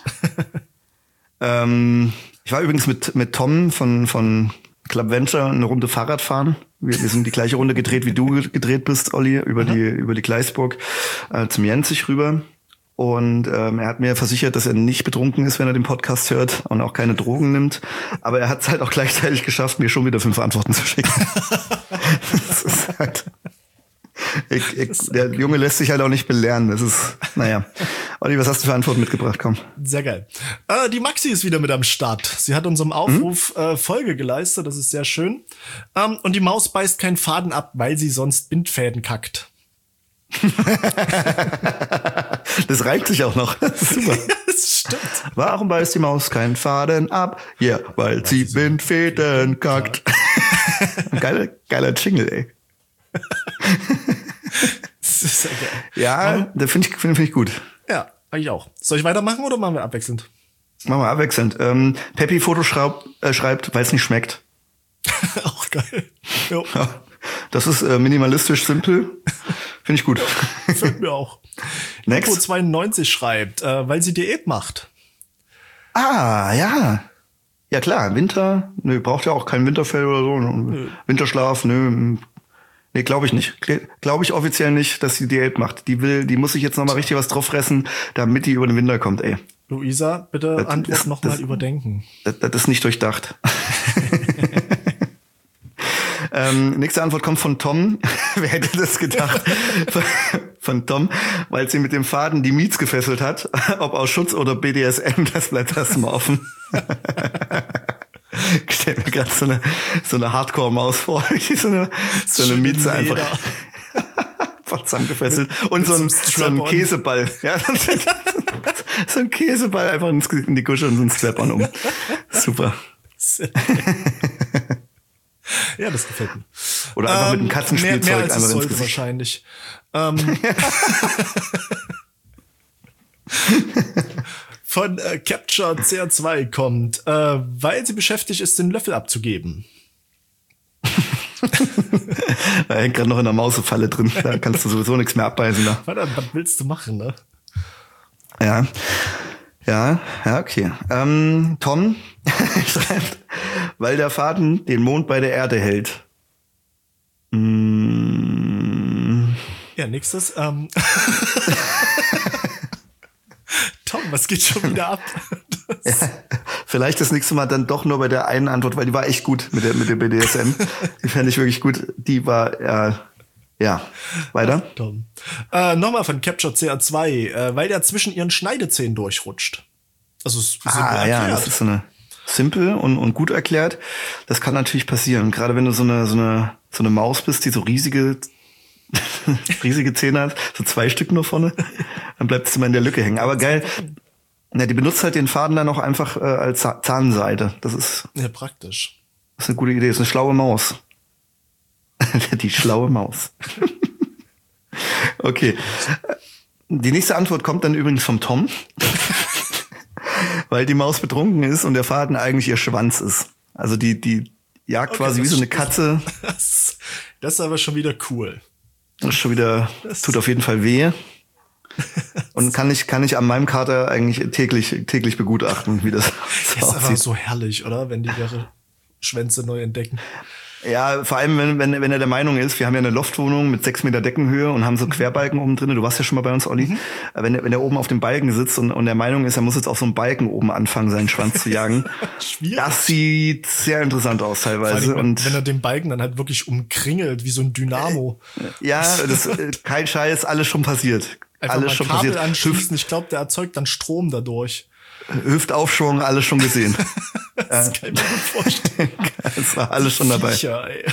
ähm, ich war übrigens mit mit Tom von von Club Venture eine Runde Fahrrad fahren. Wir, wir sind die gleiche Runde gedreht, wie du gedreht bist, Olli, über mhm. die über die Gleisburg äh, zum Jenzig rüber. Und ähm, er hat mir versichert, dass er nicht betrunken ist, wenn er den Podcast hört und auch keine Drogen nimmt. Aber er hat es halt auch gleichzeitig geschafft, mir schon wieder fünf Antworten zu schicken. Das ist halt... Ich, ich, der Junge lässt sich halt auch nicht belehren. Das ist, naja. Olli, was hast du für Antworten mitgebracht? Komm. Sehr geil. Äh, die Maxi ist wieder mit am Start. Sie hat unserem Aufruf mhm. äh, Folge geleistet. Das ist sehr schön. Ähm, und die Maus beißt keinen Faden ab, weil sie sonst Bindfäden kackt. Das reimt sich auch noch. Das ist super. Ja, das stimmt. Warum beißt die Maus keinen Faden ab? Ja, yeah, weil, weil sie Bindfäden kackt. Geiler, geiler Jingle, ey. Das ist ja geil. Ja, das finde ich, find, find ich gut. Ja, eigentlich auch. Soll ich weitermachen oder machen wir abwechselnd? Machen wir abwechselnd. Ähm, Peppi Foto schreibt, äh, schreibt weil es nicht schmeckt. Auch geil. Jo. Ja, das ist äh, minimalistisch simpel. Finde ich gut. Fällt mir auch. Next. Nico zweiundneunzig schreibt, äh, weil sie Diät macht. Ah, ja. Ja klar, Winter, nö, braucht ja auch kein Winterfell oder so. Nö. Winterschlaf, nö. Nee, glaube ich nicht. Glaube ich offiziell nicht, dass sie Diät macht. Die will, die muss sich jetzt noch mal richtig was drauf fressen, damit die über den Winter kommt, ey. Luisa, bitte das Antwort noch mal überdenken. Das, das ist nicht durchdacht. ähm, nächste Antwort kommt von Tom. Wer hätte das gedacht? Von Tom, weil sie mit dem Faden die Miets gefesselt hat. Ob aus Schutz oder B D S M, das bleibt erstmal offen. Ich stell mir gerade so eine, so eine Hardcore-Maus vor, die so eine, so eine Mieze einfach, einfach zusammengefesselt. Und so ein, so ein Käseball. Ja, so ein Käseball einfach in die Kusche und so ein Strap-on um. Super. Ja, das gefällt mir. Oder einfach ähm, mit einem Katzenspielzeug mehr, mehr als einfach es ins sollte Gesicht. Wahrscheinlich. Ähm. Von äh, Capture C R zwei kommt, äh, weil sie beschäftigt ist, den Löffel abzugeben. Er hängt gerade noch in der Mausefalle drin. Da kannst du sowieso nichts mehr abbeißen. Da. Was, was willst du machen, ne? Ja. Ja, ja, okay. Ähm, Tom schreibt, weil der Faden den Mond bei der Erde hält. Mm. Ja, nächstes. Ähm. Tom, was geht schon wieder ab? Ja, vielleicht das nächste Mal dann doch nur bei der einen Antwort, weil die war echt gut mit der mit dem B D S M. Die fand ich wirklich gut. Die war, äh, ja, weiter. Ach, Tom. Äh, nochmal von Capture C R zwei, äh, weil der zwischen ihren Schneidezähnen durchrutscht. Also es ist ah, ja, das ist so eine simpel und, und gut erklärt. Das kann natürlich passieren. Gerade wenn du so eine, so eine, so eine Maus bist, die so riesige riesige Zähne hat, so zwei Stück nur vorne, dann bleibt es immer in der Lücke hängen. Aber geil, ja, die benutzt halt den Faden dann auch einfach äh, als Zahnseide. Das ist ja praktisch. Das ist eine gute Idee, das ist eine schlaue Maus. Die schlaue Maus. Okay. Die nächste Antwort kommt dann übrigens vom Tom. Weil die Maus betrunken ist und der Faden eigentlich ihr Schwanz ist. Also die, die jagt okay, quasi wie so eine Katze. Das, das ist aber schon wieder cool. Das ist schon wieder, das tut auf jeden Fall weh. Und kann ich, kann ich an meinem Kater eigentlich täglich, täglich begutachten, wie das, das ist einfach so herrlich, oder? Wenn die ihre Schwänze neu entdecken. Ja, vor allem, wenn, wenn, wenn er der Meinung ist, wir haben ja eine Loftwohnung mit sechs Meter Deckenhöhe und haben so Querbalken oben drin. Du warst ja schon mal bei uns, Olli. Mhm. Wenn, er, wenn er oben auf dem Balken sitzt und, und der Meinung ist, er muss jetzt auf so einem Balken oben anfangen, seinen Schwanz zu jagen. Schwierig. Das sieht sehr interessant aus teilweise. Allem, und wenn er den Balken dann halt wirklich umkringelt, wie so ein Dynamo. Ja, das kein Scheiß, alles schon passiert. Einfach alles mal schon Kabel passiert. anschließen. Ich glaube, der erzeugt dann Strom dadurch. Hüftaufschwung, alles schon gesehen. Das kann ich mir gut vorstellen. Das war alles schon dabei. Viecher, ey.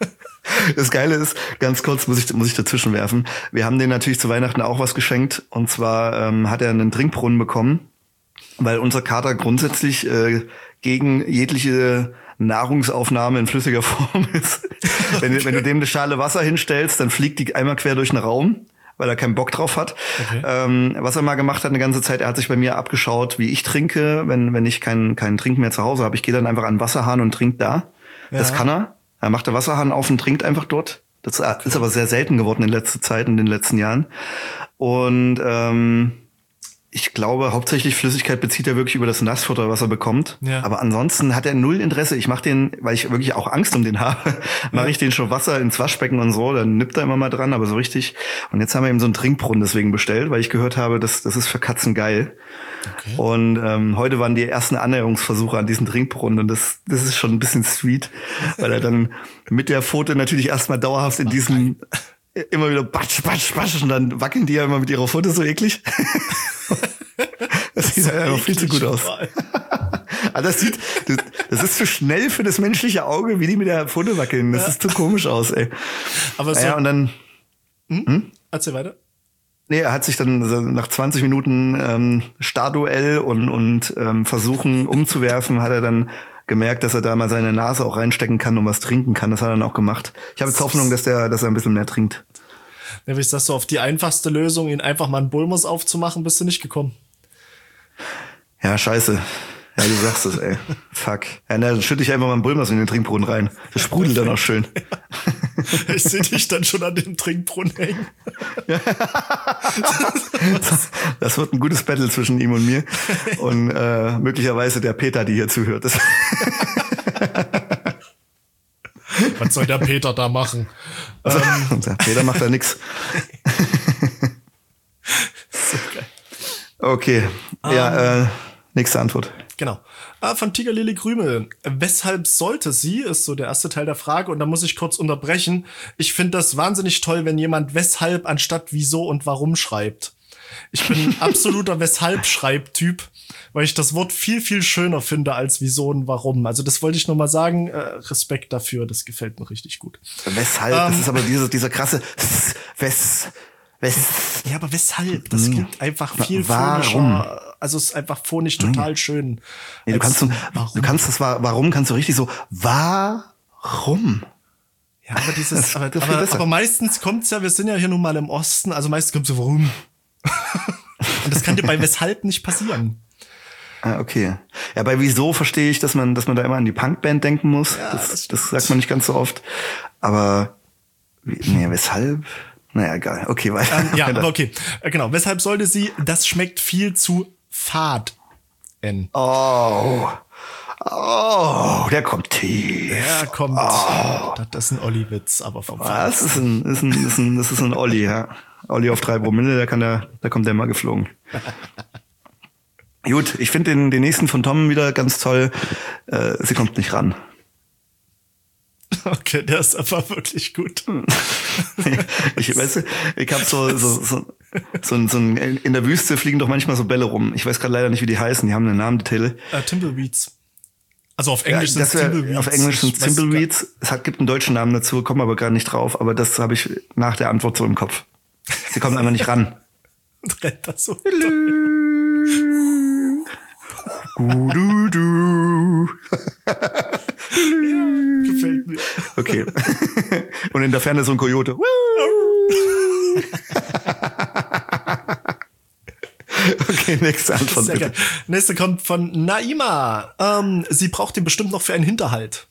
Das Geile ist, ganz kurz muss ich, muss ich dazwischen werfen. Wir haben denen natürlich zu Weihnachten auch was geschenkt. Und zwar ähm, hat er einen Trinkbrunnen bekommen, weil unser Kater grundsätzlich äh, gegen jegliche Nahrungsaufnahme in flüssiger Form ist. Okay. Wenn, wenn du dem eine Schale Wasser hinstellst, dann fliegt die einmal quer durch den Raum, weil er keinen Bock drauf hat. Okay. Ähm, was er mal gemacht hat eine ganze Zeit, er hat sich bei mir abgeschaut, wie ich trinke, wenn wenn ich keinen keinen Trink mehr zu Hause habe. Ich gehe dann einfach an den Wasserhahn und trinke da. Ja. Das kann er. Er macht den Wasserhahn auf und trinkt einfach dort. Das ist aber sehr selten geworden in letzter Zeit, in den letzten Jahren. Und ähm, ich glaube, hauptsächlich Flüssigkeit bezieht er wirklich über das Nassfutter, was er bekommt. Ja. Aber ansonsten hat er null Interesse. Ich mache den, weil ich wirklich auch Angst um den habe, mache ja. ich den schon Wasser ins Waschbecken und so. Dann nippt er immer mal dran, aber so richtig. Und jetzt haben wir ihm so einen Trinkbrunnen deswegen bestellt, weil ich gehört habe, das, das ist für Katzen geil. Okay. Und ähm, heute waren die ersten Annäherungsversuche an diesen Trinkbrunnen und das, das ist schon ein bisschen sweet, weil er dann mit der Pfote natürlich erstmal dauerhaft in diesen immer wieder batsch, batsch, batsch und dann wackeln die ja immer mit ihrer Pfote so eklig. Das sieht ja einfach viel zu gut aus. Aber das sieht, das, das ist zu schnell für das menschliche Auge, wie die mit der Pfote wackeln. Das ja. ist zu komisch aus, ey. Aber so. Ja, und dann. Hm? Hm? Erzähl weiter. Nee, er hat sich dann nach zwanzig Minuten ähm, Starduell und, und ähm, Versuchen umzuwerfen, hat er dann gemerkt, dass er da mal seine Nase auch reinstecken kann und was trinken kann. Das hat er dann auch gemacht. Ich habe jetzt Hoffnung, dass der, dass er ein bisschen mehr trinkt. Ja, wie ist das so? Auf die einfachste Lösung, ihn einfach mal einen Bulmus aufzumachen, bist du nicht gekommen. Ja, scheiße. Ja, du sagst es, ey. Fuck. Ja, dann schütte ich einfach mal einen Bulmus in den Trinkbrunnen rein. Das sprudelt dann auch schön. Ja. Ich sehe dich dann schon an dem Trinkbrunnen hängen. Ja. Das, das wird ein gutes Battle zwischen ihm und mir. Und äh, möglicherweise der Peter, die hier zuhört. Was soll der Peter da machen? Also, ähm. Der Peter macht da nix. So geil. Okay. Um. Ja, äh, nächste Antwort. Genau. Ah, von Tiger Lily Krümel. Weshalb sollte sie, ist so der erste Teil der Frage. Und da muss ich kurz unterbrechen. Ich finde das wahnsinnig toll, wenn jemand weshalb anstatt wieso und warum schreibt. Ich bin ein absoluter Weshalb-Schreibtyp, weil ich das Wort viel, viel schöner finde als wieso und warum. Also das wollte ich nur mal sagen. Äh, Respekt dafür, das gefällt mir richtig gut. Weshalb? Ähm, das ist aber diese, dieser krasse Wes... Wes ja, aber weshalb? Das klingt einfach viel warum? phonischer. Also es ist einfach phonisch total mhm. schön. Nee, du kannst, du, du kannst das, warum kannst du richtig so, warum? Ja, aber dieses, aber, aber, aber meistens kommt's ja, wir sind ja hier nun mal im Osten, also meistens kommt's so, warum? Und das kann dir bei weshalb nicht passieren. Ah, okay. Ja, bei wieso verstehe ich, dass man, dass man da immer an die Punkband denken muss. Ja, das, das, das sagt man nicht ganz so oft. Aber, nee, weshalb? Naja, egal. Okay, weiter. Ähm, ja, aber okay. Genau. Weshalb sollte sie, das schmeckt viel zu fad. N. Oh. Oh, der kommt tief. Der kommt. Oh. Das ist ein Olli-Witz, aber vom Was? Das ist ein, ist ein, ist ein, das ist ein Olli, ja. Olli auf drei Promille, der kann der, da kommt der mal geflogen. Gut, ich finde den, den nächsten von Tom wieder ganz toll. Äh, sie kommt nicht ran. Okay, der ist aber wirklich gut. Ich weiß, ich habe so so so so, so ein, in der Wüste fliegen doch manchmal so Bälle rum. Ich weiß gerade leider nicht, wie die heißen. Die haben einen Namen, die Titel. Uh, Timbleweeds. Also auf Englisch ja, sind Timbleweeds. Auf Englisch sind Timbleweeds. Es hat, gibt einen deutschen Namen dazu, komme aber gerade nicht drauf. Aber das habe ich nach der Antwort so im Kopf. Sie kommen einfach nicht ran. Und rennt das so. Du, du, du. Ja, gefällt mir. Okay. Und in der Ferne so ein Kojote. Okay, nächste Antwort Sehr bitte. geil. Nächste kommt von Naima. Ähm, sie braucht ihn bestimmt noch für einen Hinterhalt.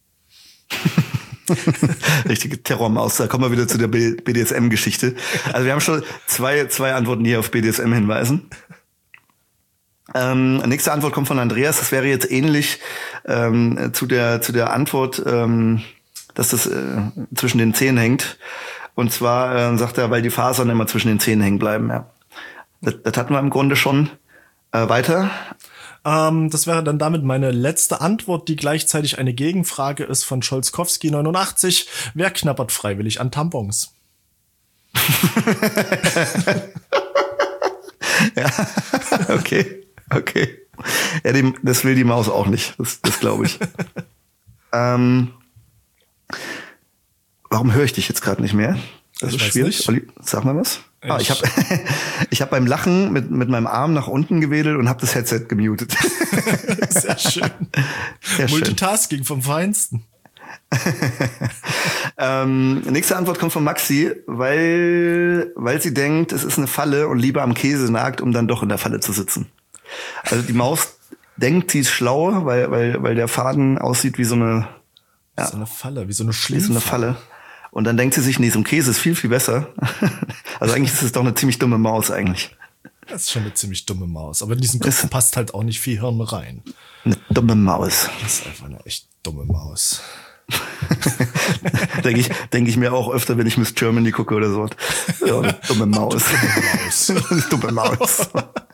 Richtige Terrormaus. Da kommen wir wieder zu der B D S M-Geschichte. Also wir haben schon zwei, zwei Antworten, die auf B D S M hinweisen. Ähm, nächste Antwort kommt von Andreas. Das wäre jetzt ähnlich ähm, zu der zu der Antwort, ähm, dass das äh, zwischen den Zähnen hängt. Und zwar äh, sagt er, weil die Fasern immer zwischen den Zähnen hängen bleiben. Ja, das, das hatten wir im Grunde schon. Äh, weiter. Ähm, das wäre dann damit meine letzte Antwort, die gleichzeitig eine Gegenfrage ist von Scholzkowski neunundachtzig. Wer knabbert freiwillig an Tampons? Ja, okay, okay. Ja, die, das will die Maus auch nicht, das, das glaube ich. ähm, warum höre ich dich jetzt gerade nicht mehr? Das Ich ist weiß schwierig. nicht. Olli, sag mal was. Ich, ah, ich habe ich hab beim Lachen mit, mit meinem Arm nach unten gewedelt und habe das Headset gemutet. Sehr schön. Sehr schön. Multitasking vom Feinsten. ähm, nächste Antwort kommt von Maxi, weil, weil sie denkt, es ist eine Falle und lieber am Käse nagt, um dann doch in der Falle zu sitzen. Also die Maus denkt, sie ist schlau, weil, weil, weil der Faden aussieht wie so eine, ja, So eine Falle, wie so eine wie so Schlingfalle. eine Falle. Und dann denkt sie sich, nee, so ein Käse ist viel, viel besser. Also eigentlich ist es doch eine ziemlich dumme Maus eigentlich. Das ist schon eine ziemlich dumme Maus. Aber in diesen Kopf passt halt auch nicht viel Hirn rein. Eine dumme Maus. Das ist einfach eine echt dumme Maus. denke ich, denke ich mir auch öfter, wenn ich Miss Germany gucke oder so. Ja, eine dumme Maus. Eine dumme Maus.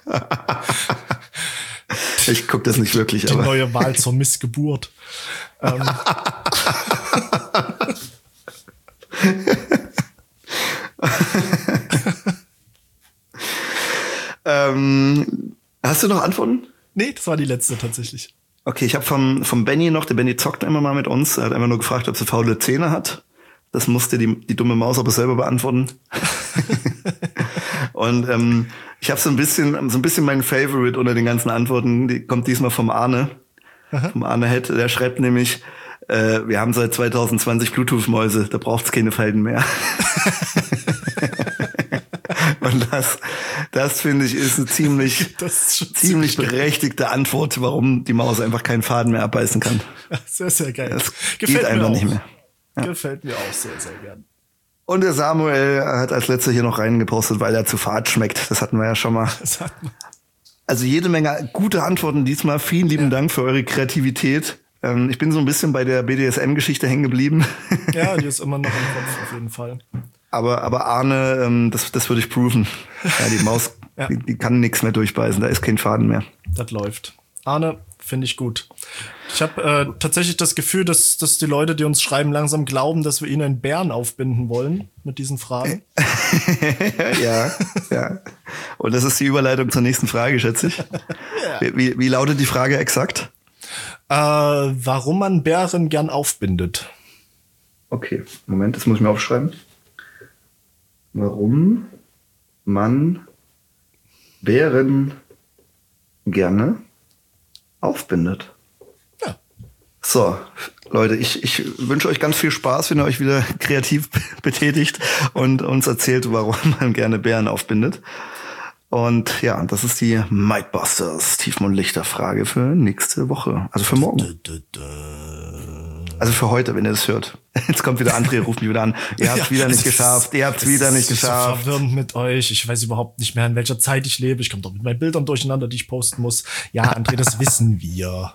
Ich gucke das nicht wirklich, Die aber. neue Wahl zur Missgeburt. ähm. ähm, hast du noch Antworten? Nee, das war die letzte tatsächlich. Okay, ich habe vom, vom Benny noch, der Benny zockt immer mal mit uns, er hat einfach nur gefragt, ob sie faule Zähne hat. Das musste die, die dumme Maus aber selber beantworten. Und ähm, ich habe so ein bisschen, so ein bisschen mein Favorite unter den ganzen Antworten, die kommt diesmal vom Arne. Aha. Vom Arne Head, der schreibt nämlich, äh, wir haben seit zwanzig zwanzig Bluetooth-Mäuse, da braucht's keine Falten mehr. Und das, das finde ich, ist eine ziemlich, ist ziemlich, ziemlich berechtigte Antwort, warum die Maus einfach keinen Faden mehr abbeißen kann. Sehr, sehr geil. Das Gefällt geht mir einfach auch. nicht mehr. Ja. Gefällt mir auch sehr, sehr gern. Und der Samuel hat als letzter hier noch reingepostet, weil er zu fad schmeckt. Das hatten wir ja schon mal. Das hat man. Also jede Menge gute Antworten diesmal. Vielen lieben ja. Dank für eure Kreativität. Ähm, ich bin so ein bisschen bei der B D S M-Geschichte hängen geblieben. Ja, die ist immer noch im Kopf, auf jeden Fall. Aber, aber Arne, ähm, das, das würde ich proven. Ja, die Maus, ja. die, die kann nichts mehr durchbeißen. Da ist kein Faden mehr. Das läuft. Arne, finde ich gut. Ich habe äh, tatsächlich das Gefühl, dass, dass die Leute, die uns schreiben, langsam glauben, dass wir ihnen einen Bären aufbinden wollen mit diesen Fragen. ja, ja. Und das ist die Überleitung zur nächsten Frage, schätze ich. Ja. Wie, wie, wie lautet die Frage exakt? Äh, warum man Bären gern aufbindet. Okay, Moment, das muss ich mir aufschreiben. Warum man Bären gerne aufbindet. Ja. So, Leute, ich, ich wünsche euch ganz viel Spaß, wenn ihr euch wieder kreativ betätigt und uns erzählt, warum man gerne Bären aufbindet. Und ja, das ist die Mindbusters Tiefmondlichter-Frage für nächste Woche. Also für morgen. Also für heute, wenn ihr das hört. Jetzt kommt wieder André, ruft mich wieder an. Ihr habt es ja, wieder nicht geschafft. Ihr habt es wieder nicht geschafft. Ich bin so verwirrend mit euch. Ich weiß überhaupt nicht mehr, in welcher Zeit ich lebe. Ich komme doch mit meinen Bildern durcheinander, die ich posten muss. Ja, André, das wissen wir.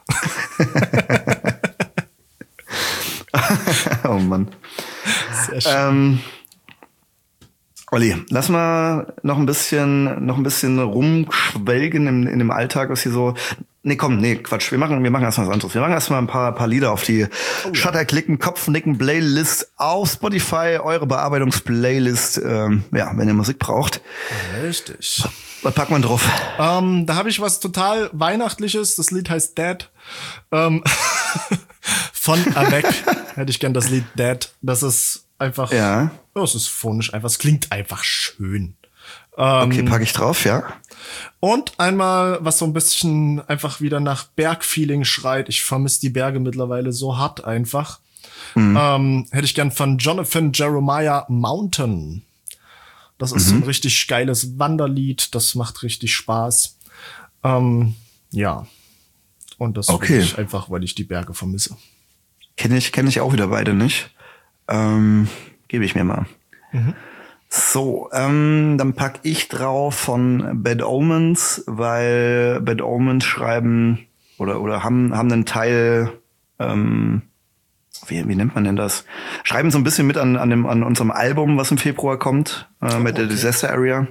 Oh Mann. Sehr schön. Ähm, Olli, lass mal noch ein bisschen, noch ein bisschen rumschwelgen in, in dem Alltag, was hier so. Nee, komm, nee, Quatsch. Wir machen, wir machen erstmal was anderes. Wir machen erstmal ein paar, paar Lieder auf die oh, ja. Shutter klicken, Kopfnicken Playlist auf Spotify, eure Bearbeitungsplaylist, ähm, ja, wenn ihr Musik braucht. Richtig. Was packt man drauf? Ähm, da habe ich was total Weihnachtliches. Das Lied heißt Dead. Ähm, von Avec hätte ich gern das Lied Dead. Das ist einfach, ja, oh, es ist phonisch einfach, es klingt einfach schön. Ähm, okay, packe ich drauf, ja. Und einmal, was so ein bisschen einfach wieder nach Bergfeeling schreit. Ich vermisse die Berge mittlerweile so hart einfach. Mhm. Ähm, hätte ich gern von Jonathan Jeremiah Mountain. Das ist Mhm. so ein richtig geiles Wanderlied. Das macht richtig Spaß. Ähm, ja. Und das Okay. will ich einfach, weil ich die Berge vermisse. Kenne ich, kenn ich auch wieder beide nicht. Ähm, Gebe ich mir mal. Mhm. So, ähm, dann pack ich drauf von Bad Omens, weil Bad Omens schreiben oder oder haben haben einen Teil, ähm, wie, wie nennt man denn das? Schreiben so ein bisschen mit an an dem an unserem Album, was im Februar kommt, äh, mit der okay. Disaster Area.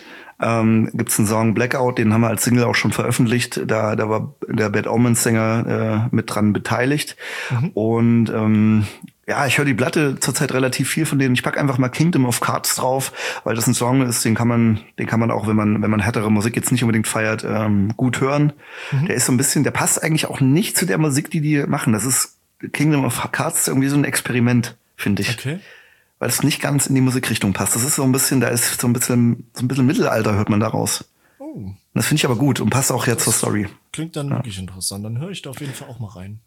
Ähm, gibt's einen Song Blackout, den haben wir als Single auch schon veröffentlicht. Da, da war der Bad Omens Sänger äh, mit dran beteiligt. Mhm. Und ähm, ja, ich höre die Platte zurzeit relativ viel von denen. Ich pack einfach mal Kingdom of Cards drauf, weil das ein Song ist, den kann man, den kann man auch, wenn man, wenn man härtere Musik jetzt nicht unbedingt feiert, ähm, gut hören. Mhm. Der ist so ein bisschen, der passt eigentlich auch nicht zu der Musik, die die machen. Das ist Kingdom of Cards ist irgendwie so ein Experiment, finde ich. Okay. Weil es nicht ganz in die Musikrichtung passt. Das ist so ein bisschen, da ist so ein bisschen, so ein bisschen Mittelalter hört man daraus. Oh, Und das finde ich aber gut und passt auch jetzt zur Story. klingt dann wirklich interessant. Dann höre ich da auf jeden Fall auch mal rein.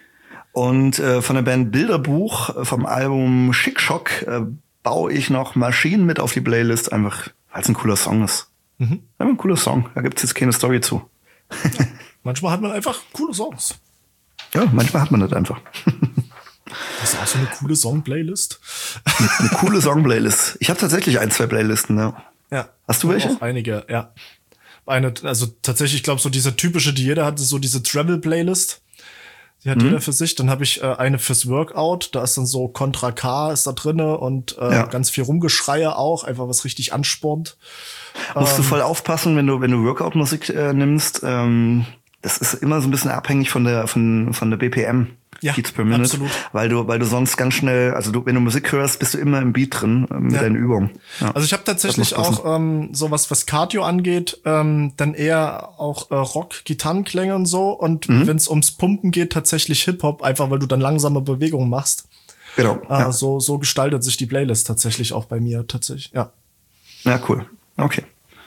Und äh, von der Band Bilderbuch äh, vom Album Schickschock äh, baue ich noch Maschinen mit auf die Playlist, einfach weil es ein cooler Song ist. Mhm. Einfach ein cooler Song. Da gibt's jetzt keine Story zu. Manchmal hat man einfach coole Songs. Ja, manchmal hat man das einfach. Das ist auch so eine coole Song-Playlist. Eine coole Song-Playlist. Ich habe tatsächlich ein, zwei Playlisten, ja. Ja. Hast du welche? Auch einige, ja. Eine, also tatsächlich, ich glaube, so diese typische, die jeder hat, ist so diese Travel-Playlist. Die hat Mhm. jeder für sich. Dann habe ich äh, eine fürs Workout. Da ist dann so Contra K ist da drinne und äh, Ja. ganz viel Rumgeschreie auch. Einfach was richtig anspornt. Musst du Ähm, voll aufpassen, wenn du, wenn du Workout-Musik äh, nimmst. Ähm, das ist immer so ein bisschen abhängig von der, von, von der B P M. Ja, Beats per Minute. absolut. Weil du, weil du sonst ganz schnell, also du, wenn du Musik hörst, bist du immer im Beat drin äh, mit Ja. deinen Übungen. Ja. Also ich habe tatsächlich Das muss auch ähm, sowas, was Cardio angeht, ähm, dann eher auch äh, Rock, Gitarrenklänge und so. Und Mhm. wenn es ums Pumpen geht, tatsächlich Hip-Hop, einfach weil du dann langsame Bewegungen machst. Genau. Äh, Ja. so, so gestaltet sich die Playlist tatsächlich auch bei mir tatsächlich. Ja. Ja, cool. Okay.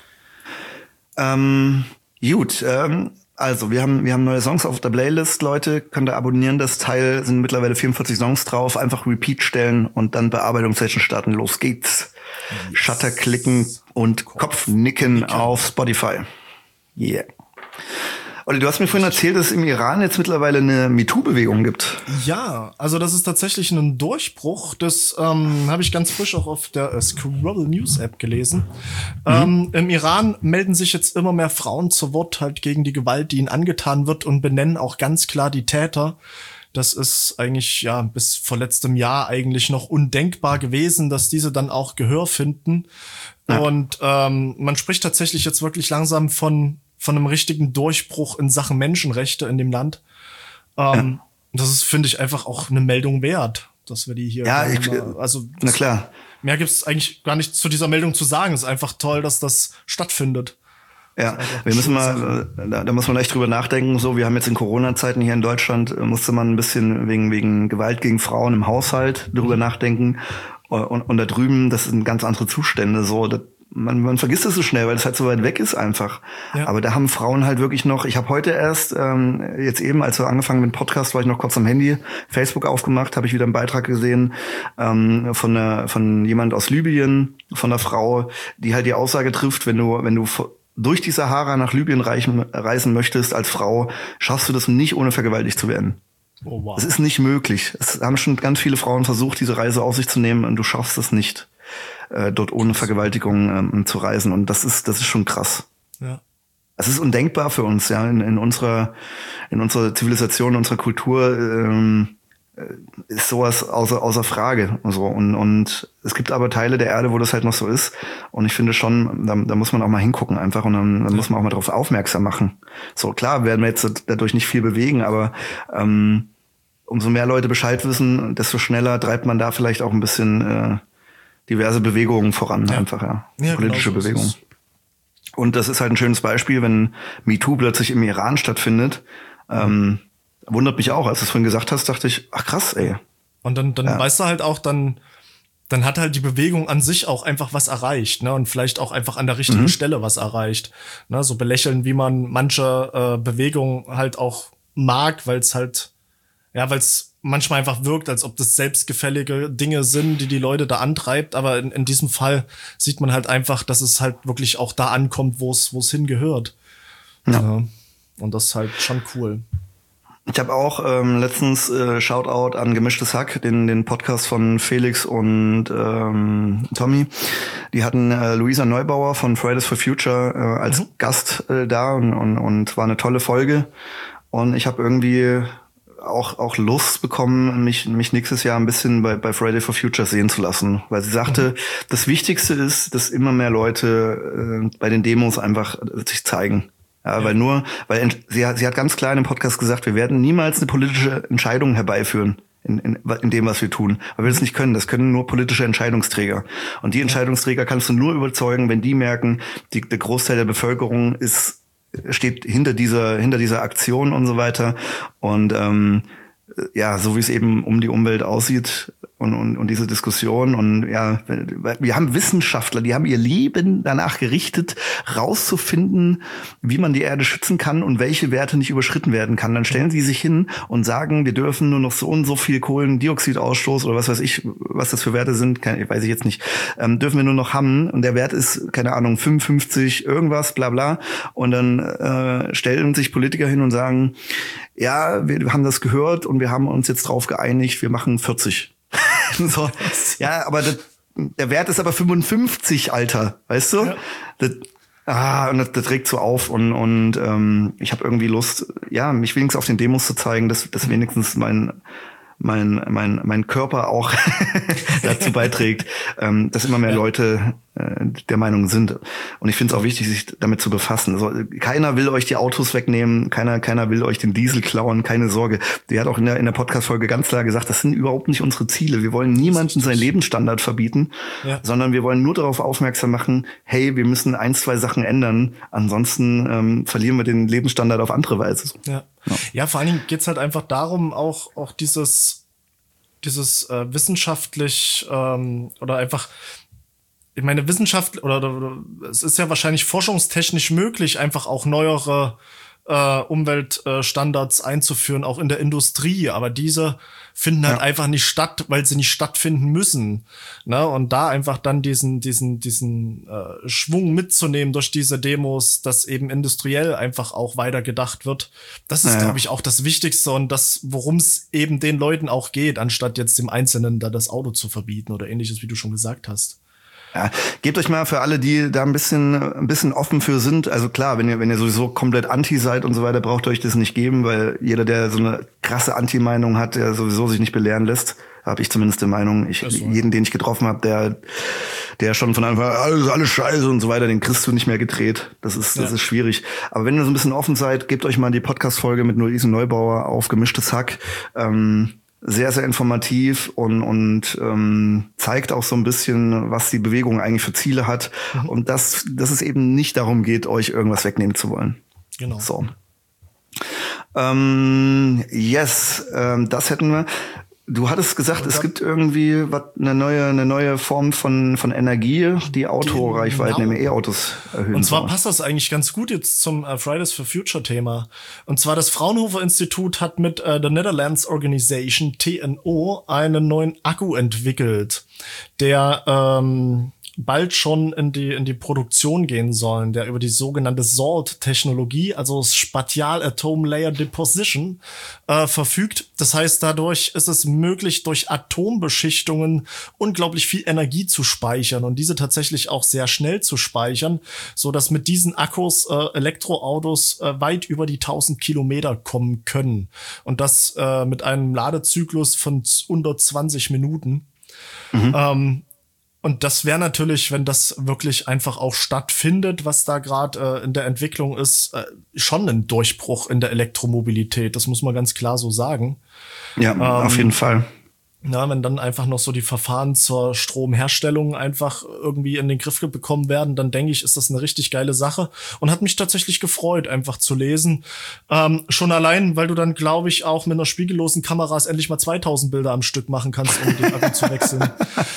Ähm, gut, ähm, also wir haben wir haben neue Songs auf der Playlist, Leute, könnt ihr abonnieren. Das Teil sind mittlerweile vierundvierzig Songs drauf. Einfach Repeat stellen und dann Bearbeitungssession starten. Los geht's. Yes. Shutter klicken und Kopfnicken auf Spotify. Yeah. Olli, du hast mir vorhin erzählt, dass es im Iran jetzt mittlerweile eine MeToo-Bewegung gibt. Ja, also das ist tatsächlich ein Durchbruch. Das ähm, habe ich ganz frisch auch auf der äh, Scrabble News App gelesen. Mhm. Ähm, Im Iran melden sich jetzt immer mehr Frauen zu Wort halt gegen die Gewalt, die ihnen angetan wird und benennen auch ganz klar die Täter. Das ist eigentlich ja bis vor letztem Jahr eigentlich noch undenkbar gewesen, dass diese dann auch Gehör finden. Ja. Und ähm, man spricht tatsächlich jetzt wirklich langsam von von einem richtigen Durchbruch in Sachen Menschenrechte in dem Land. Ähm, ja. Das ist, finde ich, einfach auch eine Meldung wert, dass wir die hier. Ja, ich, mal, also na klar. Mehr gibt es eigentlich gar nicht zu dieser Meldung zu sagen. Es ist einfach toll, dass das stattfindet. Ja, wir müssen mal, da, da muss man echt drüber nachdenken. So, wir haben jetzt in Corona-Zeiten hier in Deutschland, musste man ein bisschen wegen wegen Gewalt gegen Frauen im Haushalt drüber mhm. nachdenken. Und, und da drüben, das sind ganz andere Zustände. So, das, man, man vergisst es so schnell, weil es halt so weit weg ist einfach. Ja. Aber da haben Frauen halt wirklich noch. Ich habe heute erst ähm, jetzt eben, als wir angefangen mit dem Podcast, war ich noch kurz am Handy, Facebook aufgemacht, habe ich wieder einen Beitrag gesehen ähm, von einer, von jemand aus Libyen, von einer Frau, die halt die Aussage trifft, wenn du wenn du durch die Sahara nach Libyen reichen, reisen möchtest als Frau, schaffst du das nicht, ohne vergewaltigt zu werden. Oh, wow. Es ist nicht möglich. Es haben schon ganz viele Frauen versucht, diese Reise auf sich zu nehmen und du schaffst es nicht, äh, dort ohne Vergewaltigung ähm, zu reisen. Und das ist, das ist schon krass. Ja. Es ist undenkbar für uns, ja, in, in unserer, in unserer Zivilisation, in unserer Kultur, ähm, ist sowas außer, außer Frage. So. Und, und es gibt aber Teile der Erde, wo das halt noch so ist. Und ich finde schon, da, da muss man auch mal hingucken einfach und dann, dann ja. muss man auch mal darauf aufmerksam machen. So, klar werden wir jetzt dadurch nicht viel bewegen, aber ähm, umso mehr Leute Bescheid wissen, desto schneller treibt man da vielleicht auch ein bisschen äh, diverse Bewegungen voran, ja. einfach, ja. ja politische genau so Bewegungen. Und das ist halt ein schönes Beispiel, wenn MeToo plötzlich im Iran stattfindet. Ähm, Wundert mich auch, als du es vorhin gesagt hast, dachte ich, ach krass, ey. Und dann, dann ja. weißt du halt auch, dann, dann hat halt die Bewegung an sich auch einfach was erreicht, ne? Und vielleicht auch einfach an der richtigen mhm. Stelle was erreicht. Ne? So belächeln, wie man manche äh, Bewegungen halt auch mag, weil es halt, ja, weil es manchmal einfach wirkt, als ob das selbstgefällige Dinge sind, die die Leute da antreibt. Aber in, in diesem Fall sieht man halt einfach, dass es halt wirklich auch da ankommt, wo es wo es hingehört. Ja. ja. Und das ist halt schon cool. Ich habe auch ähm, letztens äh, Shoutout an Gemischtes Hack, den den Podcast von Felix und ähm, Tommy. Die hatten äh, Luisa Neubauer von Fridays for Future äh, als mhm. Gast äh, da und, und und war eine tolle Folge. Und ich habe irgendwie auch auch Lust bekommen, mich mich nächstes Jahr ein bisschen bei bei Fridays for Future sehen zu lassen, weil sie sagte, mhm. das Wichtigste ist, dass immer mehr Leute äh, bei den Demos einfach äh, sich zeigen. Ja, ja, weil nur, weil sie hat, sie hat ganz klar in dem Podcast gesagt, wir werden niemals eine politische Entscheidung herbeiführen in, in, in dem, was wir tun. Weil wir das nicht können. Das können nur politische Entscheidungsträger. Und die Entscheidungsträger kannst du nur überzeugen, wenn die merken, die, der Großteil der Bevölkerung ist, steht hinter dieser, hinter dieser Aktion und so weiter. Und, ähm, ja, so wie es eben um die Umwelt aussieht und, und, und diese Diskussion und ja, wir haben Wissenschaftler, die haben ihr Leben danach gerichtet, rauszufinden, wie man die Erde schützen kann und welche Werte nicht überschritten werden kann. Dann stellen sie sich hin und sagen, wir dürfen nur noch so und so viel Kohlendioxidausstoß oder was weiß ich, was das für Werte sind, kann, weiß ich jetzt nicht, ähm, dürfen wir nur noch haben und der Wert ist, keine Ahnung, fünfundfünfzig irgendwas, bla bla. Und dann äh, stellen sich Politiker hin und sagen, ja, wir haben das gehört und wir haben uns jetzt drauf geeinigt, wir machen vierzig. So, ja, aber das, der Wert ist aber fünfundfünfzig, Alter, weißt du? Ja. Das, ah, und das, das regt so auf und und ähm, ich habe irgendwie Lust, ja, mich wenigstens auf den Demos zu zeigen, dass, dass wenigstens mein mein mein mein Körper auch dazu beiträgt, ähm, dass immer mehr ja. Leute äh, der Meinung sind. Und ich finde es auch wichtig, sich damit zu befassen. Also, keiner will euch die Autos wegnehmen, keiner keiner will euch den Diesel klauen, keine Sorge. Die hat auch in der in der Podcast-Folge ganz klar gesagt, das sind überhaupt nicht unsere Ziele. Wir wollen niemanden seinen Lebensstandard verbieten, ja. sondern wir wollen nur darauf aufmerksam machen, hey, wir müssen ein, zwei Sachen ändern, ansonsten ähm, verlieren wir den Lebensstandard auf andere Weise. Ja, ja. ja vor allen Dingen geht's halt einfach darum, auch auch dieses dieses äh, wissenschaftlich ähm, oder einfach, ich meine, Wissenschaft oder, oder, oder es ist ja wahrscheinlich forschungstechnisch möglich, einfach auch neuere äh, Umweltstandards einzuführen, auch in der Industrie, aber diese finden halt ja. einfach nicht statt, weil sie nicht stattfinden müssen. Ne? Und da einfach dann diesen diesen diesen äh, Schwung mitzunehmen durch diese Demos, dass eben industriell einfach auch weiter gedacht wird, das ist, ja. glaube ich, auch das Wichtigste und das, worum es eben den Leuten auch geht, anstatt jetzt dem Einzelnen da das Auto zu verbieten oder ähnliches, wie du schon gesagt hast. Ja, gebt euch mal für alle, die da ein bisschen ein bisschen offen für sind. Also klar, wenn ihr wenn ihr sowieso komplett anti seid und so weiter, braucht ihr euch das nicht geben, weil jeder, der so eine krasse Anti-Meinung hat, der sowieso sich nicht belehren lässt, habe ich zumindest die Meinung. Ich so. Jeden, den ich getroffen habe, der der schon von Anfang an alles alles Scheiße und so weiter, den kriegst du nicht mehr gedreht. Das ist das ja. ist schwierig. Aber wenn ihr so ein bisschen offen seid, gebt euch mal die Podcast-Folge mit Luisa Neubauer auf Gemischtes Hack. Ähm, sehr, sehr informativ und, und ähm, zeigt auch so ein bisschen, was die Bewegung eigentlich für Ziele hat. Mhm. Und dass, dass es eben nicht darum geht, euch irgendwas wegnehmen zu wollen. Genau. So. Ähm, yes, ähm, das hätten wir. Du hattest gesagt, es gibt irgendwie was, eine neue, eine neue Form von, von Energie, die Autoreichweiten genau. im E-Autos erhöhen. Und zwar soll. Passt das eigentlich ganz gut jetzt zum äh, Fridays for Future Thema. Und zwar das Fraunhofer Institut hat mit äh, der Netherlands Organization T N O einen neuen Akku entwickelt, der, ähm, bald schon in die in die Produktion gehen sollen, der über die sogenannte S A L T-Technologie, also Spatial Atom Layer Deposition, äh, verfügt. Das heißt, dadurch ist es möglich, durch Atombeschichtungen unglaublich viel Energie zu speichern und diese tatsächlich auch sehr schnell zu speichern, so dass mit diesen Akkus äh, Elektroautos äh, weit über die tausend Kilometer kommen können. Und das äh, mit einem Ladezyklus von unter zwanzig Minuten. Mhm. Ähm, Und das wäre natürlich, wenn das wirklich einfach auch stattfindet, was da gerade äh, in der Entwicklung ist, äh, schon ein Durchbruch in der Elektromobilität. Das muss man ganz klar so sagen. Ja, ähm, auf jeden Fall. Na, wenn dann einfach noch so die Verfahren zur Stromherstellung einfach irgendwie in den Griff bekommen werden, dann denke ich, ist das eine richtig geile Sache und hat mich tatsächlich gefreut, einfach zu lesen. Ähm, schon allein, weil du dann, glaube ich, auch mit einer spiegellosen Kamera endlich mal zweitausend Bilder am Stück machen kannst, um den Akku zu wechseln.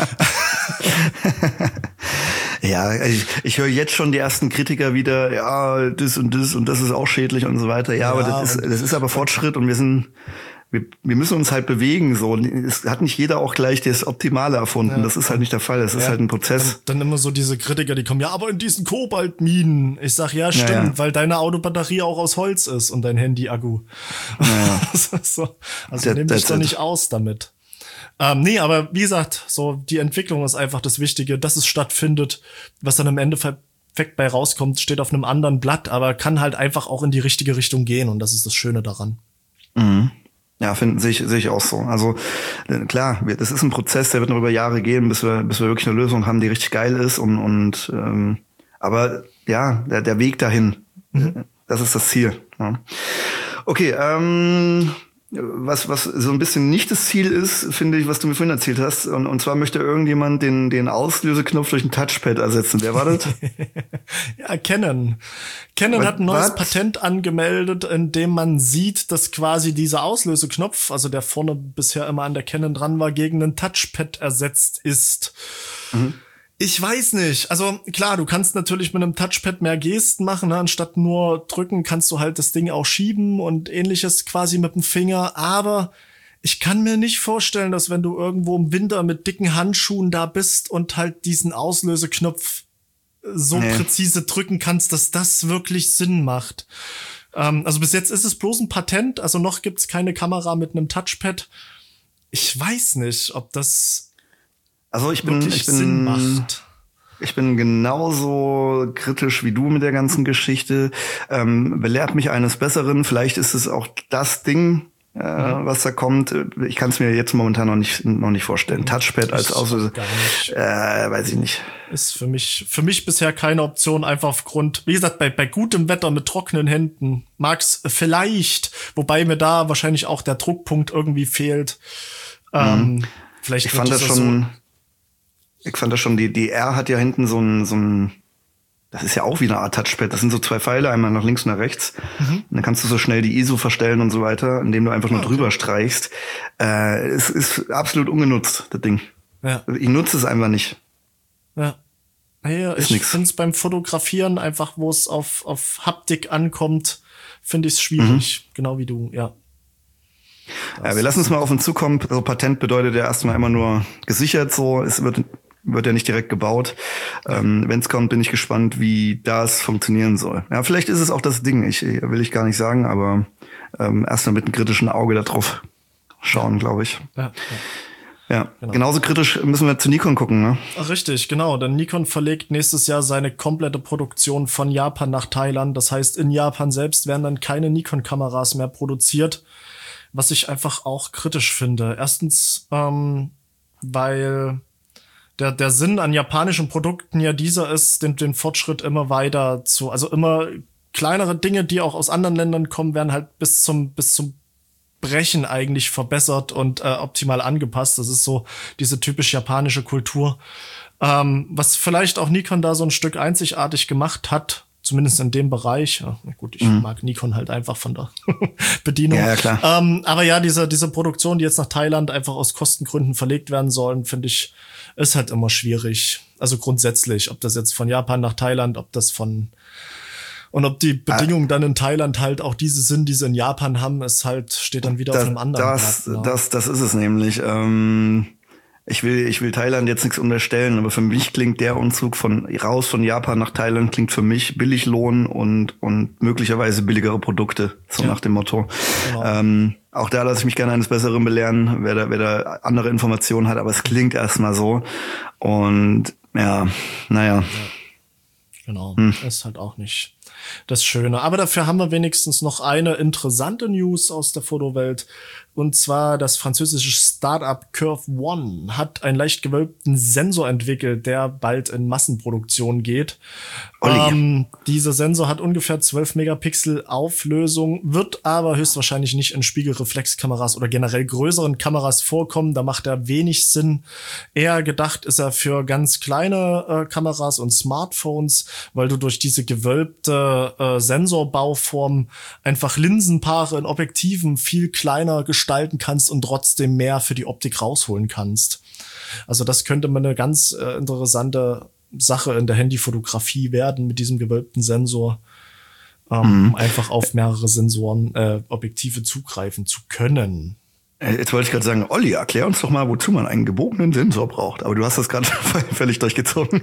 Ja, ich, ich höre jetzt schon die ersten Kritiker wieder, ja, das und das und das ist auch schädlich und so weiter. Ja, ja aber das ist, das ist aber Fortschritt und wir sind wir, wir müssen uns halt bewegen, so. Es hat nicht jeder auch gleich das Optimale erfunden. Ja. Das ist halt nicht der Fall. Es ja. ist halt ein Prozess. Dann, dann immer so diese Kritiker, die kommen, ja, aber in diesen Kobaltminen. Ich sag, ja, stimmt, ja, ja. weil deine Autobatterie auch aus Holz ist und dein Handy-Akku. Ja. so. Also that, nimm dich doch nicht aus damit. Ähm, nee, aber wie gesagt, so die Entwicklung ist einfach das Wichtige, dass es stattfindet, was dann im Endeffekt bei rauskommt, steht auf einem anderen Blatt, aber kann halt einfach auch in die richtige Richtung gehen und das ist das Schöne daran. Mhm. Ja, finde sehe ich, sehe ich auch so. Also klar, das ist ein Prozess, der wird noch über Jahre gehen, bis wir, bis wir wirklich eine Lösung haben, die richtig geil ist. Und, und ähm, aber ja, der, der Weg dahin, mhm. das ist das Ziel. Ja. Okay, ähm, was was so ein bisschen nicht das Ziel ist, finde ich, was du mir vorhin erzählt hast. Und, und zwar möchte irgendjemand den den Auslöseknopf durch ein Touchpad ersetzen. Wer war das? ja, Canon. Canon What? hat ein neues What? Patent angemeldet, in dem man sieht, dass quasi dieser Auslöseknopf, also der vorne bisher immer an der Canon dran war, gegen einen Touchpad ersetzt ist. Mhm. Ich weiß nicht. Also klar, du kannst natürlich mit einem Touchpad mehr Gesten machen, ne? Anstatt nur drücken, kannst du halt das Ding auch schieben und ähnliches quasi mit dem Finger. Aber ich kann mir nicht vorstellen, dass wenn du irgendwo im Winter mit dicken Handschuhen da bist und halt diesen Auslöseknopf so nee. präzise drücken kannst, dass das wirklich Sinn macht. Ähm, also bis jetzt ist es bloß ein Patent, also noch gibt's keine Kamera mit einem Touchpad. Ich weiß nicht, ob das Also ich bin, ich bin, ich bin genauso kritisch wie du mit der ganzen Geschichte. Ähm, belehrt mich eines Besseren. Vielleicht ist es auch das Ding, äh, mhm. was da kommt. Ich kann es mir jetzt momentan noch nicht, noch nicht vorstellen. Touchpad als Auslöser, äh, weiß ich nicht. Ist für mich, für mich bisher keine Option. Einfach aufgrund, wie gesagt, bei, bei gutem Wetter mit trockenen Händen mag's vielleicht, wobei mir da wahrscheinlich auch der Druckpunkt irgendwie fehlt. Ähm, mhm. Vielleicht ich fand das schon. So Ich fand das schon, die, die R hat ja hinten so ein, so ein, das ist ja auch wie eine Art Touchpad. Das sind so zwei Pfeile, einmal nach links und nach rechts. Mhm. Und dann kannst du so schnell die I S O verstellen und so weiter, indem du einfach nur ah, okay. drüber streichst. Äh, es ist absolut ungenutzt, das Ding. Ja. Ich nutze es einfach nicht. Ja. Hey, ist ich finde es beim Fotografieren einfach, wo es auf, auf Haptik ankommt, finde ich es schwierig. Mhm. Genau wie du, ja. Das ja, wir lassen es mal auf uns zukommen. Also Patent bedeutet ja erstmal immer nur gesichert so. Es wird wird ja nicht direkt gebaut. Ähm, wenn es kommt, bin ich gespannt, wie das funktionieren soll. Ja, vielleicht ist es auch das Ding. Ich will ich gar nicht sagen, aber ähm, erstmal mit einem kritischen Auge da drauf schauen, ja. glaube ich. Ja, ja. ja. Genau. Genauso kritisch müssen wir zu Nikon gucken, ne? Ach, richtig, genau. Denn Nikon verlegt nächstes Jahr seine komplette Produktion von Japan nach Thailand. Das heißt, in Japan selbst werden dann keine Nikon-Kameras mehr produziert. Was ich einfach auch kritisch finde. Erstens, ähm, weil der der Sinn an japanischen Produkten ja dieser ist, den, den Fortschritt immer weiter zu, also immer kleinere Dinge, die auch aus anderen Ländern kommen, werden halt bis zum bis zum Brechen eigentlich verbessert und äh, optimal angepasst. Das ist so diese typisch japanische Kultur, ähm, was vielleicht auch Nikon da so ein Stück einzigartig gemacht hat. Zumindest in dem Bereich. Ja, gut, ich mhm. mag Nikon halt einfach von der Bedienung. Ja, ja, klar. Ähm, aber ja, diese, diese Produktion, die jetzt nach Thailand einfach aus Kostengründen verlegt werden sollen, finde ich, ist halt immer schwierig. Also grundsätzlich, ob das jetzt von Japan nach Thailand, ob das von und ob die Bedingungen ah. dann in Thailand halt auch diese sind, die sie in Japan haben, ist halt, steht dann wieder das, auf einem anderen das, Blatt. Das, das ist es nämlich. Ähm Ich will, ich will Thailand jetzt nichts unterstellen, aber für mich klingt der Umzug von raus von Japan nach Thailand klingt für mich Billiglohn und und möglicherweise billigere Produkte, so ja. nach dem Motto. Genau. Ähm, auch da lasse ich mich gerne eines Besseren belehren, wer da, wer da andere Informationen hat, aber es klingt erstmal so. Und ja, naja. Ja. Genau, hm. ist halt auch nicht das Schöne. Aber dafür haben wir wenigstens noch eine interessante News aus der Fotowelt. Und zwar das französische Startup Curve One hat einen leicht gewölbten Sensor entwickelt, der bald in Massenproduktion geht. Ähm, dieser Sensor hat ungefähr zwölf Megapixel Auflösung, wird aber höchstwahrscheinlich nicht in Spiegelreflexkameras oder generell größeren Kameras vorkommen. Da macht er wenig Sinn. Eher gedacht ist er für ganz kleine äh, Kameras und Smartphones, weil du durch diese gewölbte äh, Sensorbauform einfach Linsenpaare in Objektiven viel kleiner gestalten kannst und trotzdem mehr für die Optik rausholen kannst. Also das könnte mal eine ganz äh, interessante Sache in der Handyfotografie werden mit diesem gewölbten Sensor. ähm, mhm. einfach auf mehrere Sensoren, äh, Objektive zugreifen zu können. Jetzt wollte ich gerade sagen, Olli, erklär uns doch mal, wozu man einen gebogenen Sensor braucht. Aber du hast das gerade völlig durchgezogen.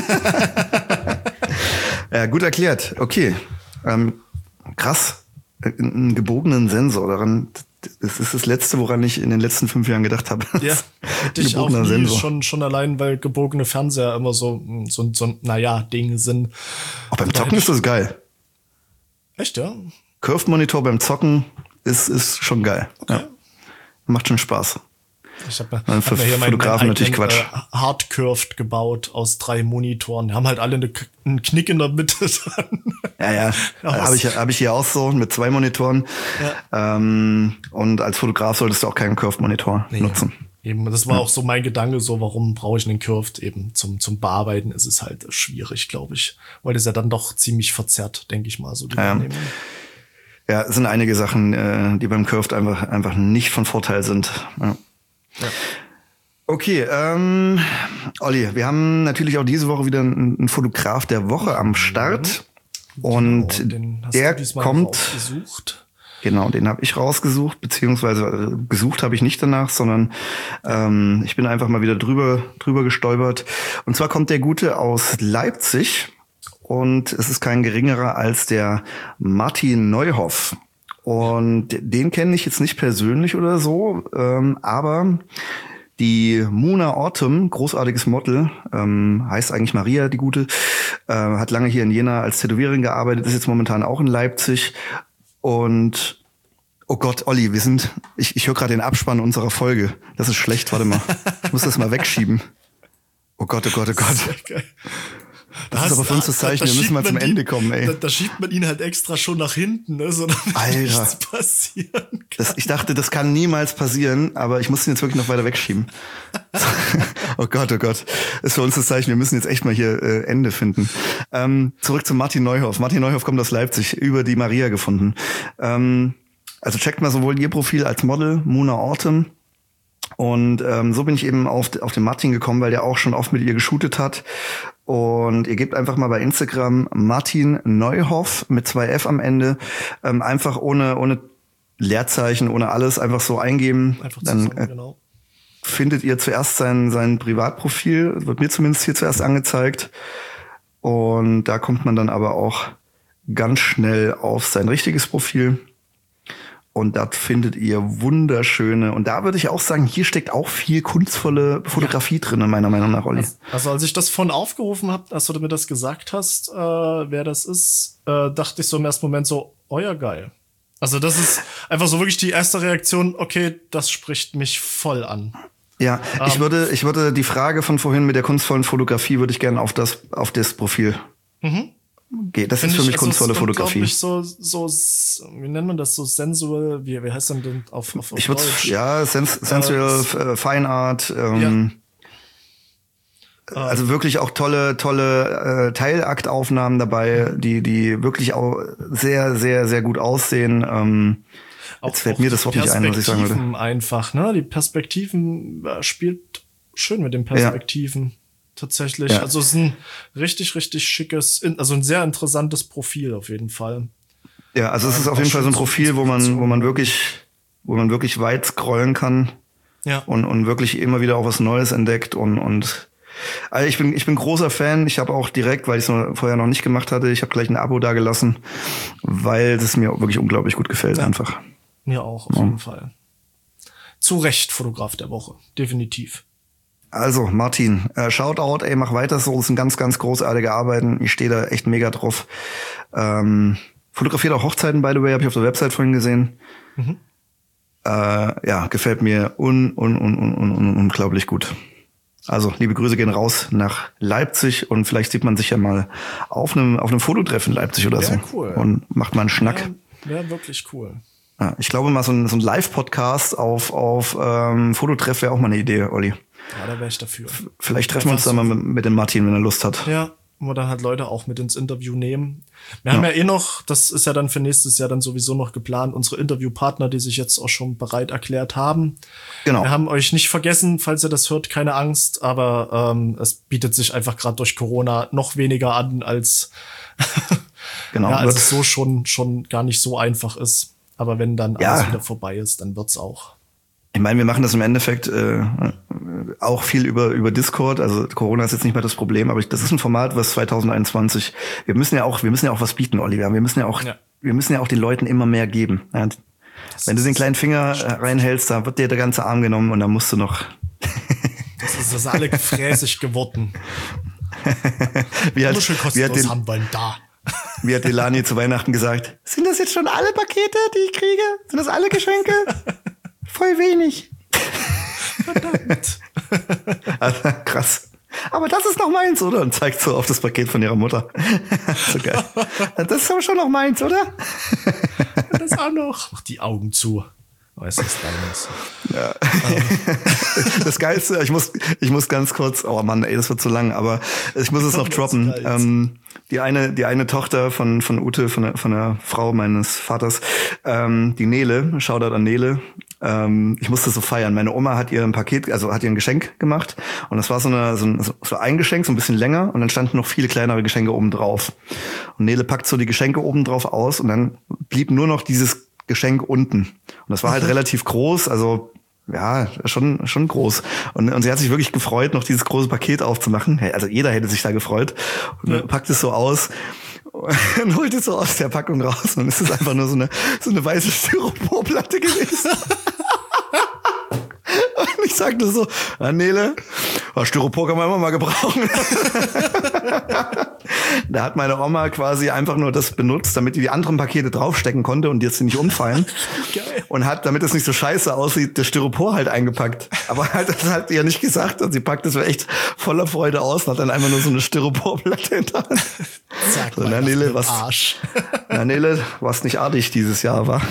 Ja, gut erklärt. Okay. Ähm, krass. Einen gebogenen Sensor. Daran, das ist das Letzte, woran ich in den letzten fünf Jahren gedacht habe. Ja, hätte ich auch nie, Sensor. Schon, schon allein, weil gebogene Fernseher immer so, so, so naja, Dinge sind. Auch beim Zocken ist das geil. Echt, ja? Curved Monitor beim Zocken ist, ist schon geil. Okay. Ja. Macht schon Spaß. Ich habe hab für hier Fotografen natürlich Quatsch. Äh, Hardcurved gebaut aus drei Monitoren. Die haben halt alle eine, einen Knick in der Mitte dran. Ja, ja. Habe ich, hab ich hier auch so mit zwei Monitoren. Ja. Ähm, und als Fotograf solltest du auch keinen Curved-Monitor nee, nutzen. Eben, das war ja. auch so mein Gedanke, so warum brauche ich einen Curved? Eben zum zum Bearbeiten ist es halt schwierig, glaube ich. Weil das ja dann doch ziemlich verzerrt, denke ich mal. so die ja. Ja, es sind einige Sachen, äh, die beim Curved einfach einfach nicht von Vorteil sind. Ja. Ja. Okay, ähm, Olli, wir haben natürlich auch diese Woche wieder einen, einen Fotograf der Woche am Start. Mhm. Und genau, den hast der du kommt. Rausgesucht. Genau, den habe ich rausgesucht, beziehungsweise äh, gesucht habe ich nicht danach, sondern ähm, ich bin einfach mal wieder drüber drüber gestolpert. Und zwar kommt der Gute aus Leipzig. Und es ist kein geringerer als der Martin Neuhoff. Und den kenne ich jetzt nicht persönlich oder so, ähm, aber die Muna Autumn, großartiges Model, ähm, heißt eigentlich Maria, die Gute, äh, hat lange hier in Jena als Tätowiererin gearbeitet, ist jetzt momentan auch in Leipzig. Und oh Gott, Olli, wir sind, ich, ich höre gerade den Abspann unserer Folge. Das ist schlecht, warte mal. Ich muss das mal wegschieben. Oh Gott, oh Gott, oh Gott. Das, das ist aber für uns das Zeichen, da, da wir müssen mal zum die, Ende kommen, ey. Da, da schiebt man ihn halt extra schon nach hinten, ne, so damit Alter, nichts passieren kann. Das, ich dachte, das kann niemals passieren, aber ich muss ihn jetzt wirklich noch weiter wegschieben. Oh Gott, oh Gott. Das ist für uns das Zeichen, wir müssen jetzt echt mal hier äh, Ende finden. Ähm, zurück zu Martin Neuhoff. Martin Neuhoff kommt aus Leipzig, über die Maria gefunden. Ähm, also checkt mal sowohl ihr Profil als Model, Muna Autumn. Und ähm, so bin ich eben auf, auf den Martin gekommen, weil der auch schon oft mit ihr geshootet hat. Und ihr gebt einfach mal bei Instagram Martin Neuhoff mit zwei F am Ende, ähm, einfach ohne ohne Leerzeichen, ohne alles, einfach so eingeben. Einfach zusammen, dann äh, genau. Findet ihr zuerst sein sein Privatprofil, wird mir zumindest hier zuerst angezeigt. Und da kommt man dann aber auch ganz schnell auf sein richtiges Profil. Und dort findet ihr wunderschöne, und da würde ich auch sagen, hier steckt auch viel kunstvolle Fotografie ja. drin, meiner Meinung nach, Olli. Also, also als ich das vorhin aufgerufen habe, als du mir das gesagt hast, äh, wer das ist, äh, dachte ich so im ersten Moment so, oh ja, geil. Also das ist einfach so wirklich die erste Reaktion, okay, das spricht mich voll an. Ja, um, ich würde, ich würde die Frage von vorhin mit der kunstvollen Fotografie würde ich gerne auf das, auf das Profil mhm. geht. Das ist für mich also kunstvolle Fotografie. So, so, wie nennt man das, so sensual, wie, wie heißt das denn auf, auf, auf ich Deutsch? Ja, sens sensual, äh, Fine Art, ähm, ja. also wirklich auch tolle, tolle äh, Teilaktaufnahmen dabei, die, die wirklich auch sehr, sehr, sehr gut aussehen. Ähm, auch, jetzt fällt mir das Wort nicht ein, was ich sagen würde. Einfach, ne? Die Perspektiven äh, spielt schön mit den Perspektiven. Ja. Tatsächlich. Ja. Also es ist ein richtig, richtig schickes, also ein sehr interessantes Profil auf jeden Fall. Ja, also es ist auf jeden Fall so ein Profil, wo man, wo man wirklich, wo man wirklich weit scrollen kann. Ja. Und, und wirklich immer wieder auch was Neues entdeckt und, und, also ich bin, ich bin großer Fan. Ich habe auch direkt, weil ich es vorher noch nicht gemacht hatte, ich habe gleich ein Abo da gelassen, weil es mir wirklich unglaublich gut gefällt, ja. einfach. Mir auch, auf ja. jeden Fall. Zu Recht Fotograf der Woche. Definitiv. Also, Martin, äh, Shoutout, ey, mach weiter so. Das sind ganz, ganz großartige Arbeiten. Ich stehe da echt mega drauf. Ähm, fotografiert auch Hochzeiten, by the way, habe ich auf der Website vorhin gesehen. Mhm. Äh, ja, gefällt mir un, un, un, un, un, un, unglaublich gut. Also, liebe Grüße gehen raus nach Leipzig und vielleicht sieht man sich ja mal auf einem, auf einem Fototreff in Leipzig oder Wär so. Cool. Und macht mal einen Schnack. Wäre wär wirklich cool. Ja, ich glaube mal, so ein, so ein Live-Podcast auf, auf ähm, Fototreff wäre auch mal eine Idee, Olli. Ja, da wäre ich dafür. Vielleicht treffen wir uns dann mal mit, mit dem Martin, wenn er Lust hat. Ja, wo wir dann halt Leute auch mit ins Interview nehmen. Wir ja. haben ja eh noch, das ist ja dann für nächstes Jahr dann sowieso noch geplant, unsere Interviewpartner, die sich jetzt auch schon bereit erklärt haben. Genau. Wir haben euch nicht vergessen, falls ihr das hört, keine Angst, aber ähm, es bietet sich einfach gerade durch Corona noch weniger an als genau. Ja, also so schon, schon gar nicht so einfach ist. Aber wenn dann ja. alles wieder vorbei ist, dann wird's auch. Ich meine, wir machen das im Endeffekt äh, auch viel über über Discord. Also Corona ist jetzt nicht mehr das Problem, aber ich, das ist ein Format, was zwanzig einundzwanzig. Wir müssen ja auch, wir müssen ja auch was bieten, Oliver. Wir müssen ja auch, ja. wir müssen ja auch den Leuten immer mehr geben. Ja, wenn du den kleinen Finger reinhältst, da wird dir der ganze Arm genommen und dann musst du noch. Das ist das alle gefräßig geworden. wie hat, schön wie hat den, haben wollen da. Wie hat Delani zu Weihnachten gesagt? Sind das jetzt schon alle Pakete, die ich kriege? Sind das alle Geschenke? Voll wenig. Verdammt. Also, krass. Aber das ist noch meins, oder? Und zeigt so auf das Paket von ihrer Mutter. So geil. Das ist aber schon noch meins, oder? Das auch noch. Mach die Augen zu. Weiß es deines. Ja. Das Geilste, ich muss, ich muss ganz kurz, oh Mann, ey, das wird zu lang, aber ich muss es noch droppen. Ähm, die eine, die eine Tochter von, von Ute, von der, von der Frau meines Vaters, ähm, die Nele, Shoutout an Nele, ähm, ich musste so feiern. Meine Oma hat ihr ein Paket, also hat ihr ein Geschenk gemacht und das war so eine, so ein, so ein Geschenk, so ein bisschen länger und dann standen noch viele kleinere Geschenke oben drauf. Und Nele packt so die Geschenke oben drauf aus und dann blieb nur noch dieses Geschenk unten. Und das war halt mhm. relativ groß, also ja, schon schon groß. Und, und sie hat sich wirklich gefreut, noch dieses große Paket aufzumachen. Also jeder hätte sich da gefreut. Und ja. packt es so aus und holt es so aus der Packung raus. Und es ist einfach nur so eine so eine weiße Styroporplatte gewesen. Und ich sag nur so, ah, Nele, Styropor kann man immer mal gebrauchen. Da hat meine Oma quasi einfach nur das benutzt, damit die die anderen Pakete draufstecken konnte und jetzt nicht umfallen. Geil. Und hat, damit es nicht so scheiße aussieht, das Styropor halt eingepackt. Aber halt, das hat sie ja nicht gesagt. Und sie packt es echt voller Freude aus und hat dann einfach nur so eine Styroporplatte in der Hand. Sag so, mal, na, Nele, was, Arsch. Na, Nele, warst nicht artig dieses Jahr, wa?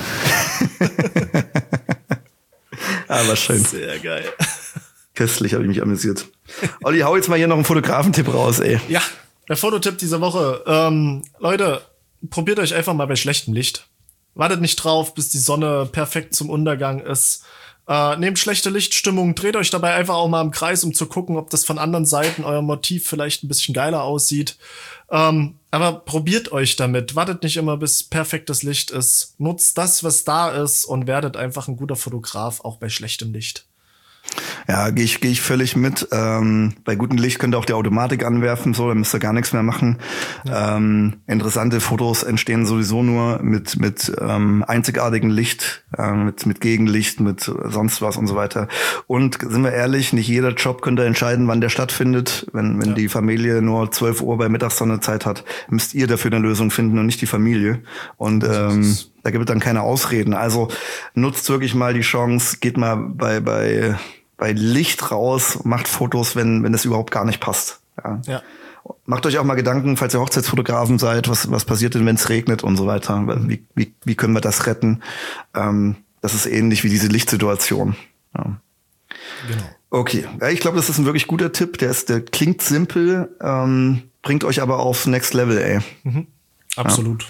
Aber schön. Sehr geil. Köstlich, habe ich mich amüsiert. Olli, hau jetzt mal hier noch einen Fotografentipp raus, ey. Ja, der Fototipp dieser Woche. Ähm, Leute, probiert euch einfach mal bei schlechtem Licht. Wartet nicht drauf, bis die Sonne perfekt zum Untergang ist. Äh, nehmt schlechte Lichtstimmung, dreht euch dabei einfach auch mal im Kreis, um zu gucken, ob das von anderen Seiten euer Motiv vielleicht ein bisschen geiler aussieht. Ähm, aber probiert euch damit. Wartet nicht immer, bis perfektes Licht ist. Nutzt das, was da ist und werdet einfach ein guter Fotograf, auch bei schlechtem Licht. Ja, gehe ich, geh ich völlig mit. Ähm, bei gutem Licht könnt ihr auch die Automatik anwerfen, so, dann müsst ihr gar nichts mehr machen. Ja. Ähm, interessante Fotos entstehen sowieso nur mit mit ähm, einzigartigem Licht, äh, mit mit Gegenlicht, mit sonst was und so weiter. Und sind wir ehrlich, nicht jeder Job könnt ihr entscheiden, wann der stattfindet. Wenn wenn ja. die Familie nur zwölf Uhr bei Mittagssonne Zeit hat, müsst ihr dafür eine Lösung finden und nicht die Familie. Und ähm, da gibt es dann keine Ausreden. Also nutzt wirklich mal die Chance, geht mal bei bei bei Licht raus, macht Fotos, wenn wenn es überhaupt gar nicht passt. Ja. Ja. Macht euch auch mal Gedanken, falls ihr Hochzeitsfotografen seid, was was passiert denn, wenn es regnet und so weiter. Wie wie wie können wir das retten? Ähm, das ist ähnlich wie diese Lichtsituation. Ja. Genau. Okay, ja, ich glaube, das ist ein wirklich guter Tipp. Der ist, der klingt simpel, ähm, bringt euch aber aufs Next Level, ey. Mhm. Absolut.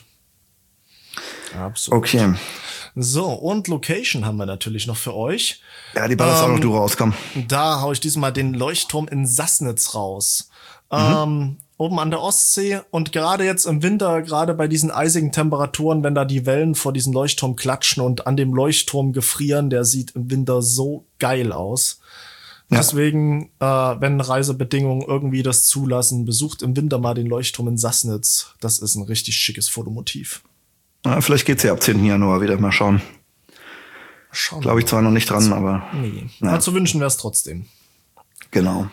Ja. Absolut. Okay. So, und Location haben wir natürlich noch für euch. Ja, die ballerst ähm, auch noch du raus, komm. Da hau ich diesmal den Leuchtturm in Sassnitz raus. Mhm. Ähm, oben an der Ostsee und gerade jetzt im Winter, gerade bei diesen eisigen Temperaturen, wenn da die Wellen vor diesem Leuchtturm klatschen und an dem Leuchtturm gefrieren, der sieht im Winter so geil aus. Ja. Deswegen, äh, wenn Reisebedingungen irgendwie das zulassen, besucht im Winter mal den Leuchtturm in Sassnitz. Das ist ein richtig schickes Fotomotiv. Ja, vielleicht geht's ja ab zehnten Januar wieder. Mal schauen. Glaube ich zwar noch nicht dran, aber... Nee, ja. Zu wünschen wäre es trotzdem. Genau.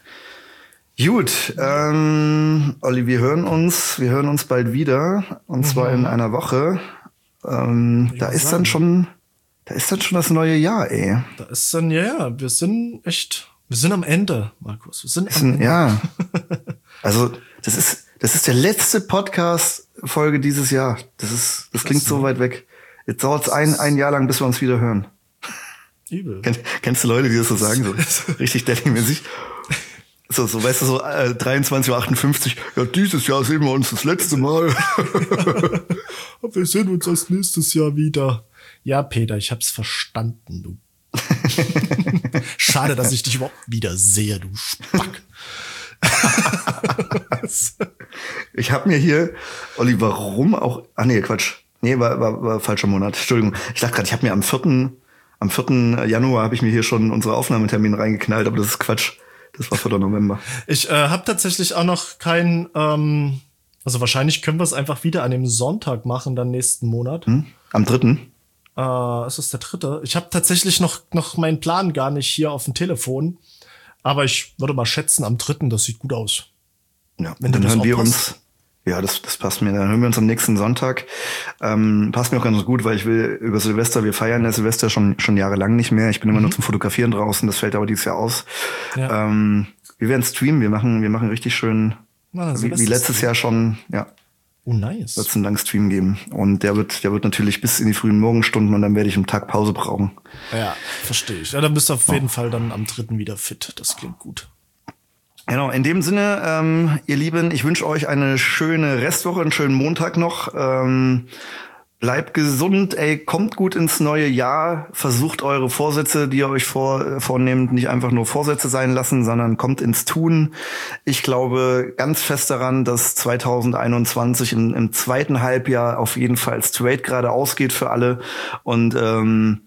Gut, ähm, Olli, wir hören uns, wir hören uns bald wieder. Und mhm. zwar in einer Woche. Ähm, da ist sagen. dann schon, da ist dann schon das neue Jahr, ey. Da ist dann, ja, wir sind echt, wir sind am Ende, Markus. Wir sind am ein, Ende. Ja. Also, das ist, das ist der letzte Podcast-Folge dieses Jahr. Das ist, das klingt so weit weg. Jetzt dauert es ein, ein Jahr lang, bis wir uns wieder hören. Übel. Kenn, kennst du Leute, die das so sagen? So richtig daddy-mäßig? So, so, weißt du, so äh, dreiundzwanzig Uhr achtundfünfzig. Ja, dieses Jahr sehen wir uns das letzte Mal. Wir sehen uns das nächstes Jahr wieder. Ja, Peter, ich hab's verstanden, du. Schade, dass ich dich überhaupt wieder sehe, du Spack. Ich habe mir hier, Olli, warum auch, ach nee, Quatsch. Nee, war, war, war falscher Monat. Entschuldigung. Ich dachte gerade, ich habe mir am vierten Am vierten Januar habe ich mir hier schon unsere Aufnahmetermine reingeknallt, aber das ist Quatsch. Das war vierter November. Ich äh, habe tatsächlich auch noch kein, ähm, also wahrscheinlich können wir es einfach wieder an dem Sonntag machen, dann nächsten Monat. Hm? Am dritten Äh, es ist der dritte. Ich habe tatsächlich noch, noch meinen Plan gar nicht hier auf dem Telefon. Aber ich würde mal schätzen, am dritten, das sieht gut aus. Ja, Wenn dann dir das hören auch wir passt. uns. Ja, das, das passt mir. Dann hören wir uns am nächsten Sonntag. Ähm, passt mir auch ganz gut, weil ich will über Silvester, wir feiern ja Silvester schon schon jahrelang nicht mehr. Ich bin immer nur zum Fotografieren draußen, das fällt aber dieses Jahr aus. Ja. Ähm, wir werden streamen, wir machen, wir machen richtig schön, Na, wie, wie Silvester- letztes Jahr schon, ja, Oh, nice. wird es einen langen Stream geben. Und der wird, der wird natürlich bis in die frühen Morgenstunden und dann werde ich einen Tag Pause brauchen. Ja, verstehe ich. Ja, dann bist du auf jeden Fall dann am dritten wieder fit. Das klingt gut. Genau, in dem Sinne, ähm, ihr Lieben, ich wünsche euch eine schöne Restwoche, einen schönen Montag noch. Ähm, bleibt gesund, ey, kommt gut ins neue Jahr. Versucht eure Vorsätze, die ihr euch vor, vornehmt, nicht einfach nur Vorsätze sein lassen, sondern kommt ins Tun. Ich glaube ganz fest daran, dass zwanzig einundzwanzig im, im zweiten Halbjahr auf jeden Fall straight gerade ausgeht für alle. Und ähm,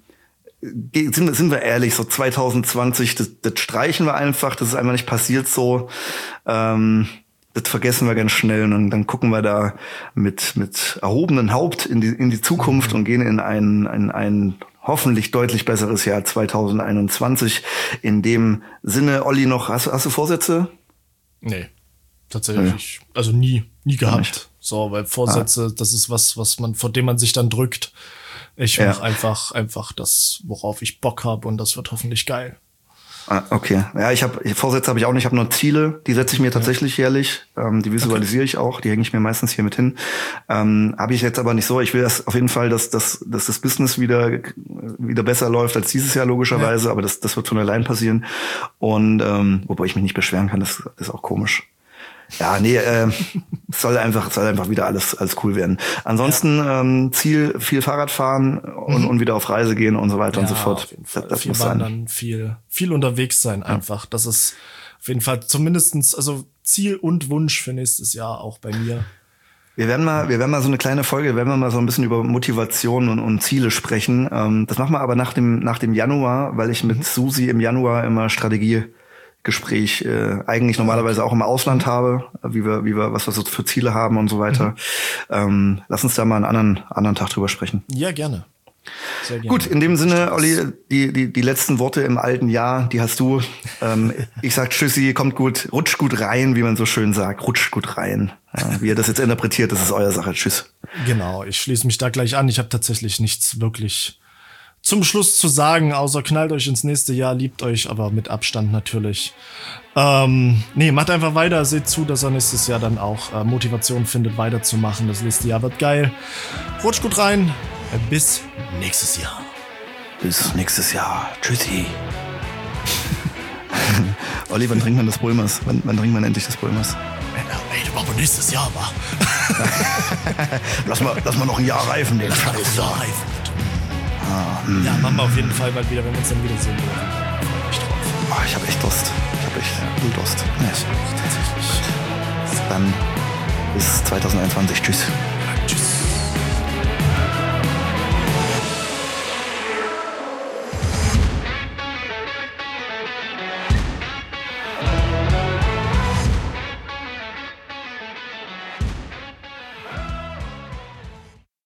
Sind, wir- sind wir ehrlich, so zwanzig zwanzig, das, das streichen wir einfach, das ist einfach nicht passiert so. Ähm, das vergessen wir ganz schnell und dann, dann gucken wir da mit, mit erhobenem Haupt in die, in die Zukunft und gehen in ein, ein, ein hoffentlich deutlich besseres Jahr zwanzig einundzwanzig. In dem Sinne, Olli, noch, hast, du- hast du Vorsätze? Nee, tatsächlich. Also nie, nie nicht. gehabt. So, weil Vorsätze, das ist was, was man, vor dem man sich dann drückt. Ich Ja. mach einfach, einfach das, worauf ich Bock habe und das wird hoffentlich geil. Ah, okay. Ja, ich habe Vorsätze habe ich auch nicht, ich habe nur Ziele, die setze ich mir tatsächlich jährlich, ähm, die visualisiere ich auch, die hänge ich mir meistens hier mit hin. Ähm, habe ich jetzt aber nicht so, ich will das auf jeden Fall, dass, dass, dass das Business wieder wieder besser läuft als dieses Jahr logischerweise, aber das, das wird von allein passieren. Und ähm, wobei ich mich nicht beschweren kann, das ist auch komisch. Ja, nee, äh, es soll einfach, es soll einfach wieder alles, alles cool werden. Ansonsten ähm, Ziel, viel Fahrrad fahren und, und wieder auf Reise gehen und so weiter und so fort. Auf jeden Fall. Das, das viel muss sein. wandern, viel, viel unterwegs sein einfach. Das ist auf jeden Fall zumindestens, also Ziel und Wunsch für nächstes Jahr auch bei mir. Wir werden mal, wir werden mal so eine kleine Folge, werden wir mal so ein bisschen über Motivation und, und Ziele sprechen. Ähm, das machen wir aber nach dem, nach dem Januar, weil ich mit Susi im Januar immer Strategiegespräch äh, eigentlich normalerweise auch im Ausland habe, wie wir, wie wir, was wir so für Ziele haben und so weiter. Mhm. Ähm, lass uns da mal einen anderen, anderen Tag drüber sprechen. Ja, gerne. Sehr gerne. Gut, in dem Sinne, Olli, die, die, die letzten Worte im alten Jahr, die hast du. Ähm, ich sag Tschüssi, kommt gut, rutscht gut rein, wie man so schön sagt, rutscht gut rein. Ja, wie ihr das jetzt interpretiert, das ist eure Sache. Tschüss. Genau, ich schließe mich da gleich an. Ich habe tatsächlich nichts wirklich zum Schluss zu sagen, außer knallt euch ins nächste Jahr, liebt euch, aber mit Abstand natürlich. Ähm, nee, macht einfach weiter, seht zu, dass er nächstes Jahr dann auch äh, Motivation findet, weiterzumachen. Das nächste Jahr wird geil. Rutscht gut rein. Bis nächstes Jahr. Bis nächstes Jahr. Tschüssi. Olli, wann trinkt man das Bulmers? Wann, wann trinkt man endlich das Bulmers? Ey, das machen wir nächstes Jahr, wa? lass, mal, lass mal noch ein Jahr reifen, den Lass mal noch ein Jahr reifen. Ah, hm. Ja, machen wir auf jeden Fall bald wieder, wenn wir uns dann wiedersehen dürfen. Ich drauf. Oh, ich habe echt Durst. Ich habe echt ja. Durst. Ja. Ich auch, tatsächlich. Dann bis zwanzig einundzwanzig. Tschüss.